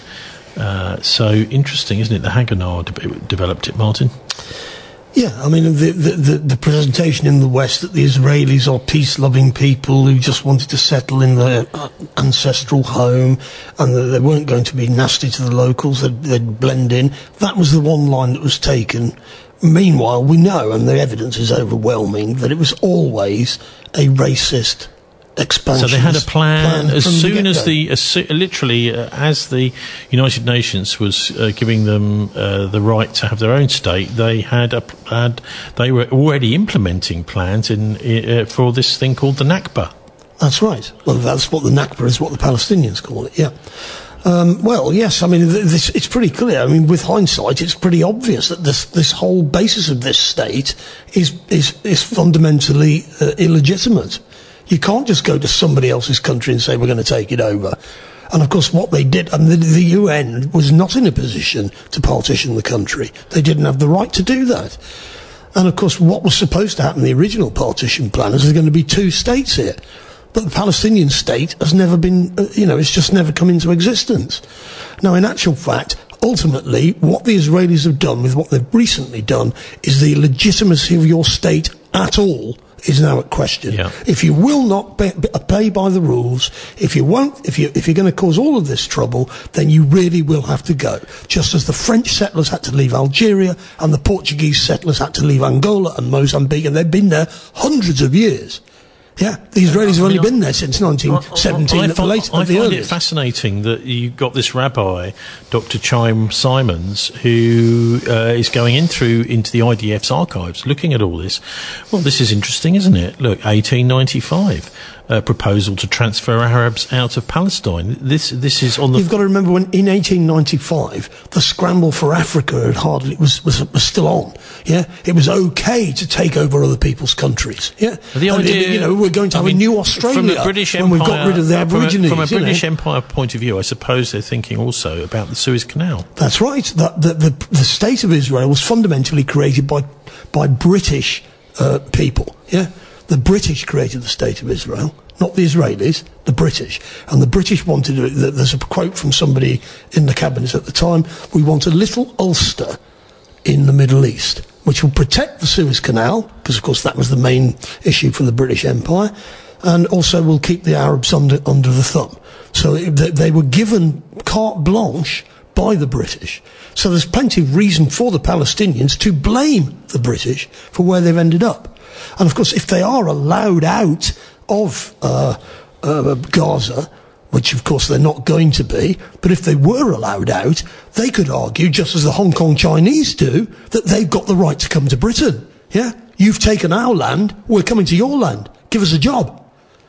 Uh, so interesting, isn't it? The Haganah de- developed it, Martin. Yeah, I mean, the, the, the, the presentation in the West that the Israelis are peace-loving people who just wanted to settle in their ancestral home and that they weren't going to be nasty to the locals, they'd, they'd blend in, that was the one line that was taken. Meanwhile, we know, and the evidence is overwhelming, that it was always a racist expansion. So they had a plan, plan as soon the as the, as su- literally, uh, as the United Nations was uh, giving them uh, the right to have their own state, they had, a, had they were already implementing plans in uh, for this thing called the Nakba. That's right. Well, that's what the Nakba is, what the Palestinians call it, yeah. Um, well, yes, I mean, this, it's pretty clear. I mean, with hindsight, it's pretty obvious that this, this whole basis of this state is, is, is fundamentally uh, illegitimate. You can't just go to somebody else's country and say, we're going to take it over. And of course, what they did, I mean, the, the U N was not in a position to partition the country. They didn't have the right to do that. And of course, what was supposed to happen in the original partition plan is there's going to be two states here. But the Palestinian state has never been, uh, you know, it's just never come into existence. Now, in actual fact, ultimately, what the Israelis have done with what they've recently done is the legitimacy of your state at all is now at question. Yeah. If you will not pay, pay by the rules, if you won't, if you if you're going to cause all of this trouble, then you really will have to go. Just as the French settlers had to leave Algeria and the Portuguese settlers had to leave Angola and Mozambique, and they've been there hundreds of years. Yeah, the Israelis have only been there since nineteen seventeen I, I, I at the latest. I at the find earliest. it fascinating that you've got this rabbi, Doctor Chaim Simons, who uh, is going in through into the I D F's archives, looking at all this. Well, this is interesting, isn't it? Look, eighteen ninety-five. Uh, proposal to transfer Arabs out of Palestine. This this is on the. You've got to remember when in eighteen ninety-five the scramble for Africa had hardly was, was was still on. Yeah, it was okay to take over other people's countries. Yeah, the and idea, it, you know, we're going to have I mean, a new Australia from the British when Empire, we've got rid of the Aborigines. From a, from a British you know. Empire point of view, I suppose they're thinking also about the Suez Canal. That's right. The the the, the state of Israel was fundamentally created by by British uh, people. Yeah, the British created the state of Israel. Not the Israelis, the British. And the British wanted, there's a quote from somebody in the cabinet at the time, we want a little Ulster in the Middle East, which will protect the Suez Canal, because of course that was the main issue for the British Empire, and also will keep the Arabs under, under the thumb. So they, they were given carte blanche by the British. So there's plenty of reason for the Palestinians to blame the British for where they've ended up. And of course, if they are allowed out of uh, uh, Gaza, which of course they're not going to be, but if they were allowed out, they could argue, just as the Hong Kong Chinese do, that they've got the right to come to Britain. Yeah? You've taken our land, we're coming to your land. Give us a job.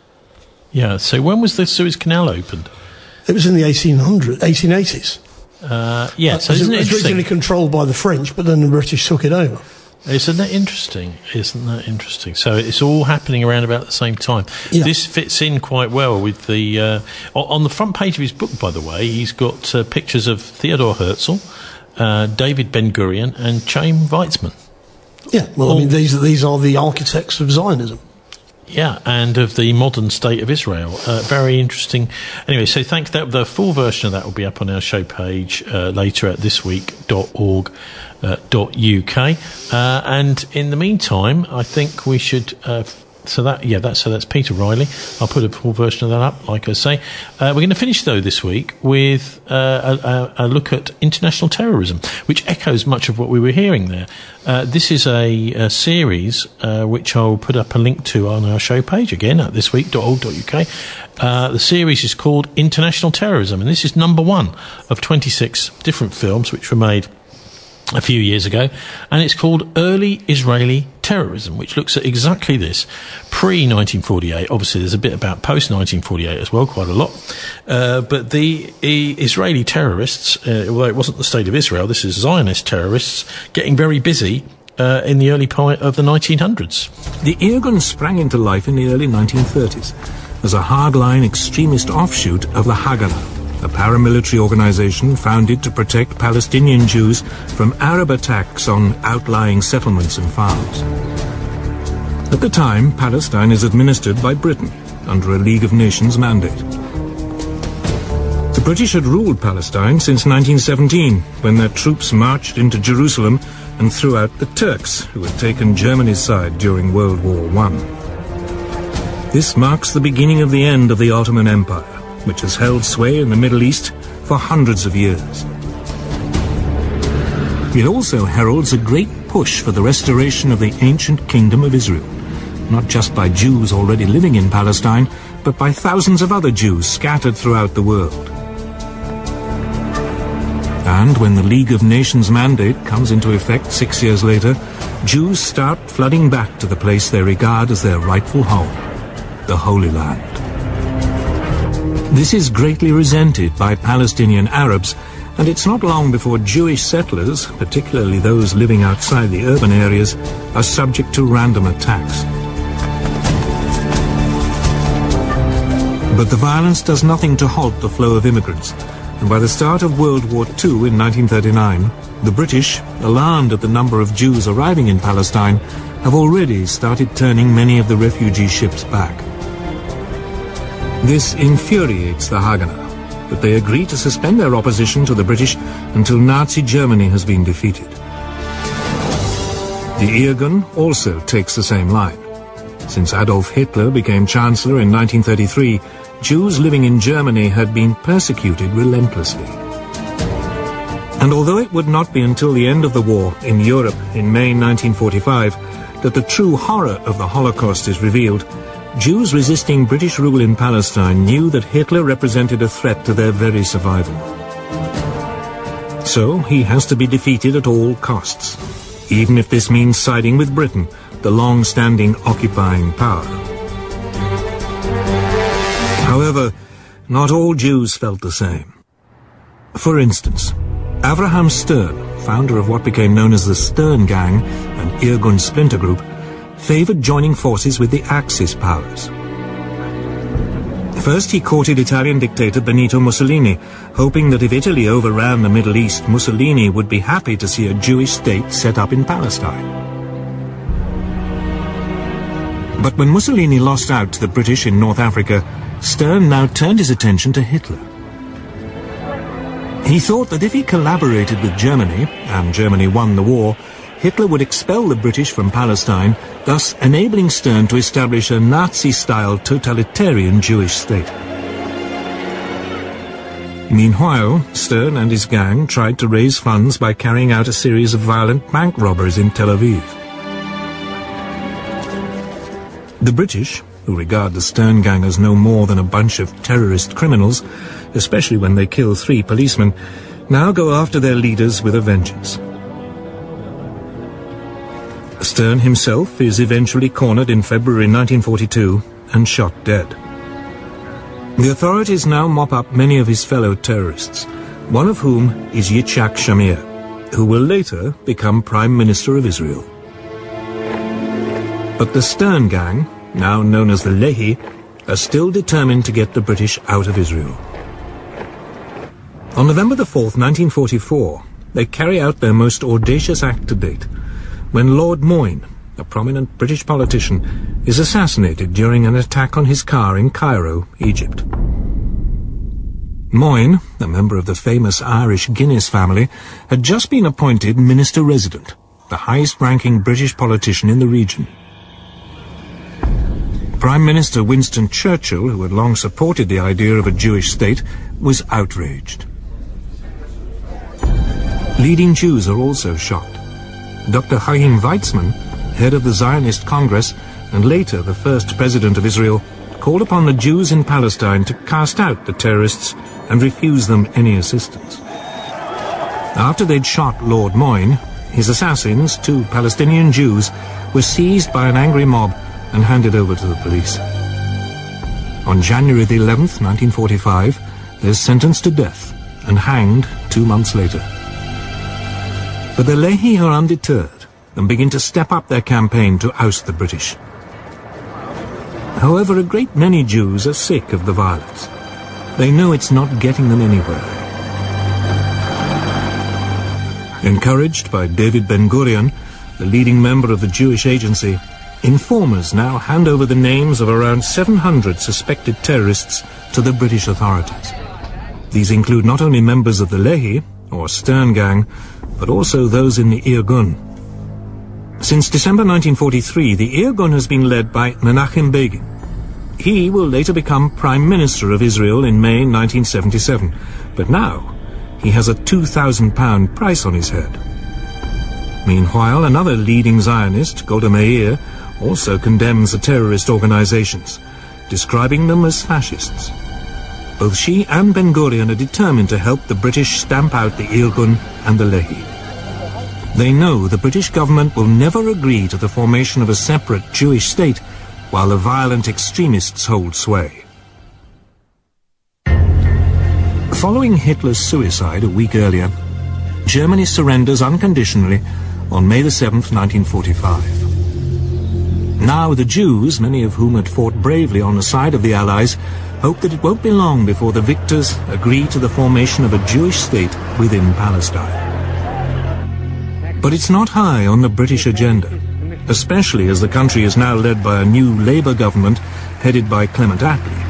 Yeah, so when was the Suez Canal opened? It was in the eighteen hundreds, eighteen eighties. Uh, yeah, so uh, isn't it it was originally controlled by the French, but then the British took it over. Isn't that interesting? Isn't that interesting? So it's all happening around about the same time. Yeah. This fits in quite well with the... Uh, on the front page of his book, by the way, he's got uh, pictures of Theodor Herzl, uh, David Ben-Gurion and Chaim Weizmann. Yeah, well, all, I mean, these, these are the architects of Zionism. Yeah, and of the modern state of Israel. Uh, very interesting. Anyway, so thank that. The full version of that will be up on our show page uh, later at this week dot org dot U K. Uh, and in the meantime, I think we should. Uh, so that yeah, that's so that's Peter Riley. I'll put a full version of that up, like I say. Uh, we're going to finish though this week with uh, a, a look at international terrorism, which echoes much of what we were hearing there. Uh, this is a, a series uh, which I'll put up a link to on our show page again at this week dot org dot U K. Uh, the series is called International Terrorism, and this is number one of twenty-six different films which were made a few years ago, and it's called Early Israeli Terrorism, which looks at exactly this pre nineteen forty-eight. Obviously there's a bit about post nineteen forty-eight as well, quite a lot, uh, but the, the Israeli terrorists, uh, although it wasn't the state of Israel, this is Zionist terrorists getting very busy uh, in the early part of the nineteen hundreds. The Irgun sprang into life in the early nineteen thirties as a hardline extremist offshoot of the Haganah, a paramilitary organization founded to protect Palestinian Jews from Arab attacks on outlying settlements and farms. At the time, Palestine is administered by Britain under a League of Nations mandate. The British had ruled Palestine since nineteen seventeen, when their troops marched into Jerusalem and threw out the Turks, who had taken Germany's side during World War One. This marks the beginning of the end of the Ottoman Empire, which has held sway in the Middle East for hundreds of years. It also heralds a great push for the restoration of the ancient Kingdom of Israel, not just by Jews already living in Palestine, but by thousands of other Jews scattered throughout the world. And when the League of Nations mandate comes into effect six years later, Jews start flooding back to the place they regard as their rightful home, the Holy Land. This is greatly resented by Palestinian Arabs, and it's not long before Jewish settlers, particularly those living outside the urban areas, are subject to random attacks. But the violence does nothing to halt the flow of immigrants, and by the start of World War Two in nineteen thirty-nine, the British, alarmed at the number of Jews arriving in Palestine, have already started turning many of the refugee ships back. This infuriates the Haganah, but they agree to suspend their opposition to the British until Nazi Germany has been defeated. The Irgun also takes the same line. Since Adolf Hitler became Chancellor in nineteen thirty-three, Jews living in Germany had been persecuted relentlessly. And although it would not be until the end of the war in Europe in May nineteen forty-five that the true horror of the Holocaust is revealed, Jews resisting British rule in Palestine knew that Hitler represented a threat to their very survival. So he has to be defeated at all costs, even if this means siding with Britain, the long-standing occupying power. However, not all Jews felt the same. For instance, Avraham Stern, founder of what became known as the Stern Gang, an Irgun splinter group, favored joining forces with the Axis powers. First, he courted Italian dictator Benito Mussolini, hoping that if Italy overran the Middle East, Mussolini would be happy to see a Jewish state set up in Palestine. But when Mussolini lost out to the British in North Africa, Stern now turned his attention to Hitler. He thought that if he collaborated with Germany, and Germany won the war, Hitler would expel the British from Palestine, thus enabling Stern to establish a Nazi-style totalitarian Jewish state. Meanwhile, Stern and his gang tried to raise funds by carrying out a series of violent bank robberies in Tel Aviv. The British, who regard the Stern Gang as no more than a bunch of terrorist criminals, especially when they kill three policemen, now go after their leaders with a vengeance. Stern himself is eventually cornered in February nineteen forty-two and shot dead. The authorities now mop up many of his fellow terrorists, one of whom is Yitzhak Shamir, who will later become Prime Minister of Israel. But the Stern Gang, now known as the Lehi, are still determined to get the British out of Israel. On November the fourth, nineteen forty-four, they carry out their most audacious act to date, when Lord Moyne, a prominent British politician, is assassinated during an attack on his car in Cairo, Egypt. Moyne, a member of the famous Irish Guinness family, had just been appointed Minister Resident, the highest-ranking British politician in the region. Prime Minister Winston Churchill, who had long supported the idea of a Jewish state, was outraged. Leading Jews are also shocked. Doctor Chaim Weizmann, head of the Zionist Congress and later the first president of Israel, called upon the Jews in Palestine to cast out the terrorists and refuse them any assistance. After they'd shot Lord Moyne, his assassins, two Palestinian Jews, were seized by an angry mob and handed over to the police. On January the eleventh, nineteen forty-five, they're sentenced to death and hanged two months later. But the Lehi are undeterred and begin to step up their campaign to oust the British. However, a great many Jews are sick of the violence. They know it's not getting them anywhere. Encouraged by David Ben-Gurion, the leading member of the Jewish Agency, informers now hand over the names of around seven hundred suspected terrorists to the British authorities. These include not only members of the Lehi, or Stern Gang, but also those in the Irgun. Since December nineteen forty-three, the Irgun has been led by Menachem Begin. He will later become Prime Minister of Israel in May nineteen seventy-seven, but now he has a two thousand pound price on his head. Meanwhile, another leading Zionist, Golda Meir, also condemns the terrorist organizations, describing them as fascists. Both she and Ben-Gurion are determined to help the British stamp out the Irgun and the Lehi. They know the British government will never agree to the formation of a separate Jewish state while the violent extremists hold sway. Following Hitler's suicide a week earlier, Germany surrenders unconditionally on May the seventh, nineteen forty-five. Now the Jews, many of whom had fought bravely on the side of the Allies, hope that it won't be long before the victors agree to the formation of a Jewish state within Palestine. But it's not high on the British agenda, especially as the country is now led by a new Labour government headed by Clement Attlee.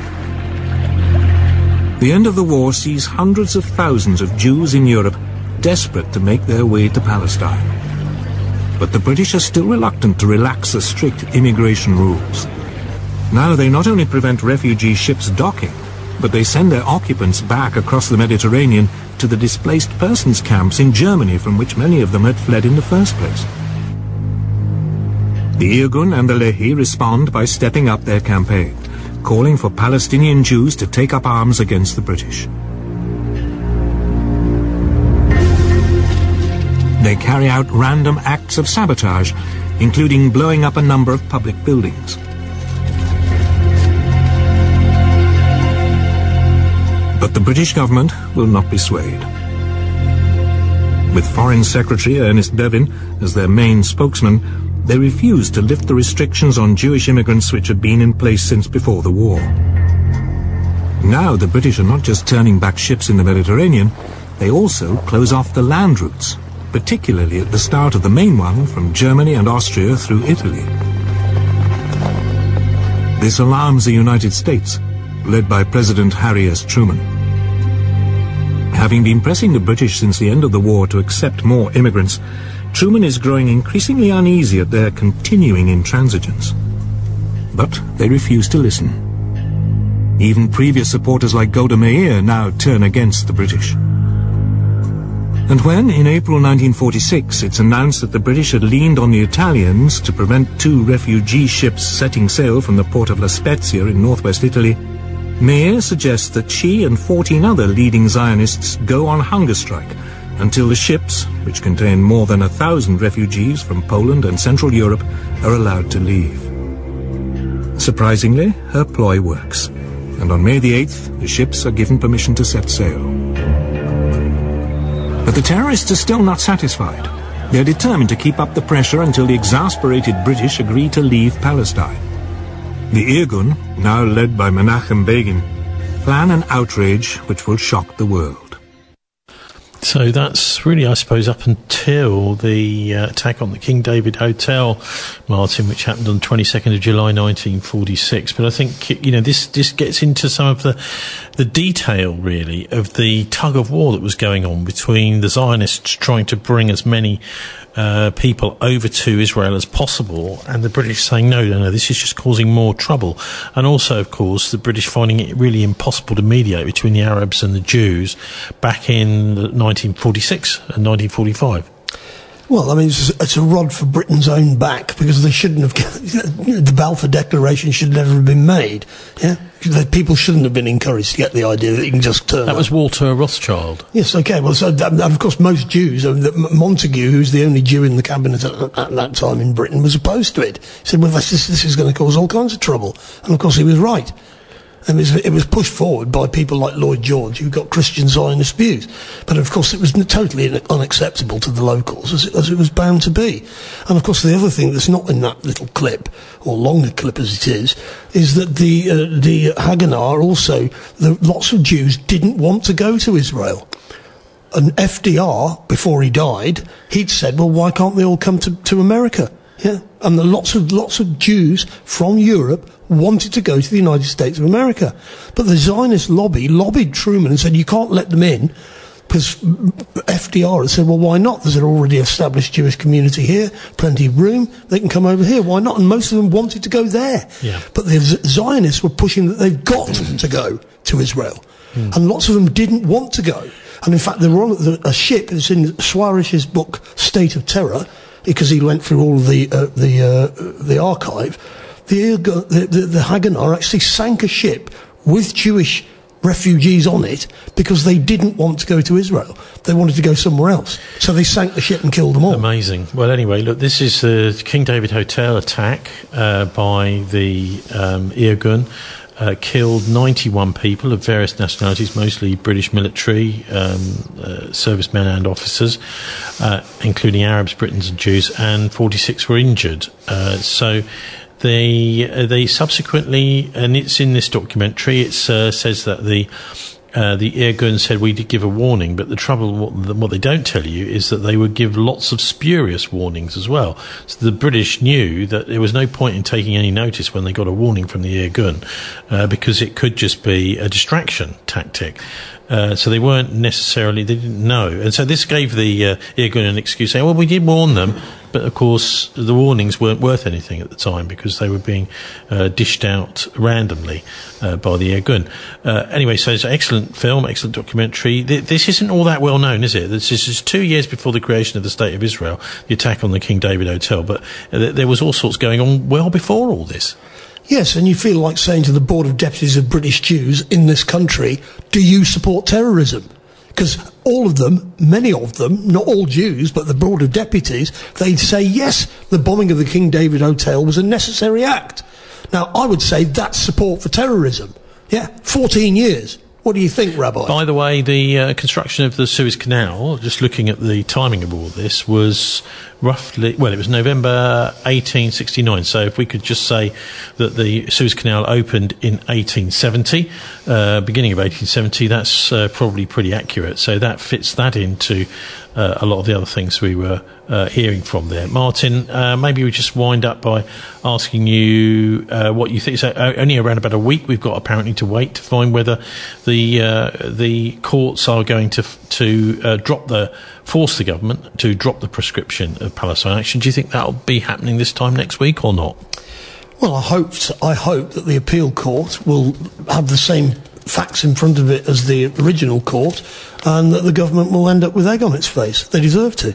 The end of the war sees hundreds of thousands of Jews in Europe desperate to make their way to Palestine. But the British are still reluctant to relax the strict immigration rules. Now they not only prevent refugee ships docking, but they send their occupants back across the Mediterranean to the displaced persons camps in Germany from which many of them had fled in the first place. The Irgun and the Lehi respond by stepping up their campaign, calling for Palestinian Jews to take up arms against the British. They carry out random acts of sabotage, including blowing up a number of public buildings. But the British government will not be swayed. With Foreign Secretary Ernest Bevin as their main spokesman, they refuse to lift the restrictions on Jewish immigrants which had been in place since before the war. Now the British are not just turning back ships in the Mediterranean, they also close off the land routes, particularly at the start of the main one from Germany and Austria through Italy. This alarms the United States, led by President Harry S. Truman. Having been pressing the British since the end of the war to accept more immigrants, Truman is growing increasingly uneasy at their continuing intransigence. But they refuse to listen. Even previous supporters like Golda Meir now turn against the British. And when, in April nineteen forty-six, it's announced that the British had leaned on the Italians to prevent two refugee ships setting sail from the port of La Spezia in northwest Italy, Meir suggests that she and fourteen other leading Zionists go on hunger strike until the ships, which contain more than a thousand refugees from Poland and Central Europe, are allowed to leave. Surprisingly, her ploy works, and on May the eighth, the ships are given permission to set sail. But the terrorists are still not satisfied. They're determined to keep up the pressure until the exasperated British agree to leave Palestine. The Irgun, now led by Menachem Begin, plan an outrage which will shock the world. So that's really, I suppose, up until the uh, attack on the King David Hotel, Martin, which happened on the twenty-second of July nineteen forty-six. But I think, you know, this, this gets into some of the, the detail, really, of the tug of war that was going on between the Zionists trying to bring as many uh, people over to Israel as possible, and the British saying, no, no, no, this is just causing more trouble. And also, of course, the British finding it really impossible to mediate between the Arabs and the Jews back in nineteen forty-six and nineteen forty-five. Well, I mean, it's, it's a rod for Britain's own back, because they shouldn't have, the Balfour Declaration should never have been made. Yeah, the people shouldn't have been encouraged to get the idea that you can just turn. That up. was Walter Rothschild. Yes, okay. Well, so that, of course, most Jews, I mean, Montagu, who's the only Jew in the cabinet at, at that time in Britain, was opposed to it. He said, "Well, this, this is going to cause all kinds of trouble," and of course, he was right. And it was, it was pushed forward by people like Lloyd George, who got Christian Zionist views. But of course, it was totally unacceptable to the locals, as it, as it was bound to be. And of course, the other thing that's not in that little clip, or longer clip as it is, is that the uh, the Haganah also, the, lots of Jews didn't want to go to Israel. And F D R, before he died, he'd said, well, why can't they all come to, to America? Yeah, and the lots of lots of Jews from Europe wanted to go to the United States of America, but the Zionist lobby lobbied Truman and said you can't let them in, because F D R had said, well, why not? There's an already established Jewish community here, plenty of room. They can come over here. Why not? And most of them wanted to go there. Yeah. But the Z- Zionists were pushing that they've got to go to Israel, mm. and lots of them didn't want to go. And in fact, they were on a ship. It's in Swarish's book State of Terror, because he went through all of the uh, the uh, the archive. The, the the the Haganah actually sank a ship with Jewish refugees on it because they didn't want to go to Israel. They wanted to go somewhere else. So they sank the ship and killed them all. Amazing. Well, anyway, look, this is the King David Hotel attack uh, by the um, Irgun. Uh, killed ninety-one people of various nationalities, mostly British military, um, uh, servicemen and officers, uh, including Arabs, Britons and Jews, and forty-six were injured. Uh, so they, uh, they subsequently, and it's in this documentary, it uh, says that the Uh, the Irgun said we did give a warning, but the trouble, what, what they don't tell you, is that they would give lots of spurious warnings as well. So the British knew that there was no point in taking any notice when they got a warning from the Irgun, uh, because it could just be a distraction tactic. Uh, so they weren't necessarily, they didn't know. And so this gave the uh, Irgun an excuse, saying, well, we did warn them, but of course the warnings weren't worth anything at the time because they were being uh, dished out randomly uh, by the Irgun. Uh, anyway, so it's an excellent film, excellent documentary. Th- this isn't all that well known, is it? This is two years before the creation of the State of Israel, the attack on the King David Hotel, but uh, there was all sorts going on well before all this. Yes, and you feel like saying to the Board of Deputies of British Jews in this country, do you support terrorism? Because all of them, many of them, not all Jews, but the Board of Deputies, they'd say, yes, the bombing of the King David Hotel was a necessary act. Now, I would say that's support for terrorism. Yeah, fourteen years. What do you think, Rabbi? By the way, the uh, construction of the Suez Canal, just looking at the timing of all this, was roughly, well, it was November eighteen sixty-nine. So if we could just say that the Suez Canal opened in eighteen seventy, uh, beginning of eighteen seventy, that's uh, probably pretty accurate. So that fits that into uh, a lot of the other things we were uh, hearing from there. Martin, uh, maybe we just wind up by asking you uh, what you think. So uh, only around about a week we've got apparently to wait to find whether the uh, the courts are going to to uh, drop the force the government to drop the prescription of Palestine action. Do you think that'll be happening this time next week or not? Well, I hope so. I hope that the appeal court will have the same facts in front of it as the original court, and that the government will end up with egg on its face. They deserve to.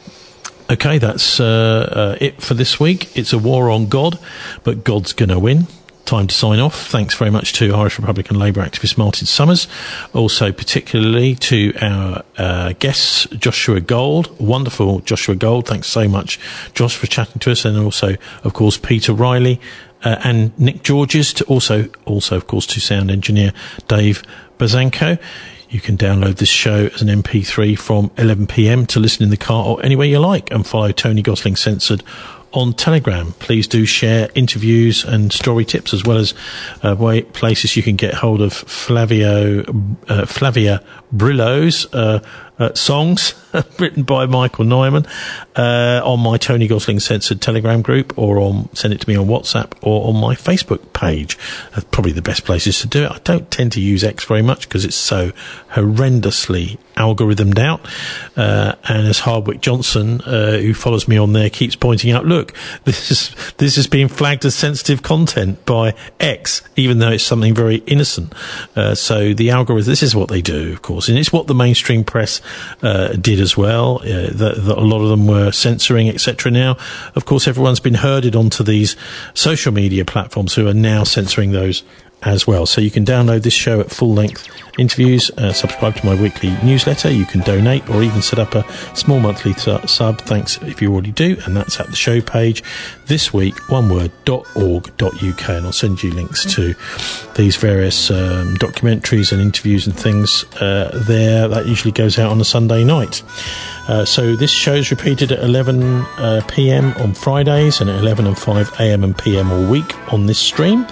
Okay, that's uh, uh, it for this week. It's a war on God, but God's going to win. Time to sign off. Thanks very much to Irish Republican Labour activist Martin Summers. Also particularly to our uh, guests, Joshua Gold. Wonderful Joshua Gold. Thanks so much, Josh, for chatting to us. And also, of course, Peter Riley uh, and Nick Georges. To also, also, of course, to sound engineer Dave Bazanko. You can download this show as an M P three from eleven p.m. to listen in the car or anywhere you like, and follow Tony Gosling Censored on Telegram. Please do share interviews and story tips, as well as uh, way, places you can get hold of Flavio, uh, Flavia Brillo's uh, uh, songs written by Michael Nyman uh, on my Tony Gosling Censored Telegram group, or on send it to me on WhatsApp or on my Facebook page. Uh, probably the best places to do it. I don't tend to use X very much because it's so horrendously algorithmed out. Uh, and as Hardwick Johnson, uh, who follows me on there, keeps pointing out, look, this is this is being flagged as sensitive content by X, even though it's something very innocent. Uh, so the algorithm, this is what they do, of course, and it's what the mainstream press uh, did as well. Uh, that, that a lot of them were censoring, et cetera. Now, of course, everyone's been herded onto these social media platforms who are now censoring those as well. So you can download this show at full-length interviews, uh, subscribe to my weekly newsletter, you can donate or even set up a small monthly t- sub, thanks if you already do, and that's at the show page this week, one word, dot org dot U K, and I'll send you links to these various um, documentaries and interviews and things uh, there. That usually goes out on a Sunday night. Uh, so this show is repeated at eleven uh, p.m. on Fridays and at eleven and five a.m. and p m all week on this stream,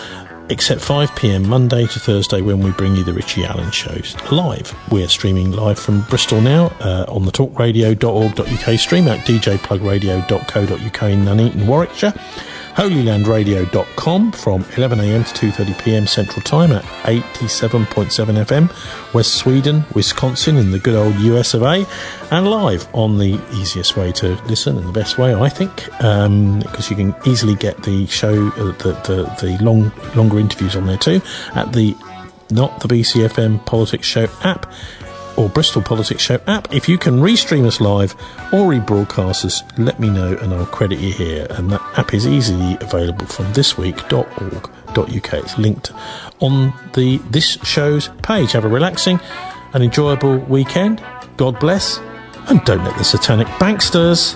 except five p.m. Monday to Thursday when we bring you the Richie Allen shows live. We're streaming live from Bristol now uh, on the talk radio dot org dot U K stream, at d j plug radio dot co dot U K in Nuneaton, Warwickshire, holyland radio dot com from eleven a.m. to two thirty p.m. Central Time at eighty-seven point seven F M, West Sweden, Wisconsin in the good old U S of A, and live on the easiest way to listen and the best way, I think, because um, you can easily get the show, uh, the, the, the long, longer interviews on there too, at the, not the B C F M Politics Show app, or Bristol Politics Show app. If you can restream us live or rebroadcast us, let me know and I'll credit you here. And that app is easily available from this week dot org dot U K. It's linked on the this show's page. Have a relaxing and enjoyable weekend. God bless, and don't let the satanic banksters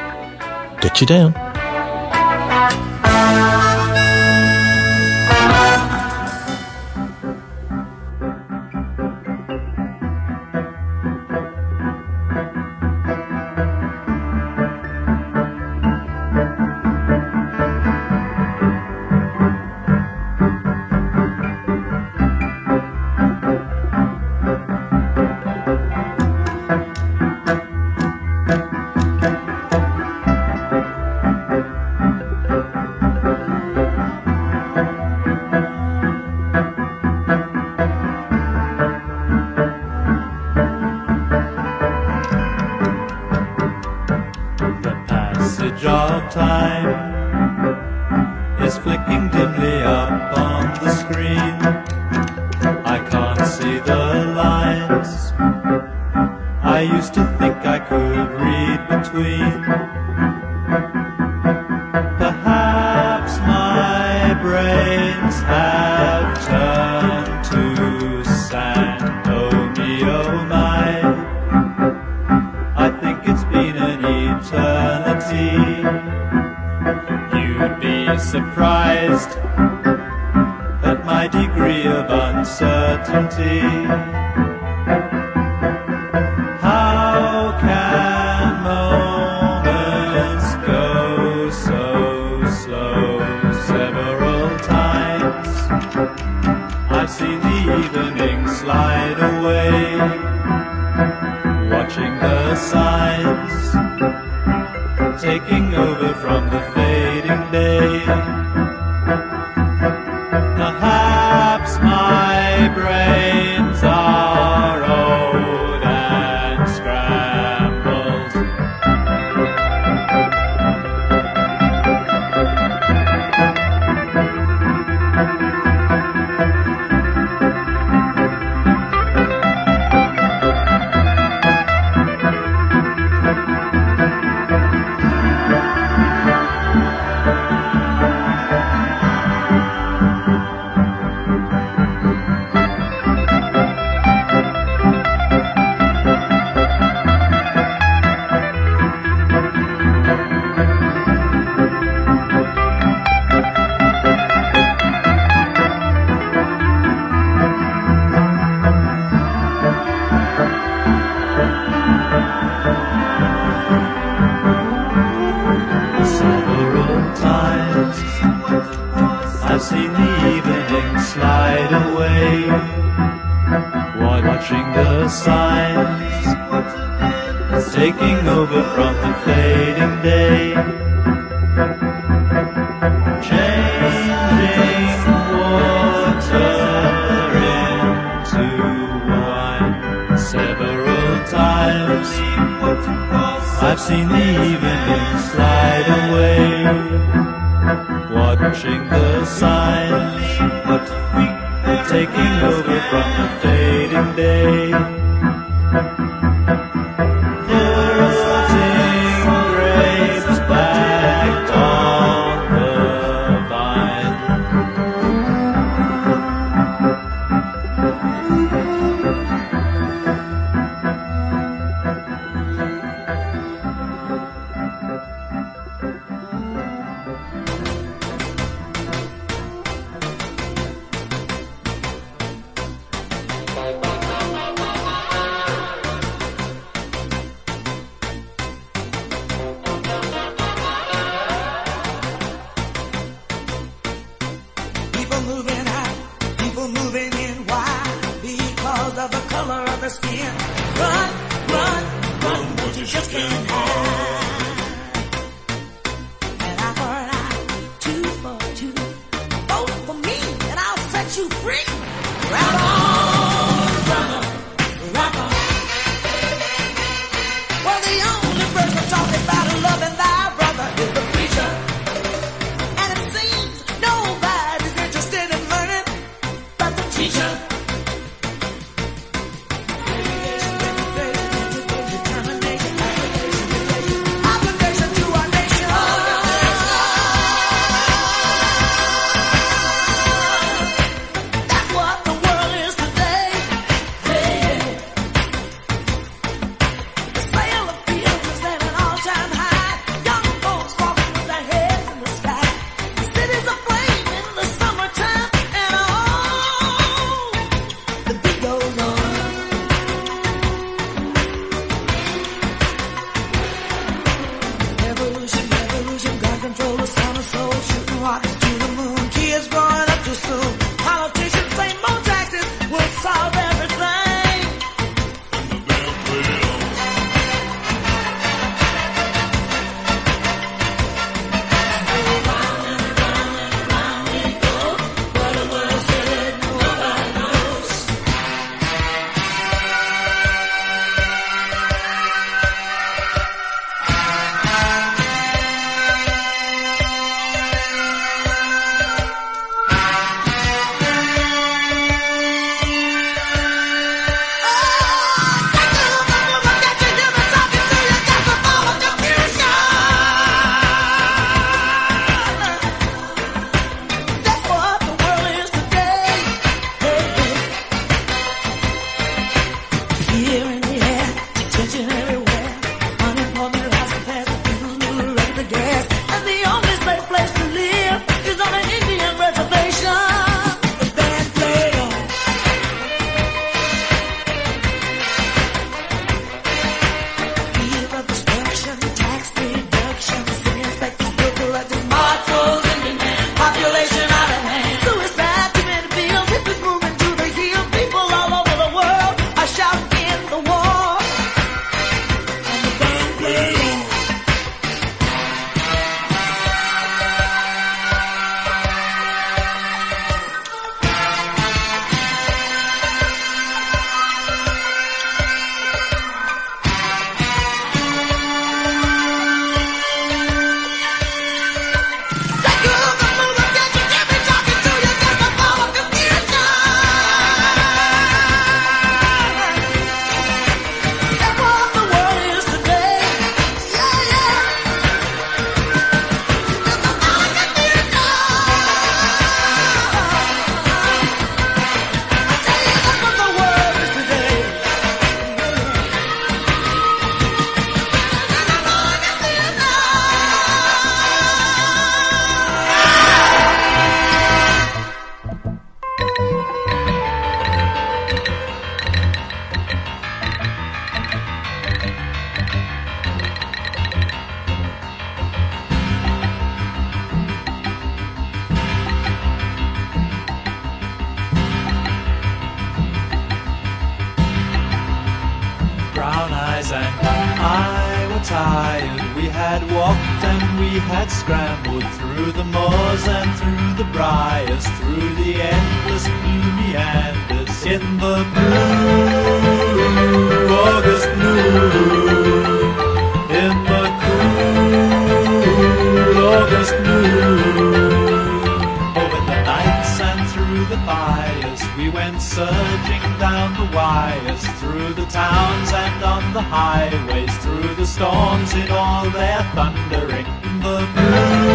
get you down. slide away while watching the signs taking over from the fading day, changing water into wine. Several times I've seen the evening slide away, watching the signs taking over from the fading day. That's what the world tired. We had walked and we had scrambled through the moors and through the briars, through the endless blue meanders in the blue August noon, in the cool August noon. Over the nights and through the fires, we went surging down the wires, through the towns and on the highways, through the storms in all their thundering. In the blue